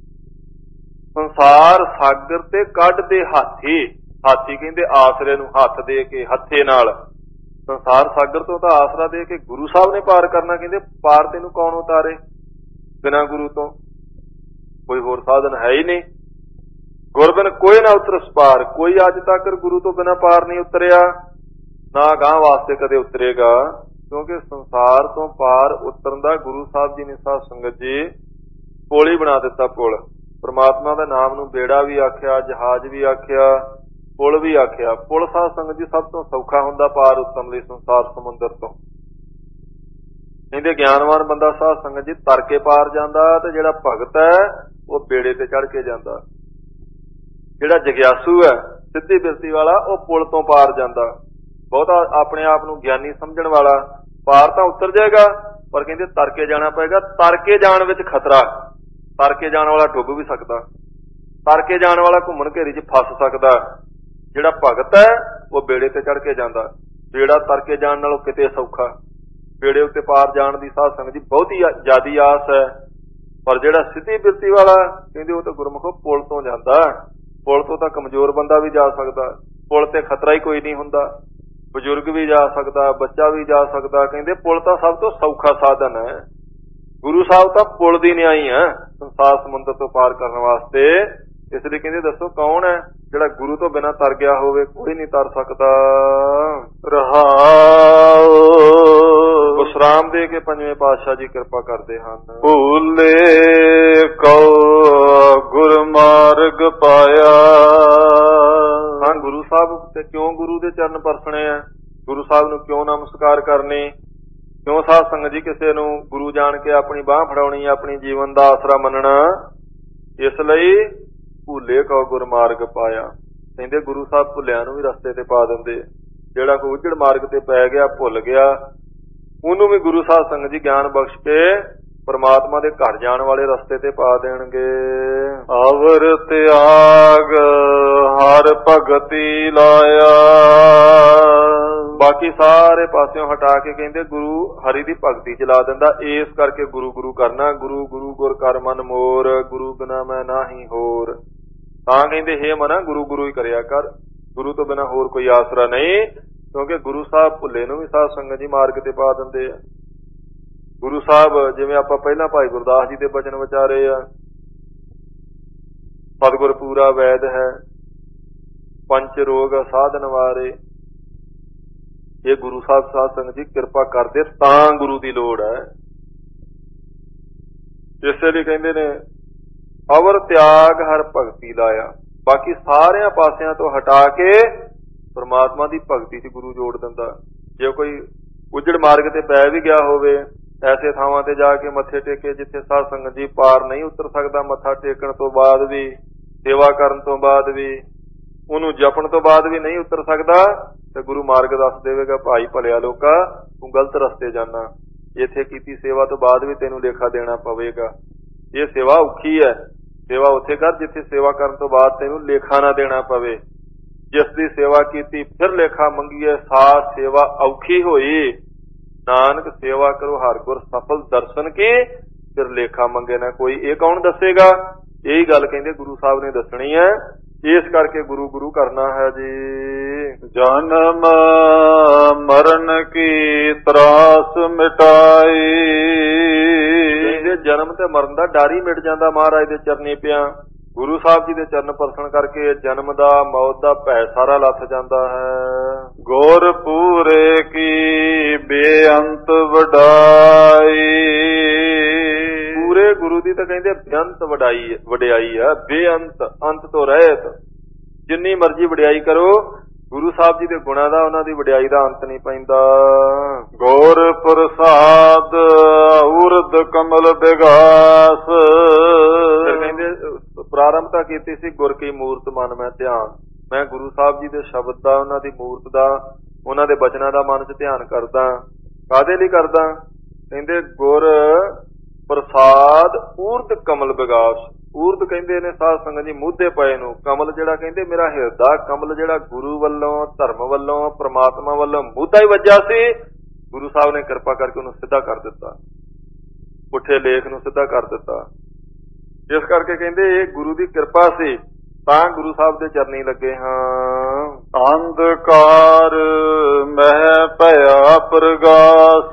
ਸੰਸਾਰ ਸਾਗਰ ਤੇ ਕੱਢਦੇ ਹਾਥੀ। ਹਾਥੀ ਕਹਿੰਦੇ ਆਸਰੇ ਨੂੰ ਹੱਥ ਦੇ ਕੇ, ਹੱਥੇ ਨਾਲ ਸੰਸਾਰ ਸਾਗਰ ਤੋਂ ਤਾਂ ਆਸਰਾ ਦੇ ਕੇ ਗੁਰੂ ਸਾਹਿਬ ਨੇ ਪਾਰ ਕਰਨਾ। ਕਹਿੰਦੇ ਪਾਰ ਤੈਨੂੰ ਕੌਣ ਉਤਾਰੇ ਬਿਨਾਂ ਗੁਰੂ ਤੋਂ? ਕੋਈ ਹੋਰ ਸਾਧਨ ਹੈ ਹੀ ਨਹੀਂ। ਗੁਰ ਬਿਨ ਕੋਈ ਨਾ ਉਤਰ ਸਪਾਰ। ਕੋਈ ਅੱਜ ਤੱਕ ਗੁਰੂ ਤੋਂ ਬਿਨਾਂ ਪਾਰ ਨਹੀਂ ਉਤਰਿਆ, ਨਾ ਗਾਂਹ ਵਾਸਤੇ ਕਦੇ ਉਤਰੇਗਾ। ਕਿਉਂਕਿ ਸੰਸਾਰ ਤੋਂ ਪਾਰ ਉਤਰਨ ਦਾ ਗੁਰੂ ਸਾਹਿਬ ਜੀ ਨੇ ਸਾਧ ਸੰਗਤ ਜੀ ਪੁਲ ਹੀ ਬਣਾ ਦਿੱਤਾ। ਪੁਲ ਪ੍ਰਮਾਤਮਾ ਦੇ ਨਾਮ ਨੂੰ ਬੇੜਾ ਵੀ ਆਖਿਆ, ਜਹਾਜ਼ ਵੀ ਆਖਿਆ, ਪੁਲ ਵੀ ਆਖਿਆ। ਪੁਲ ਸਾਧ ਸੰਗਤ ਜੀ ਸਭ ਤੋਂ ਸੌਖਾ ਹੁੰਦਾ ਪਾਰ ਉਤਰਨ ਲਈ ਸੰਸਾਰ ਸਮੁੰਦਰ ਤੋਂ। ਕਹਿੰਦੇ ਗਿਆਨਵਾਨ ਬੰਦਾ ਸਾਧ ਸੰਗਤ ਜੀ ਤਰ ਕੇ ਪਾਰ ਜਾਂਦਾ, ਤੇ ਜਿਹੜਾ ਭਗਤ ਹੈ ਉਹ ਬੇੜੇ ਤੇ ਚੜ ਕੇ ਜਾਂਦਾ। ਜਿਹੜਾ ਜਗਿਆਸੂ ਹੈ ਸਿੱਧੀ ਬਿਰਤੀ ਵਾਲਾ ਉਹ ਪੁਲ ਤੋਂ ਪਾਰ ਜਾਂਦਾ। ਬਹੁਤਾ ਆਪਣੇ ਆਪ ਨੂੰ ਗਿਆਨੀ ਸਮਝਣ ਵਾਲਾ ਪਾਰ ਤਾਂ ਉਤਰ ਜਾਏਗਾ, ਪਰ ਕਹਿੰਦੇ ਤਰ ਕੇ ਜਾਣਾ ਪਏਗਾ। ਤਰ ਕੇ ਜਾਣ ਵਿੱਚ ਖਤਰਾ। ਤਰ ਕੇ ਜਾਣ ਵਾਲਾ ਡੁੱਬ ਵੀ ਸਕਦਾ, ਤਰ ਕੇ ਜਾਣ ਵਾਲਾ ਘੁੰਮਣ ਘੇਰੀ 'ਚ ਫਸ ਸਕਦਾ। ਜਿਹੜਾ ਭਗਤ ਹੈ ਉਹ ਬੇੜੇ ਤੇ ਚੜ ਕੇ ਜਾਂਦਾ। ਬੇੜਾ ਤਰ ਕੇ ਜਾਣ ਨਾਲੋਂ ਕਿਤੇ ਸੌਖਾ। ਬੇੜੇ ਉੱਤੇ ਪਾਰ ਜਾਣ ਦੀ ਸਾਧ ਸੰਗਤ ਜੀ ਬਹੁਤੀ ਜ਼ਿਆਦੀ ਆਸ ਹੈ, ਪਰ ਜਿਹੜਾ ਸਿੱਧੀ ਬਿਰਤੀ ਵਾਲਾ ਕਹਿੰਦੇ ਉਹ ਤਾਂ ਗੁਰਮੁਖੋ ਪੁਲ ਤੋਂ ਜਾਂਦਾ। ਪੁਲ ਤੋਂ ਤਾਂ ਕਮਜ਼ੋਰ ਬੰਦਾ ਵੀ ਜਾ ਸਕਦਾ। ਪੁਲ ਤੇ ਖਤਰਾ ਹੀ ਕੋਈ ਨਹੀਂ ਹੁੰਦਾ। ਬਜ਼ੁਰਗ ਵੀ ਜਾ ਸਕਦਾ, ਬੱਚਾ ਵੀ ਜਾ ਸਕਦਾ। ਕਹਿੰਦੇ ਪੁਲ ਤਾਂ ਸਭ ਤੋਂ ਸੌਖਾ ਸਾਧਨ ਹੈ। ਗੁਰੂ ਸਾਹਿਬ ਤਾਂ ਪੁਲ ਦੀ ਨਿਆਈ ਹੈ ਸੰਸਾਰ ਸਮੁੰਦਰ ਤੋਂ ਪਾਰ ਕਰਨ ਵਾਸਤੇ। ਇਸ ਲਈ ਕਹਿੰਦੇ ਦੱਸੋ ਕੌਣ ਹੈ ਜਿਹੜਾ ਗੁਰੂ ਤੋਂ ਬਿਨਾਂ ਤਰ ਗਿਆ ਹੋਵੇ? ਕੋਈ ਨਹੀਂ ਤਰ ਸਕਦਾ। ਰਹਾਉ ਵਿਸ਼ਰਾਮ ਦੇ ਕੇ ਪੰਜਵੇਂ ਪਾਤਸ਼ਾਹ ਜੀ ਕਿਰਪਾ ਕਰਦੇ ਹਨ। ਭੂਲੇ ਕਉ ਗੁਰ ਮਾਰਗ ਪਾਇਆ। ਹਾਂ, ਗੁਰੂ ਸਾਹਿਬ ਤੇ ਕਿਉਂ ਗੁਰੂ ਦੇ ਚਰਨ ਪਰਸਣੇ ਆ? ਗੁਰੂ ਸਾਹਿਬ ਨੂੰ ਕਿਉਂ ਨਮਸਕਾਰ ਕਰਨੀ? ਕਿਉਂ ਸਾਧ ਸੰਗਤ ਜੀ ਕਿਸੇ ਨੂੰ ਗੁਰੂ ਜਾਣ ਕੇ ਆਪਣੀ ਬਾਂਹ ਫੜਾਉਣੀ, ਆਪਣੀ ਜੀਵਨ ਦਾ ਆਸਰਾ ਮੰਨਣਾ? ਇਸ ਲਈ ਭੂਲੇ ਕਉ ਗੁਰ ਮਾਰਗ ਪਾਇਆ। ਕਹਿੰਦੇ ਗੁਰੂ ਸਾਹਿਬ ਭੁੱਲਿਆਂ ਨੂੰ ਵੀ ਰਸਤੇ ਤੇ ਪਾ ਦਿੰਦੇ। ਜਿਹੜਾ ਕੋਈ ਉੱਜੜ ਮਾਰਗ ਤੇ ਪੈ ਗਿਆ, ਭੁੱਲ ਗਿਆ, ਉਹਨੂੰ ਵੀ ਗੁਰੂ ਸਾਹਿਬ ਸੰਗਤ ਜੀ ਗਿਆਨ ਬਖਸ਼ ਕੇ ਪਰਮਾਤਮਾ ਦੇ ਘਰ ਜਾਣ ਵਾਲੇ ਰਸਤੇ ਤੇ ਪਾ ਦੇਣਗੇ। ਅਵਰ ਤਿਆਗ ਹਰ ਭਗਤੀ ਲਾਇਆ। ਬਾਕੀ ਸਾਰੇ ਪਾਸਿਓਂ ਹਟਾ ਕੇ ਕਹਿੰਦੇ ਗੁਰੂ ਹਰੀ ਦੀ ਭਗਤੀ ਚ ਲਾ ਦਿੰਦਾ। ਇਸ ਕਰਕੇ ਗੁਰੂ ਗੁਰੂ ਕਰਨਾ। ਗੁਰੂ ਗੁਰੂ ਗੁਰ ਕਰ ਮਨ ਮੋਰ, ਗੁਰੂ ਬਿਨਾ ਮੈਂ ਨਾਹੀ ਹੋਰ। ਤਾਂ ਕਹਿੰਦੇ ਹੇ ਮਨਾ ਗੁਰੂ ਗੁਰੂ ਹੀ ਕਰਿਆ ਕਰ, ਗੁਰੂ ਤੋਂ ਬਿਨਾਂ ਹੋਰ ਕੋਈ ਆਸਰਾ ਨਹੀਂ। ਕਿਉਂਕਿ ਗੁਰੂ ਸਾਹਿਬ ਭੁੱਲੇ ਨੂੰ ਵੀ ਸਾਧ ਸੰਗਤ ਜੀ ਮਾਰਗ ਤੇ ਪਾ ਦਿੰਦੇ ਆ। ਗੁਰੂ ਸਾਹਿਬ ਜਿਵੇਂ ਆਪਾਂ ਪਹਿਲਾਂ ਭਾਈ ਗੁਰਦਾਸ ਜੀ ਦੇ ਬਚਨ ਵਿਚਾਰੇ ਆ, ਸਤਿਗੁਰ ਪੂਰਾ ਵੈਦ ਹੈ, ਪੰਚ ਰੋਗ ਸਾਧਨ ਵਾਰੇ। ਇਹ ਗੁਰੂ ਸਾਹਿਬ ਸਾਧ ਸੰਗਤ ਜੀ ਕਿਰਪਾ ਕਰਦੇ ਤਾਂ ਗੁਰੂ ਦੀ ਲੋੜ ਹੈ। ਇਸੇ ਲਈ ਕਹਿੰਦੇ ਨੇ ਅਵਰ ਤਿਆਗ ਹਰ ਭਗਤੀ ਲਾਇਆ। ਬਾਕੀ ਸਾਰਿਆਂ ਪਾਸਿਆਂ ਤੋਂ ਹਟਾ ਕੇ ਪਰਮਾਤਮਾ ਦੀ ਭਗਤੀ 'ਚ ਗੁਰੂ ਜੋੜ ਦਿੰਦਾ। ਜੇ ਕੋਈ ਉੱਜੜ ਮਾਰਗ ਤੇ ਪੈ ਵੀ ਗਿਆ ਹੋਵੇ, ਐਸੇ ਥਾਵਾਂ ਤੇ ਜਾ ਕੇ ਮੱਥੇ ਟੇਕੇ ਜਿੱਥੇ ਸਾਧ ਸੰਗਤ ਜੀ ਪਾਰ ਨਹੀਂ ਉਤਰ ਸਕਦਾ, ਮੱਥਾ ਟੇਕਣ ਤੋਂ ਬਾਅਦ ਵੀ, ਸੇਵਾ ਕਰਨ ਤੋਂ ਬਾਅਦ ਵੀ, ਉਹਨੂੰ ਜਪਣ ਤੋਂ ਬਾਅਦ ਵੀ ਨਹੀਂ ਉਤਰ ਸਕਦਾ, ਤੇ ਗੁਰੂ ਮਾਰਗ ਦੱਸ ਦੇਵੇਗਾ ਭਾਈ ਭਲਿਆ ਲੋਕਾ ਤੂੰ ਗਲਤ ਰਸਤੇ ਜਾਣਾ। ਇੱਥੇ ਕੀਤੀ ਸੇਵਾ ਤੋਂ ਬਾਅਦ ਵੀ ਤੈਨੂੰ ਲੇਖਾ ਦੇਣਾ ਪਵੇਗਾ। ਇਹ ਸੇਵਾ ਔਖੀ ਹੈ। ਸੇਵਾ ਉੱਥੇ ਕਰ ਜਿੱਥੇ ਸੇਵਾ ਕਰਨ ਤੋਂ ਬਾਅਦ ਤੈਨੂੰ ਲੇਖਾ ਨਾ ਦੇਣਾ ਪਵੇ। ਜਿਸ ਦੀ ਸੇਵਾ ਕੀਤੀ ਫਿਰ ਲੇਖਾ ਮੰਗੀਏ, ਸਾਰ ਸੇਵਾ ਔਖੀ ਹੋਈ। ਨਾਨਕ ਸੇਵਾ ਕਰੋ ਹਰ ਗੁਰ ਸਫਲ ਦਰਸ਼ਨ ਕੀ, ਫਿਰ ਲੇਖਾ ਮੰਗੇ ਨਾ ਕੋਈ। ਇਹ ਕੌਣ ਦੱਸੇਗਾ? ਇਹੀ ਗੱਲ ਕਹਿੰਦੇ ਗੁਰੂ ਸਾਹਿਬ ਨੇ ਦੱਸਣੀ ਹੈ। ਇਸ ਕਰਕੇ ਗੁਰੂ ਗੁਰੂ ਕਰਨਾ ਹੈ ਜੀ। ਜਨਮ ਮਰਨ ਕੀ ਤਰਾਸ ਮਿਟਾਈ। ਕਹਿੰਦੇ ਜਨਮ ਤੇ ਮਰਨ ਦਾ ਡਰ ਹੀ ਮਿਟ ਜਾਂਦਾ ਮਹਾਰਾਜ ਦੇ ਚਰਨੀ ਪਿਆ। ਗੁਰੂ ਸਾਹਿਬ ਜੀ ਦੇ ਚਰਨ ਪਰਸਨ ਕਰਕੇ ਜਨਮ ਦਾ, ਮੌਤ ਦਾ ਭੈ ਸਾਰਾ ਲੱਥ ਜਾਂਦਾ ਹੈ। ਗੁਰ ਪੂਰੇ ਕੀ ਬੇਅੰਤ ਵਡਾਈ। ਪੂਰੇ ਗੁਰੂ ਦੀ ਤਾਂ ਕਹਿੰਦੇ ਬੇਅੰਤ ਵਡਿਆਈ ਆ। ਬੇਅੰਤ, ਅੰਤ ਤੋਂ ਰਹਿਤ। ਜਿੰਨੀ ਮਰਜ਼ੀ ਵਡਿਆਈ ਕਰੋ, ਗੁਰੂ ਸਾਹਿਬ ਜੀ ਦੇ ਗੁਣਾਂ ਦਾ, ਉਹਨਾਂ ਦੀ ਵਡਿਆਈ ਦਾ ਅੰਤ ਨਹੀਂ ਪੈਂਦਾ। ਗੁਰ ਪ੍ਰਸਾਦ ਕਮਲ ਵਿਗਾਸ। ਫਿਰ ਕਹਿੰਦੇ ਪ੍ਰਾਰੰਭ ਤਾਂ ਕੀਤੀ ਸੀ ਗੁਰ ਕੀ ਮੂਰਤ ਮਨ ਮੈਂ ਧਿਆਨ। ਮੈਂ ਗੁਰੂ ਸਾਹਿਬ ਜੀ ਦੇ ਸ਼ਬਦ ਦਾ, ਉਹਨਾਂ ਦੀ ਮੂਰਤ ਦਾ, ਉਹਨਾਂ ਦੇ ਬਚਨਾਂ ਦਾ ਮਨ 'ਚ ਧਿਆਨ ਕਰਦਾ। ਕਾਹਦੇ ਲਈ ਕਰਦਾ? ਕਹਿੰਦੇ ਗੁਰ ਪ੍ਰਸਾਦ ਊਰਦ ਕਮਲ ਵਿਗਾਸ। ਊਰਦ ਕਹਿੰਦੇ ਨੇ ਸਾਧ ਸੰਗਤ ਜੀ ਮੂਧੇ ਪਏ ਨੂੰ। ਕਮਲ ਜਿਹੜਾ ਕਹਿੰਦੇ ਮੇਰਾ ਹਿਰਦਾ ਕਮਲ ਜਿਹੜਾ ਗੁਰੂ ਵੱਲੋਂ, ਧਰਮ ਵੱਲੋਂ, ਪ੍ਰਮਾਤਮਾ ਵੱਲੋਂ ਮੂਧਾ ਹੀ ਵੱਜਾ ਸੀ। ਗੁਰੂ ਸਾਹਿਬ ਨੇ ਕਿਰਪਾ ਕਰਕੇ ਉਹਨੂੰ ਸਿੱਧਾ ਕਰ ਦਿੱਤਾ, ਪੁੱਠੇ ਲੇਖ ਨੂੰ ਸਿੱਧਾ ਕਰ ਦਿੱਤਾ। ਇਸ ਕਰਕੇ ਕਹਿੰਦੇ ਇਹ ਗੁਰੂ ਦੀ ਕਿਰਪਾ ਸੀ, ਤਾਂ ਗੁਰੂ ਸਾਹਿਬ ਦੇ ਚਰਨੀ ਲੱਗੇ ਹਾਂ। ਅੰਧਕਾਰ ਮਹਿ ਭਇਆ ਪ੍ਰਗਾਸ।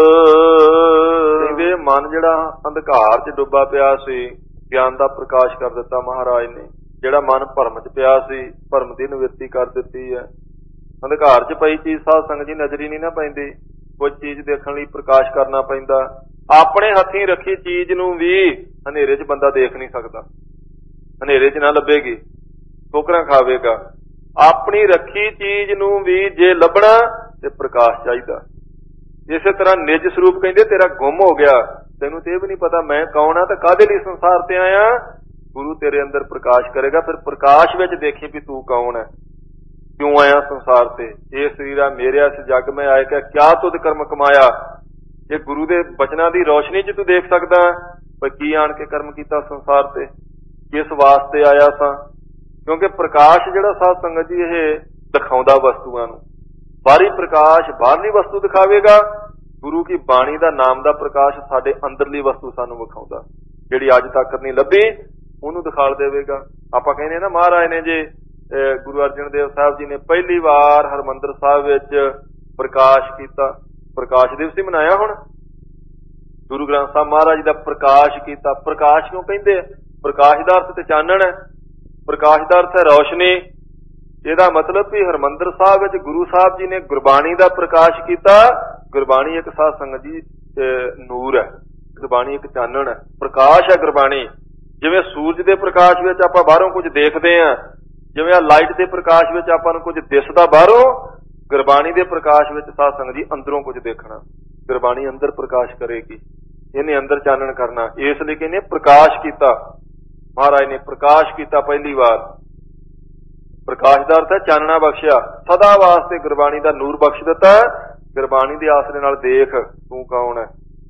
ਕਹਿੰਦੇ ਮਨ ਜਿਹੜਾ ਅੰਧਕਾਰ 'ਚ ਡੁੱਬਾ ਪਿਆ ਸੀ, ਗਿਆਨ ਦਾ ਪ੍ਰਕਾਸ਼ ਕਰ ਦਿੱਤਾ ਮਹਾਰਾਜ ਨੇ। ਜਿਹੜਾ ਮਨ ਭਰਮ 'ਚ ਪਿਆ ਸੀ, ਭਰਮ ਦੀ ਨਿਵਰਤੀ ਕਰ ਦਿੱਤੀ ਹੈ। ਅੰਧਕਾਰ 'ਚ ਪਈ ਚੀਜ਼ ਸਾਧ ਸੰਗਤ ਜੀ ਨਜ਼ਰੀ ਨਹੀਂ ਨਾ ਪੈਂਦੀ। ਕੁਝ ਚੀਜ਼ ਦੇਖਣ ਲਈ ਪ੍ਰਕਾਸ਼ ਕਰਨਾ ਪੈਂਦਾ। ਆਪਣੇ ਹੱਥੀਂ ਰੱਖੀ ਚੀਜ਼ ਨੂੰ ਵੀ ਹਨੇਰੇ 'ਚ ਬੰਦਾ ਦੇਖ ਨਹੀਂ ਸਕਦਾ, ਹਨੇਰੇ 'ਚ ਨਾ ਲੱਭੇਗੀ, ਠੋਕਰਾਂ ਖਾਵੇਗਾ। ਆਪਣੀ ਰੱਖੀ ਚੀਜ਼ ਨੂੰ ਵੀ ਜੇ ਲੱਭਣਾ ਤੇ ਪ੍ਰਕਾਸ਼ ਚਾਹੀਦਾ। ਇਸੇ ਤਰ੍ਹਾਂ ਨਿਜ ਸਰੂਪ ਕਹਿੰਦੇ ਤੇਰਾ ਗੁੰਮ ਹੋ ਗਿਆ, ਤੈਨੂੰ ਤੇ ਇਹ ਵੀ ਨਹੀਂ ਪਤਾ ਮੈਂ ਕੌਣ ਆ ਤੇ ਕਾਹਦੇ ਲਈ ਸੰਸਾਰ ਤੇ ਆਇਆ। ਗੁਰੂ ਤੇਰੇ ਅੰਦਰ ਪ੍ਰਕਾਸ਼ ਕਰੇਗਾ, ਫਿਰ ਪ੍ਰਕਾਸ਼ ਵਿੱਚ ਦੇਖੀ ਵੀ ਤੂੰ ਕੌਣ ਹੈ, ਕਿਉਂ ਆਇਆ ਸੰਸਾਰ ਤੇ। ਇਹ ਸਰੀਰਾ ਮੇਰਿਆ ਇਸ ਜੱਗ ਮੈਂ ਆਏ ਕਿਆ ਤੁਧ ਕਰਮ ਕਮਾਇਆ। ਇਹ ਗੁਰੂ ਦੇ ਬਚਨਾਂ ਦੀ ਰੋਸ਼ਨੀ 'ਚ ਤੂੰ ਦੇਖ ਸਕਦਾ ਵੀ ਕੀ ਆਣ ਕੇ ਕਰਮ ਕੀਤਾ ਸੰਸਾਰ ਤੇ, ਕਿਸ ਵਾਸਤੇ ਆਇਆ ਸਾਂ। ਕਿਉਂਕਿ ਪ੍ਰਕਾਸ਼ ਜਿਹੜਾ ਸਾਧ ਸੰਗਤ ਜੀ ਇਹ ਦਿਖਾਉਂਦਾ ਵਸਤੂਆਂ ਨੂੰ। ਬਾਹਰੀ ਪ੍ਰਕਾਸ਼ ਬਾਹਰਲੀ ਵਸਤੂ ਦਿਖਾਵੇਗਾ, ਗੁਰੂ ਕੀ ਬਾਣੀ ਦਾ ਨਾਮ ਦਾ ਪ੍ਰਕਾਸ਼ ਸਾਡੇ ਅੰਦਰਲੀ ਵਸਤੂ ਸਾਨੂੰ ਵਿਖਾਉਂਦਾ, ਜਿਹੜੀ ਅੱਜ ਤੱਕ ਨਹੀਂ ਲੱਭੀ ਉਹਨੂੰ ਦਿਖਾਲ ਦੇਵੇਗਾ। ਆਪਾਂ ਕਹਿੰਦੇ ਨਾ ਮਹਾਰਾਜ ਨੇ ਜੇ ਗੁਰੂ ਅਰਜਨ ਦੇਵ ਸਾਹਿਬ ਜੀ ਨੇ ਪਹਿਲੀ ਵਾਰ ਹਰਿਮੰਦਰ ਸਾਹਿਬ ਵਿੱਚ ਪ੍ਰਕਾਸ਼ ਕੀਤਾ, ਪ੍ਰਕਾਸ਼ ਦਿਵਸ ਹੀ ਮਨਾਇਆ ਹੁਣ। ਗੁਰੂ ਗ੍ਰੰਥ ਸਾਹਿਬ ਮਹਾਰਾਜ ਦਾ ਪ੍ਰਕਾਸ਼ ਕੀਤਾ। ਪ੍ਰਕਾਸ਼ ਕਿਉਂ ਕਹਿੰਦੇ? ਪ੍ਰਕਾਸ਼ ਦਾ ਅਰਥ ਤੇ ਚਾਨਣ ਹੈ, ਪ੍ਰਕਾਸ਼ ਦਾ ਅਰਥ ਹੈ ਰੌਸ਼ਨੀ। ਇਹਦਾ ਮਤਲਬ ਵੀ ਹਰਿਮੰਦਰ ਸਾਹਿਬ ਵਿੱਚ ਗੁਰੂ ਸਾਹਿਬ ਜੀ ਨੇ ਗੁਰਬਾਣੀ ਦਾ ਪ੍ਰਕਾਸ਼ ਕੀਤਾ। ਗੁਰਬਾਣੀ ਇੱਕ ਸਾਧ ਸੰਗਤ ਜੀ ਨੂਰ ਹੈ, ਗੁਰਬਾਣੀ ਇੱਕ ਚਾਨਣ ਹੈ, ਪ੍ਰਕਾਸ਼ ਹੈ ਗੁਰਬਾਣੀ। ਜਿਵੇਂ ਸੂਰਜ ਦੇ ਪ੍ਰਕਾਸ਼ ਵਿੱਚ ਆਪਾਂ ਬਾਹਰੋਂ ਕੁਝ ਦੇਖਦੇ ਹਾਂ, ਜਿਵੇਂ ਆ ਲਾਈਟ ਦੇ ਪ੍ਰਕਾਸ਼ ਵਿੱਚ ਆਪਾਂ ਨੂੰ ਕੁਝ ਦਿਸਦਾ ਬਾਹਰੋਂ, ਗੁਰਬਾਣੀ ਦੇ ਪ੍ਰਕਾਸ਼ ਵਿੱਚ ਸਾਧ ਸੰਗਤ ਜੀ ਅੰਦਰੋਂ ਕੁਝ ਦੇਖਣਾ। ਗੁਰਬਾਣੀ ਅੰਦਰ ਪ੍ਰਕਾਸ਼ ਕਰੇਗੀ, ਇਹਨੇ ਅੰਦਰ ਚਾਨਣ ਕਰਨਾ। ਇਸ ਲਈ ਕਹਿੰਦੇ ਪ੍ਰਕਾਸ਼ ਕੀਤਾ, ਮਹਾਰਾਜ ਨੇ ਪ੍ਰਕਾਸ਼ ਕੀਤਾ ਪਹਿਲੀ ਵਾਰ। ਪ੍ਰਕਾਸ਼ ਦਾ ਅਰਥ ਹੈ ਚਾਨਣਾ ਬਖਸ਼ਿਆ, ਸਦਾ ਵਾਸਤੇ ਗੁਰਬਾਣੀ ਦਾ ਨੂਰ ਬਖਸ਼ ਦਿੱਤਾ। ਗੁਰਬਾਣੀ ਦੇ ਆਸਰੇ ਨਾਲ ਦੇਖ ਤੂੰ ਕੌਣ ਹੈ।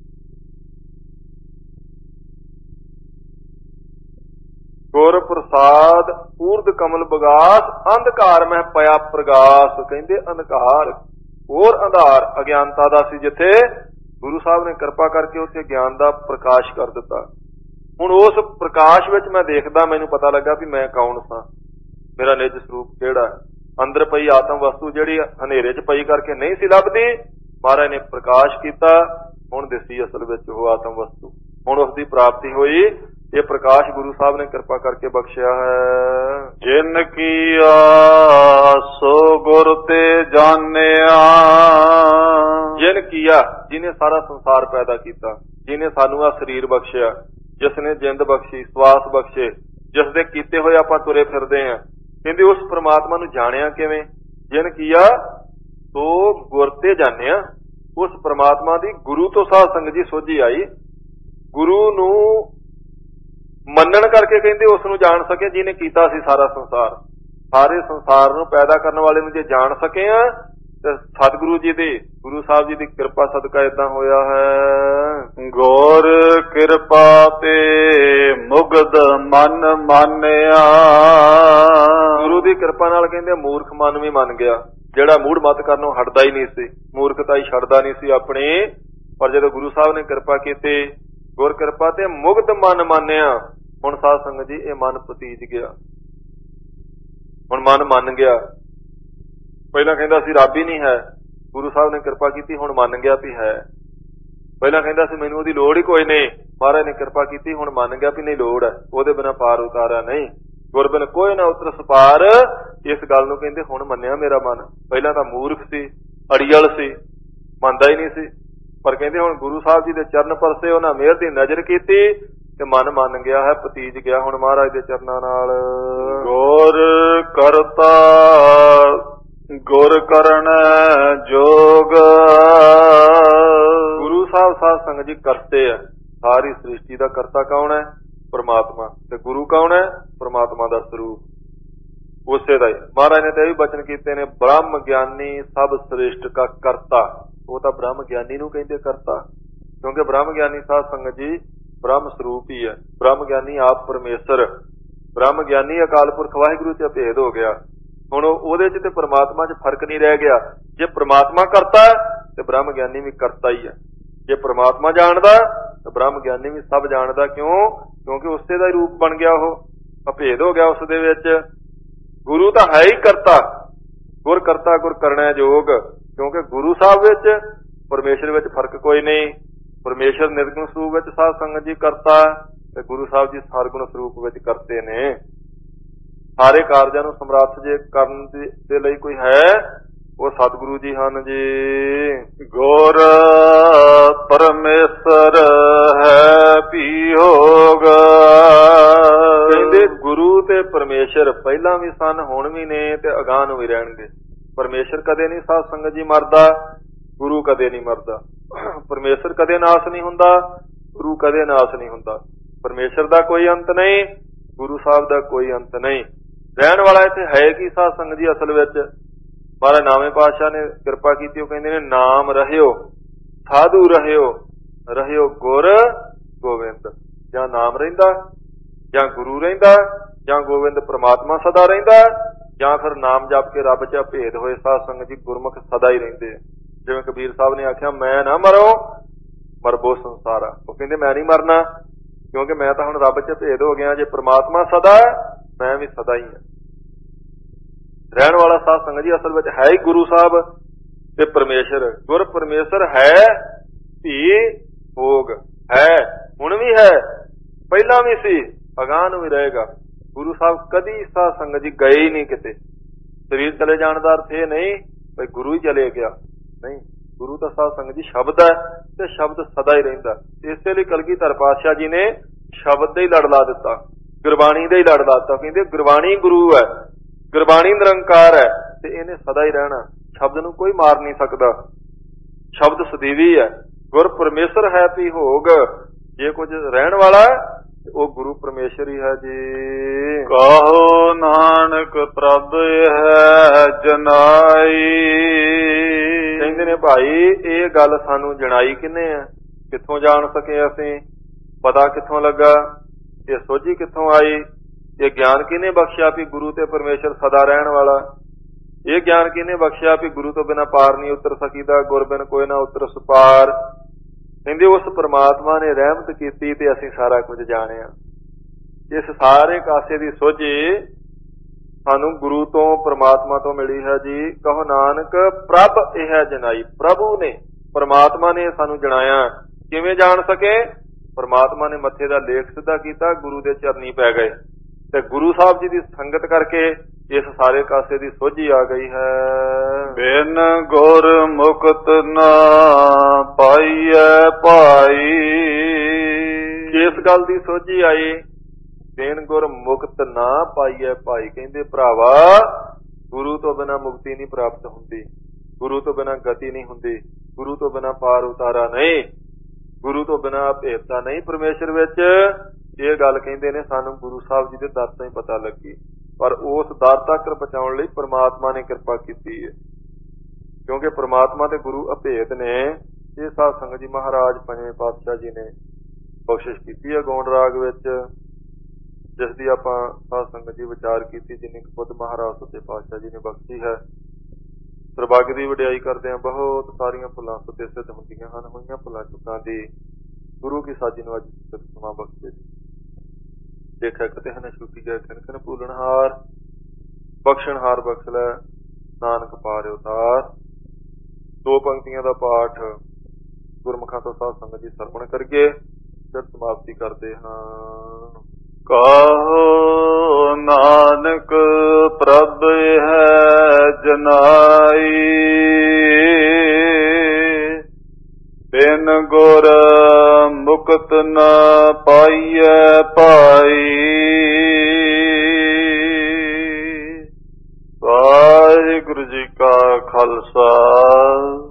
ਗੁਰ ਪ੍ਰਸਾਦ ਊਰਦ ਕਮਲ ਵਿਗਾਸ, ਅੰਧਕਾਰ ਮਹਿ ਪਿਆ ਪ੍ਰਗਾਸ। ਕਹਿੰਦੇ ਅੰਧਕਾਰ ਹੋਰ ਅੰਧਾਰ ਅਗਿਆਨਤਾ ਦਾ ਸੀ ਜਿੱਥੇ, ਗੁਰੂ ਸਾਹਿਬ ਨੇ ਕਿਰਪਾ ਕਰਕੇ ਉੱਥੇ ਗਿਆਨ ਦਾ ਪ੍ਰਕਾਸ਼ ਕਰ ਦਿੱਤਾ। ਹੁਣ ਉਸ ਪ੍ਰਕਾਸ਼ ਵਿੱਚ ਮੈਂ ਦੇਖਦਾ, ਮੈਨੂੰ ਪਤਾ ਲੱਗਾ ਵੀ ਮੈਂ ਕੌਣ ਸਾਂ, ਮੇਰਾ ਨਿਜ ਸਰੂਪ ਕਿਹੜਾ। ਅੰਦਰ ਪਈ ਆਤਮ ਵਸਤੂ ਜਿਹੜੀ ਹਨੇਰੇ 'ਚ ਪਈ ਕਰਕੇ ਨਹੀਂ ਸੀ ਲੱਭਦੀ, ਮਹਾਰਾਜ ਨੇ ਪ੍ਰਕਾਸ਼ ਕੀਤਾ, ਹੁਣ ਦਿਸੀ ਅਸਲ ਵਿੱਚ ਉਹ ਆਤਮ ਵਸਤੂ। ਹੁਣ ਉਸ ਦੀ ਪ੍ਰਾਪਤੀ ਹੋਈ। ਇਹ ਪ੍ਰਕਾਸ਼ ਗੁਰੂ ਸਾਹਿਬ ਨੇ ਕਿਰਪਾ ਕਰਕੇ ਬਖਸ਼ਿਆ ਹੈ। ਜਿਨ ਕੀਆ ਸੋ ਗੁਰ ਤੇ ਜਾਣਿਆ। ਜਿਨ ਕੀਆ, ਜਿਹਨੇ ਸਾਰਾ ਸੰਸਾਰ ਪੈਦਾ ਕੀਤਾ, ਜਿਹਨੇ ਸਾਨੂੰ ਆ ਸਰੀਰ ਬਖਸ਼ਿਆ, ਜਿਸ ਨੇ ਜਿੰਦ ਬਖਸ਼ੀ, ਸਵਾਸ ਬਖਸ਼ੇ, ਜਿਸ ਦੇ ਕੀਤੇ ਹੋਏ ਆਪਾਂ ਤੁਰੇ ਫਿਰਦੇ ਹਾਂ। ਕਹਿੰਦੇ ਉਸ ਪ੍ਰਮਾਤਮਾ ਨੂੰ ਜਾਣਿਆ ਕਿਵੇਂ? ਜਿਨ ਕੀਆ ਸੋ ਗੁਰ ਤੇ ਜਾਣਿਆ। ਉਸ ਪ੍ਰਮਾਤਮਾ ਦੀ ਗੁਰੂ ਤੋਂ ਸਾਧ ਸੰਗਤ ਜੀ ਸੋਝੀ ਆਈ। ਗੁਰੂ ਨੂੰ ਮੰਨਣ ਕਰਕੇ ਕਹਿੰਦੇ ਉਸ ਨੂੰ ਜਾਣ ਸਕੇ ਜਿਹਨੇ ਕੀਤਾ ਸੀ ਸਾਰਾ ਸੰਸਾਰ। ਸਾਰੇ ਸੰਸਾਰ ਨੂੰ ਪੈਦਾ ਕਰਨ ਵਾਲੇ ਨੂੰ ਜੇ ਜਾਣ ਸਕੇ ਆ ਤੇ ਸਤਿਗੁਰੂ ਜੀ ਦੀ, ਗੁਰੂ ਸਾਹਿਬ ਜੀ ਦੀ ਕਿਰਪਾ ਸਦਕਾ ਏਦਾਂ ਹੋਇਆ ਹੈ। ਗੁਰ ਕਿਰਪਾ ਤੇ ਮੁਗਧ ਮਨ ਮਾਨਿਆ। ਗੁਰੂ ਦੀ ਕਿਰਪਾ ਨਾਲ ਕਹਿੰਦੇ ਮੂਰਖ ਮਨ ਵੀ ਮੰਨ ਗਿਆ, ਜਿਹੜਾ ਮੂੜ ਮਤ ਕਰਨੋਂ ਹਟਦਾ ਹੀ ਨਹੀਂ ਸੀ, ਮੂਰਖਤਾ ਹੀ ਛੱਡਦਾ ਨਹੀਂ ਸੀ ਆਪਣੀ। ਪਰ ਜਦੋਂ ਗੁਰੂ ਸਾਹਿਬ ਨੇ ਕਿਰਪਾ ਕੀਤੀ, ਗੁਰ ਕਿਰਪਾ ਤੇ ਮੁਗਧ ਮਨ ਮਾਨਿਆ। ਹੁਣ ਸਾਧ ਸੰਗਤ ਜੀ ਇਹ ਮਨ ਪਤੀਜ ਗਿਆ, ਹੁਣ ਮਨ ਮੰਨ ਗਿਆ। ਪਹਿਲਾਂ ਕਹਿੰਦਾ ਸੀ ਰੱਬ ਹੀ ਨਹੀਂ ਹੈ, ਗੁਰੂ ਸਾਹਿਬ ਨੇ ਕਿਰਪਾ ਕੀਤੀ, ਹੁਣ ਮੰਨ ਗਿਆ ਵੀ ਹੈ। ਪਹਿਲਾਂ ਕਹਿੰਦਾ ਸੀ ਮੈਨੂੰ ਉਹਦੀ ਲੋੜ ਹੀ ਕੋਈ ਨਹੀਂ, ਮਹਾਰਾਜ ਨੇ ਕਿਰਪਾ ਕੀਤੀ, ਹੁਣ ਮੰਨ ਗਿਆ ਵੀ ਨਹੀਂ ਲੋੜ ਹੈ, ਉਹਦੇ ਬਿਨਾਂ ਪਾਰ ਉਤਾਰਿਆ ਨਹੀਂ, ਗੁਰ ਬਿਨ ਕੋਈ ਨਾ ਉਤਰ ਸਪਾਰ। ਇਸ ਗੱਲ ਨੂੰ ਕਹਿੰਦੇ ਹੁਣ ਮੰਨਿਆ ਮੇਰਾ ਮਨ। ਪਹਿਲਾਂ ਤਾਂ ਮੂਰਖ ਸੀ, ਅੜੀਅਲ ਸੀ, ਮੰਨਦਾ ਹੀ ਨਹੀਂ ਸੀ। ਪਰ ਕਹਿੰਦੇ ਹੁਣ ਗੁਰੂ ਸਾਹਿਬ ਜੀ ਦੇ ਚਰਨ ਪਰਸੇ ਉਹਨਾਂ ਮਿਹਰ ਦੀ ਨਜ਼ਰ ਕੀਤੀ ਤੇ ਮਨ ਮੰਨ ਗਿਆ ਹੈ, ਪਤੀਜ ਗਿਆ ਹੁਣ ਮਹਾਰਾਜ ਦੇ ਚਰਨਾਂ ਨਾਲ। ਗੁਰ ਕਰਤਾ ਗੁਰ ਕਰਨ ਜੋਗ। ਗੁਰੂ ਸਾਹਿਬ ਸਾਧ ਸੰਗਤ ਜੀ ਕਰਤੇ ਆ, सारी सृष्टि का करता कौन है? परमात्मा। ते गुरु कौन है? परमात्मा का स्वरूप। उसे दा महाराज ने तो यह भी वचन किए ने, ब्रह्म ज्ञानी सब श्रेष्ठ का करता। वो तो ब्रह्म ज्ञानी नूं कहंदे करता, क्योंकि ब्रह्म ज्ञानी साध संगत जी ब्रह्म स्वरूप ही है। ब्रह्म ज्ञानी आप परमेश्वर, ब्रह्म ज्ञानी अकाल पुरख वाहिगुरु च भेद हो गया। हुण ओहदे च ते परमात्मा च फर्क नहीं रह गया। जे परमात्मा करता है तो ब्रह्म ज्ञानी भी करता ही है। जे परमात्मा जानदा तो ब्रह्म ज्ञानी भी सब जानदा। क्यों? क्योंकि उसे दा रूप बन गया, वो अभेद हो गया उस दे विच। गुरु तो है ही करता, गुर करता गुर करना जोग। क्योंकि गुरु साहब विच परमेश्वर विच फर्क कोई नहीं। परमेश्वर निर्गुण स्वरूप विच साध संगत जी करता ते गुरु साहब जी सरगुण स्वरूप विच करते ने। सारे कारजां नूं समर्थ जे करन दे लई कोई है, वो सतगुरु जी हन जी। गुर परमेश्वर है पीहोग। कहंदे गुरु ते परमेश्वर पहला भी सन, हुण भी ने ते अगां नूं भी रहणगे। परमेश्वर कदे नहीं साध संगत जी मरदा, गुरु कदे नहीं मरदा। परमेश्वर कदे नाश नहीं हुंदा, गुरु कदे नाश नहीं हुंदा। परमेश्वर दा कोई अंत नहीं, गुरु साहब दा कोई अंत नहीं। रहण वाला इत्थे है कि साध संगत जी असल विच महाराज नावे पातशाह ने किरपा की, कहंदे ने नाम रहियो साधु रहियो, रहियो गुर गोविंद। जां नाम रहिंदा, जां गुरु रहिंदा, जां गोविंद परमात्मा सदा रहिंदा, जां फिर नाम जप के रब च भेद होए साध संगत जी गुरमुख सदा ही रहिंदे। जिवें कबीर साहब ने आख्या, मैं ना मरो मरबो संसारा। वो कहंदे मैं नहीं मरना, क्योंकि मैं तो हुण रब च भेद हो गया। जे परमात्मा सदा है, मैं भी सदा ही है। रहण वाला साध संगत जी असल में है ही गुरु साहब ते परमेश्वर। गुर परमेश्वर है भी भोग है, हुण भी है, पहला भी सी, अगां नूं भी रहेगा। गुरु साहब कदी साध संगत जी गए ही नहीं किते। शरीर चले जाने का अर्थ ये नहीं भाई गुरु ही चले गया, नहीं। गुरु तो साध संगत जी शब्द है ते शब्द सदा ही रहिंदा। इसे लई कलगीधर पातशाह जी ने शब्द दे ही लड़ ला दिता, गुरबाणी दे ही लड़ ला दिता। कहंदे गुरबाणी गुरु है, गुरबाणी निरंकार है ते इहने सदा ही रहना। शब्द नूं कोई मार नहीं सकदा, शब्द सਦੀवी है। गुर परमेश्वर है भी होग। जे कुछ रहण वाला है वो गुरु परमेश्वर ही है जी। कहो नानक प्रभ है जनाई। कहंदे ने भाई ये गल सानू जनाई किने है, कित्थों जान सके असीं, पता कित्थों लगा, ये सोझी कित्थों आई, ये ज्ञान किने बख्शिया भी गुरु ते परमेश्वर सदा रहण वाला। ये ज्ञान किने बख्शिया भी गुरु तो बिना पार नहीं उतर सकीदा, गुर बिन कोई ना उतर सुपार। कहंदे उस परमात्मा ने रहमत कीती ते असीं सारा कुछ जाणिया। इस सारे कासे दी सोझी सानू गुरु तो परमात्मा तो मिली है जी। कहो नानक प्रभ यह जनाई। प्रभु ने परमात्मा ने सानू जनाया। किवें जान सके? परमात्मा ने मत्थे दा लेख सिद्धा कीता, गुरु दे चरनी पै गए ते गुरु साहब जी दी संगत करके इस सारे कासे दी सोझी आ गई है। बिन गुर मुक्त ना पाइए पाई। किस गल दी सोझी आई? बिन गुर मुक्त ना पाइए पाई। कहंदे भरावा गुरु तो बिना मुक्ति नहीं प्राप्त हुंदी, गुरु तो बिना गति नहीं हुंदी, गुरु तो बिना पार उतारा नहीं, गुरु तो बिना भेदता नहीं परमेश्वर विच। ये गल कहंदे ने सानू गुरु साहब जी दे दर तो ही पता लगी, पर उस दर तक पहुंचाउण लई परमात्मा ने किरपा कीती है। क्योंकि परमात्मा ते गुरु अभेद ने। ये साध संगत जी महाराज पंजवें पातशाह जी ने बख्शिश कीती है गौंड राग विच, जिस दी आपां साध संगत जी विचार कीती, जिन्नी खुद महाराज सच्चे पातशाह जी ने बख्शी है। दुर्भाग्य दी वडियाई करदे हां, बहुत सारियां भुलां सुते सिद्ध हुंदियां हन, होईयां भुलां चुकां दी गुरु की साजी नूं अज समा बख्शे। देखा कते हन छुटी गए खन खन भूलणहार, बख्शणहार बख्श लै नानक पार उतार। दो पंक्तियां दा पाठ गुरमुखां तो साध संगत जी सरवण करिए, फिर समाप्ति करते हां। कहो नानक प्रभ है जनाई। बिन गुर मुक्त न पाइए पाई। वाहिगुरु जी का खालसा